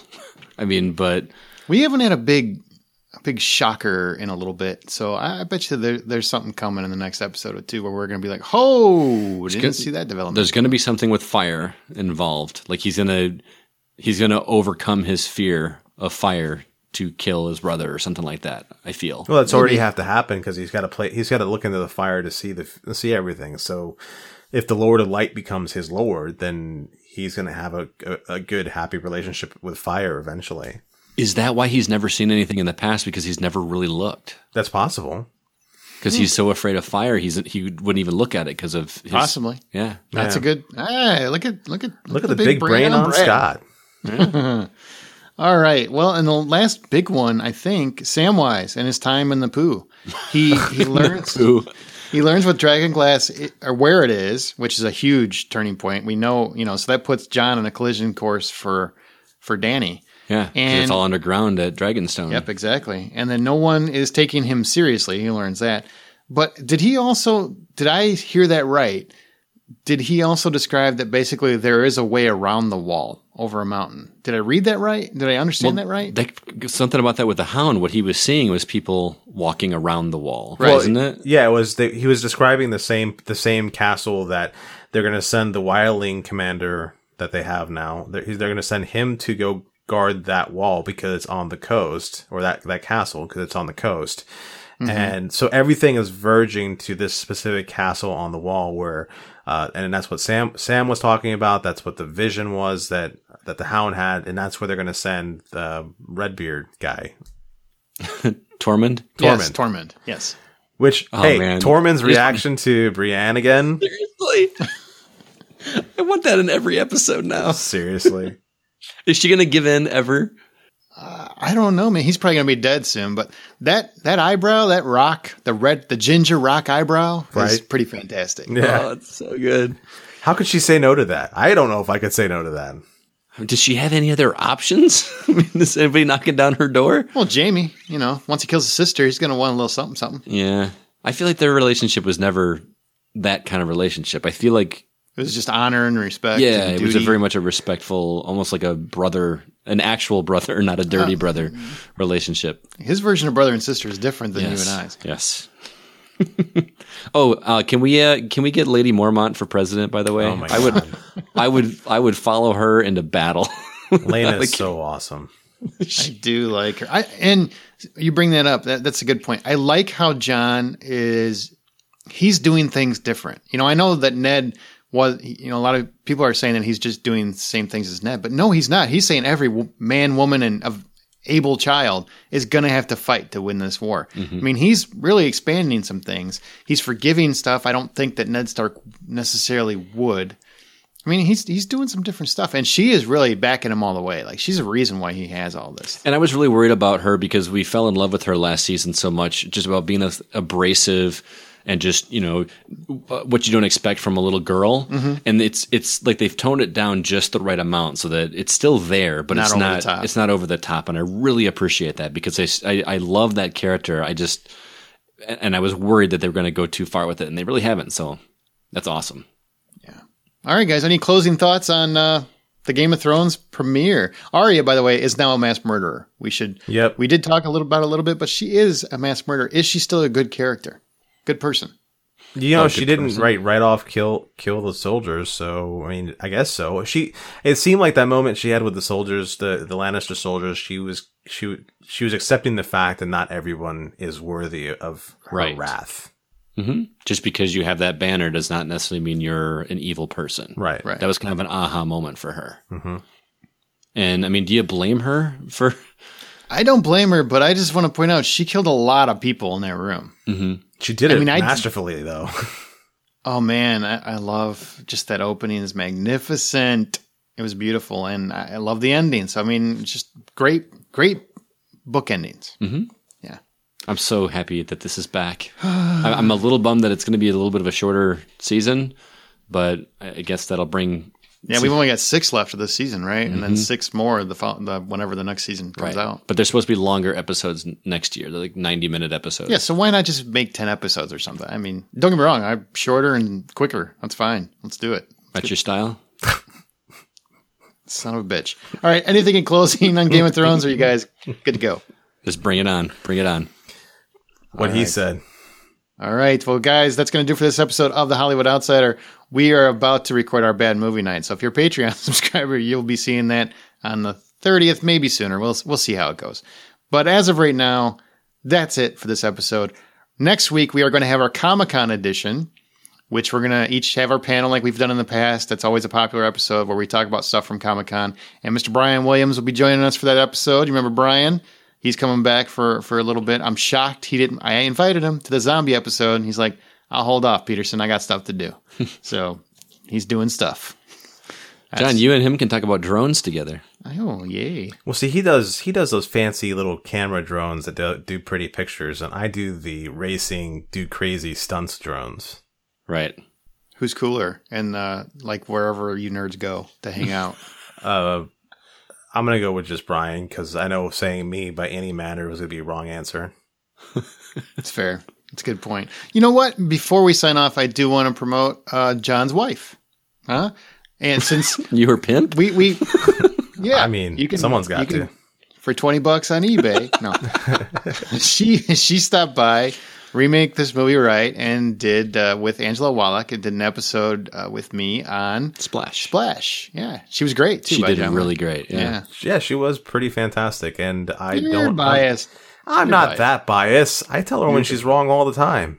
But we haven't had a big shocker in a little bit, so I bet you there's something coming in the next episode or two where we're going to be like, "Oh, didn't see that development." There's going to be something with fire involved. Like he's going to overcome his fear of fire to kill his brother or something like that. I feel. Well, that's already have to happen, because he's got to look into the fire to see everything. So if the Lord of Light becomes his Lord, then he's going to have a good, happy relationship with fire eventually. Is that why he's never seen anything in the past? Because he's never really looked. That's possible. Because he's so afraid of fire, he wouldn't even look at it because of his, possibly. Yeah, that's a good. Look at the big brain on Scott. Yeah. All right. Well, and the last big one, I think, Samwise and his time in the poo. He learns he learns what Dragonglass or where it is, which is a huge turning point. We know, so that puts John on a collision course for Dany. Yeah, and it's all underground at Dragonstone. Yep, exactly. And then no one is taking him seriously. He learns that. But did I hear that right? Did he also describe that basically there is a way around the wall over a mountain? Did I read that right? Did I understand that right? Something about that with the Hound. What he was seeing was people walking around the wall, right? Isn't it? Yeah, it was. He was describing the same castle that they're going to send the wildling commander that they have now. They're going to send him to go guard that wall because it's on the coast, or that castle because it's on the coast. Mm-hmm. And so everything is verging to this specific castle on the wall where, and that's what Sam was talking about. That's what the vision was that the Hound had. And that's where they're going to send the Redbeard guy. Tormund? Yes, Tormund. Yes. Which, Tormund's reaction to Brienne again. Seriously? I want that in every episode now. Seriously. Is she going to give in ever? I don't know, man. He's probably going to be dead soon. But that eyebrow, that rock, the ginger rock eyebrow, is pretty fantastic. Yeah, oh, it's so good. How could she say no to that? I don't know if I could say no to that. Does she have any other options? Is anybody knocking down her door? Well, Jaime, once he kills his sister, he's going to want a little something, something. Yeah, I feel like their relationship was never that kind of relationship. I feel like it was just honor and respect. Yeah, and it was very much a respectful, almost like a brother, an actual brother, not a dirty brother relationship. His version of brother and sister is different than you and I's. Yes. Can we get Lady Mormont for president? By the way, oh my God. I would follow her into battle. Lena is so awesome. I do like her. And you bring that up. That's a good point. I like how John he's doing things different. I know that Ned was, a lot of people are saying that he's just doing the same things as Ned, but no, he's not. He's saying every man, woman, and able child is going to have to fight to win this war. Mm-hmm. I mean, he's really expanding some things. He's forgiving stuff I don't think that Ned Stark necessarily would. I mean, he's doing some different stuff, and she is really backing him all the way. Like, she's a reason why he has all this. And I was really worried about her because we fell in love with her last season so much, just about being abrasive and just, what you don't expect from a little girl. Mm-hmm. And it's like they've toned it down just the right amount so that it's still there, but it's not over the top. And I really appreciate that because I love that character. And I was worried that they were going to go too far with it, and they really haven't. So that's awesome. Yeah. All right, guys. Any closing thoughts on the Game of Thrones premiere? Arya, by the way, is now a mass murderer. We did talk a little bit, but she is a mass murderer. Is she still a good character? Good person. She didn't right off kill the soldiers, so I mean, I guess so. It seemed like that moment she had with the soldiers, the Lannister soldiers, she was accepting the fact that not everyone is worthy of her wrath. Just because you have that banner does not necessarily mean you're an evil person. Right. That was kind of an aha moment for her. And I mean, do you blame her for? I don't blame her, but I just want to point out she killed a lot of people in that room. She did it masterfully, though. Oh man, I love just that opening is magnificent. It was beautiful, and I love the ending. So I mean, just great book endings. Yeah, I'm so happy that this is back. I'm a little bummed that it's going to be a little bit of a shorter season, but I guess that'll bring. Yeah, we've only got 6 left of this season, right? And then 6 more whenever the next season comes out. But they're supposed to be longer episodes next year. They're like 90-minute episodes. Yeah, so why not just make 10 episodes or something? I mean, don't get me wrong. I'm shorter and quicker. That's fine. Let's do it. That's your style? Son of a bitch. All right, anything in closing on Game of Thrones, or are you guys good to go? Just bring it on. Bring it on. What he said. All right. Well, guys, that's going to do for this episode of The Hollywood Outsider. We are about to record our bad movie night. So if you're a Patreon subscriber, you'll be seeing that on the 30th, maybe sooner. We'll see how it goes. But as of right now, that's it for this episode. Next week, we are going to have our Comic-Con edition, which we're going to each have our panel like we've done in the past. That's always a popular episode where we talk about stuff from Comic-Con. And Mr. Brian Williams will be joining us for that episode. You remember Brian? He's coming back for a little bit. I'm shocked he didn't. I invited him to the zombie episode, and he's like, "I'll hold off, Peterson. I got stuff to do." So he's doing stuff. John, you and him can talk about drones together. Oh, yay! Well, see, he does those fancy little camera drones that do pretty pictures, and I do the racing, do crazy stunts drones. Right. Who's cooler? And like wherever you nerds go to hang out. I'm going to go with just Brian, because I know saying me by any manner was going to be a wrong answer. It's fair. It's a good point. You know what? Before we sign off, I do want to promote John's wife. Huh? And since you were pimped? We yeah. I mean, someone's got to. For $20 on eBay. No. She stopped by, remake this movie right, and did with Angela Wallach, and did an episode with me on Splash. Yeah, she was great too. She did really great. Yeah, she was pretty fantastic. And You're biased. I'm not that biased. I tell her when she's wrong all the time.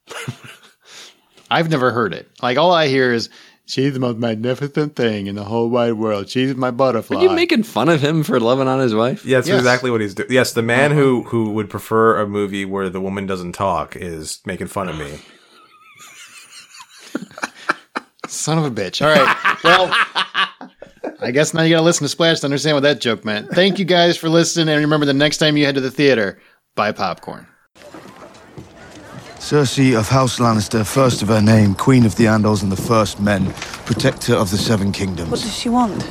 I've never heard it. Like all I hear is, "She's the most magnificent thing in the whole wide world. She's my butterfly." Are you making fun of him for loving on his wife? Yeah, that's exactly what he's doing. Yes, the man who would prefer a movie where the woman doesn't talk is making fun of me. Son of a bitch. All right. Well, I guess now you got to listen to Splash to understand what that joke meant. Thank you guys for listening. And remember, the next time you head to the theater, buy popcorn. Cersei of House Lannister, first of her name, Queen of the Andals and the First Men, Protector of the Seven Kingdoms. What does she want?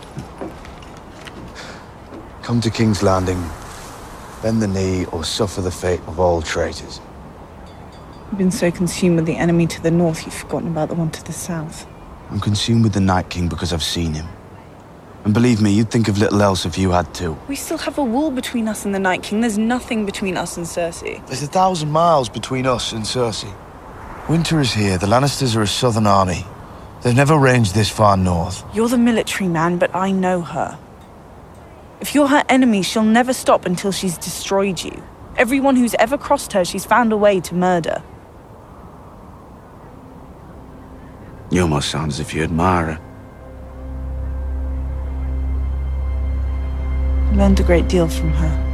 Come to King's Landing, bend the knee, or suffer the fate of all traitors. You've been so consumed with the enemy to the north, you've forgotten about the one to the south. I'm consumed with the Night King because I've seen him. And believe me, you'd think of little else if you had to. We still have a wall between us and the Night King. There's nothing between us and Cersei. There's 1,000 miles between us and Cersei. Winter is here. The Lannisters are a southern army. They've never ranged this far north. You're the military man, but I know her. If you're her enemy, she'll never stop until she's destroyed you. Everyone who's ever crossed her, she's found a way to murder. You almost sound as if you admire her. I learned a great deal from her.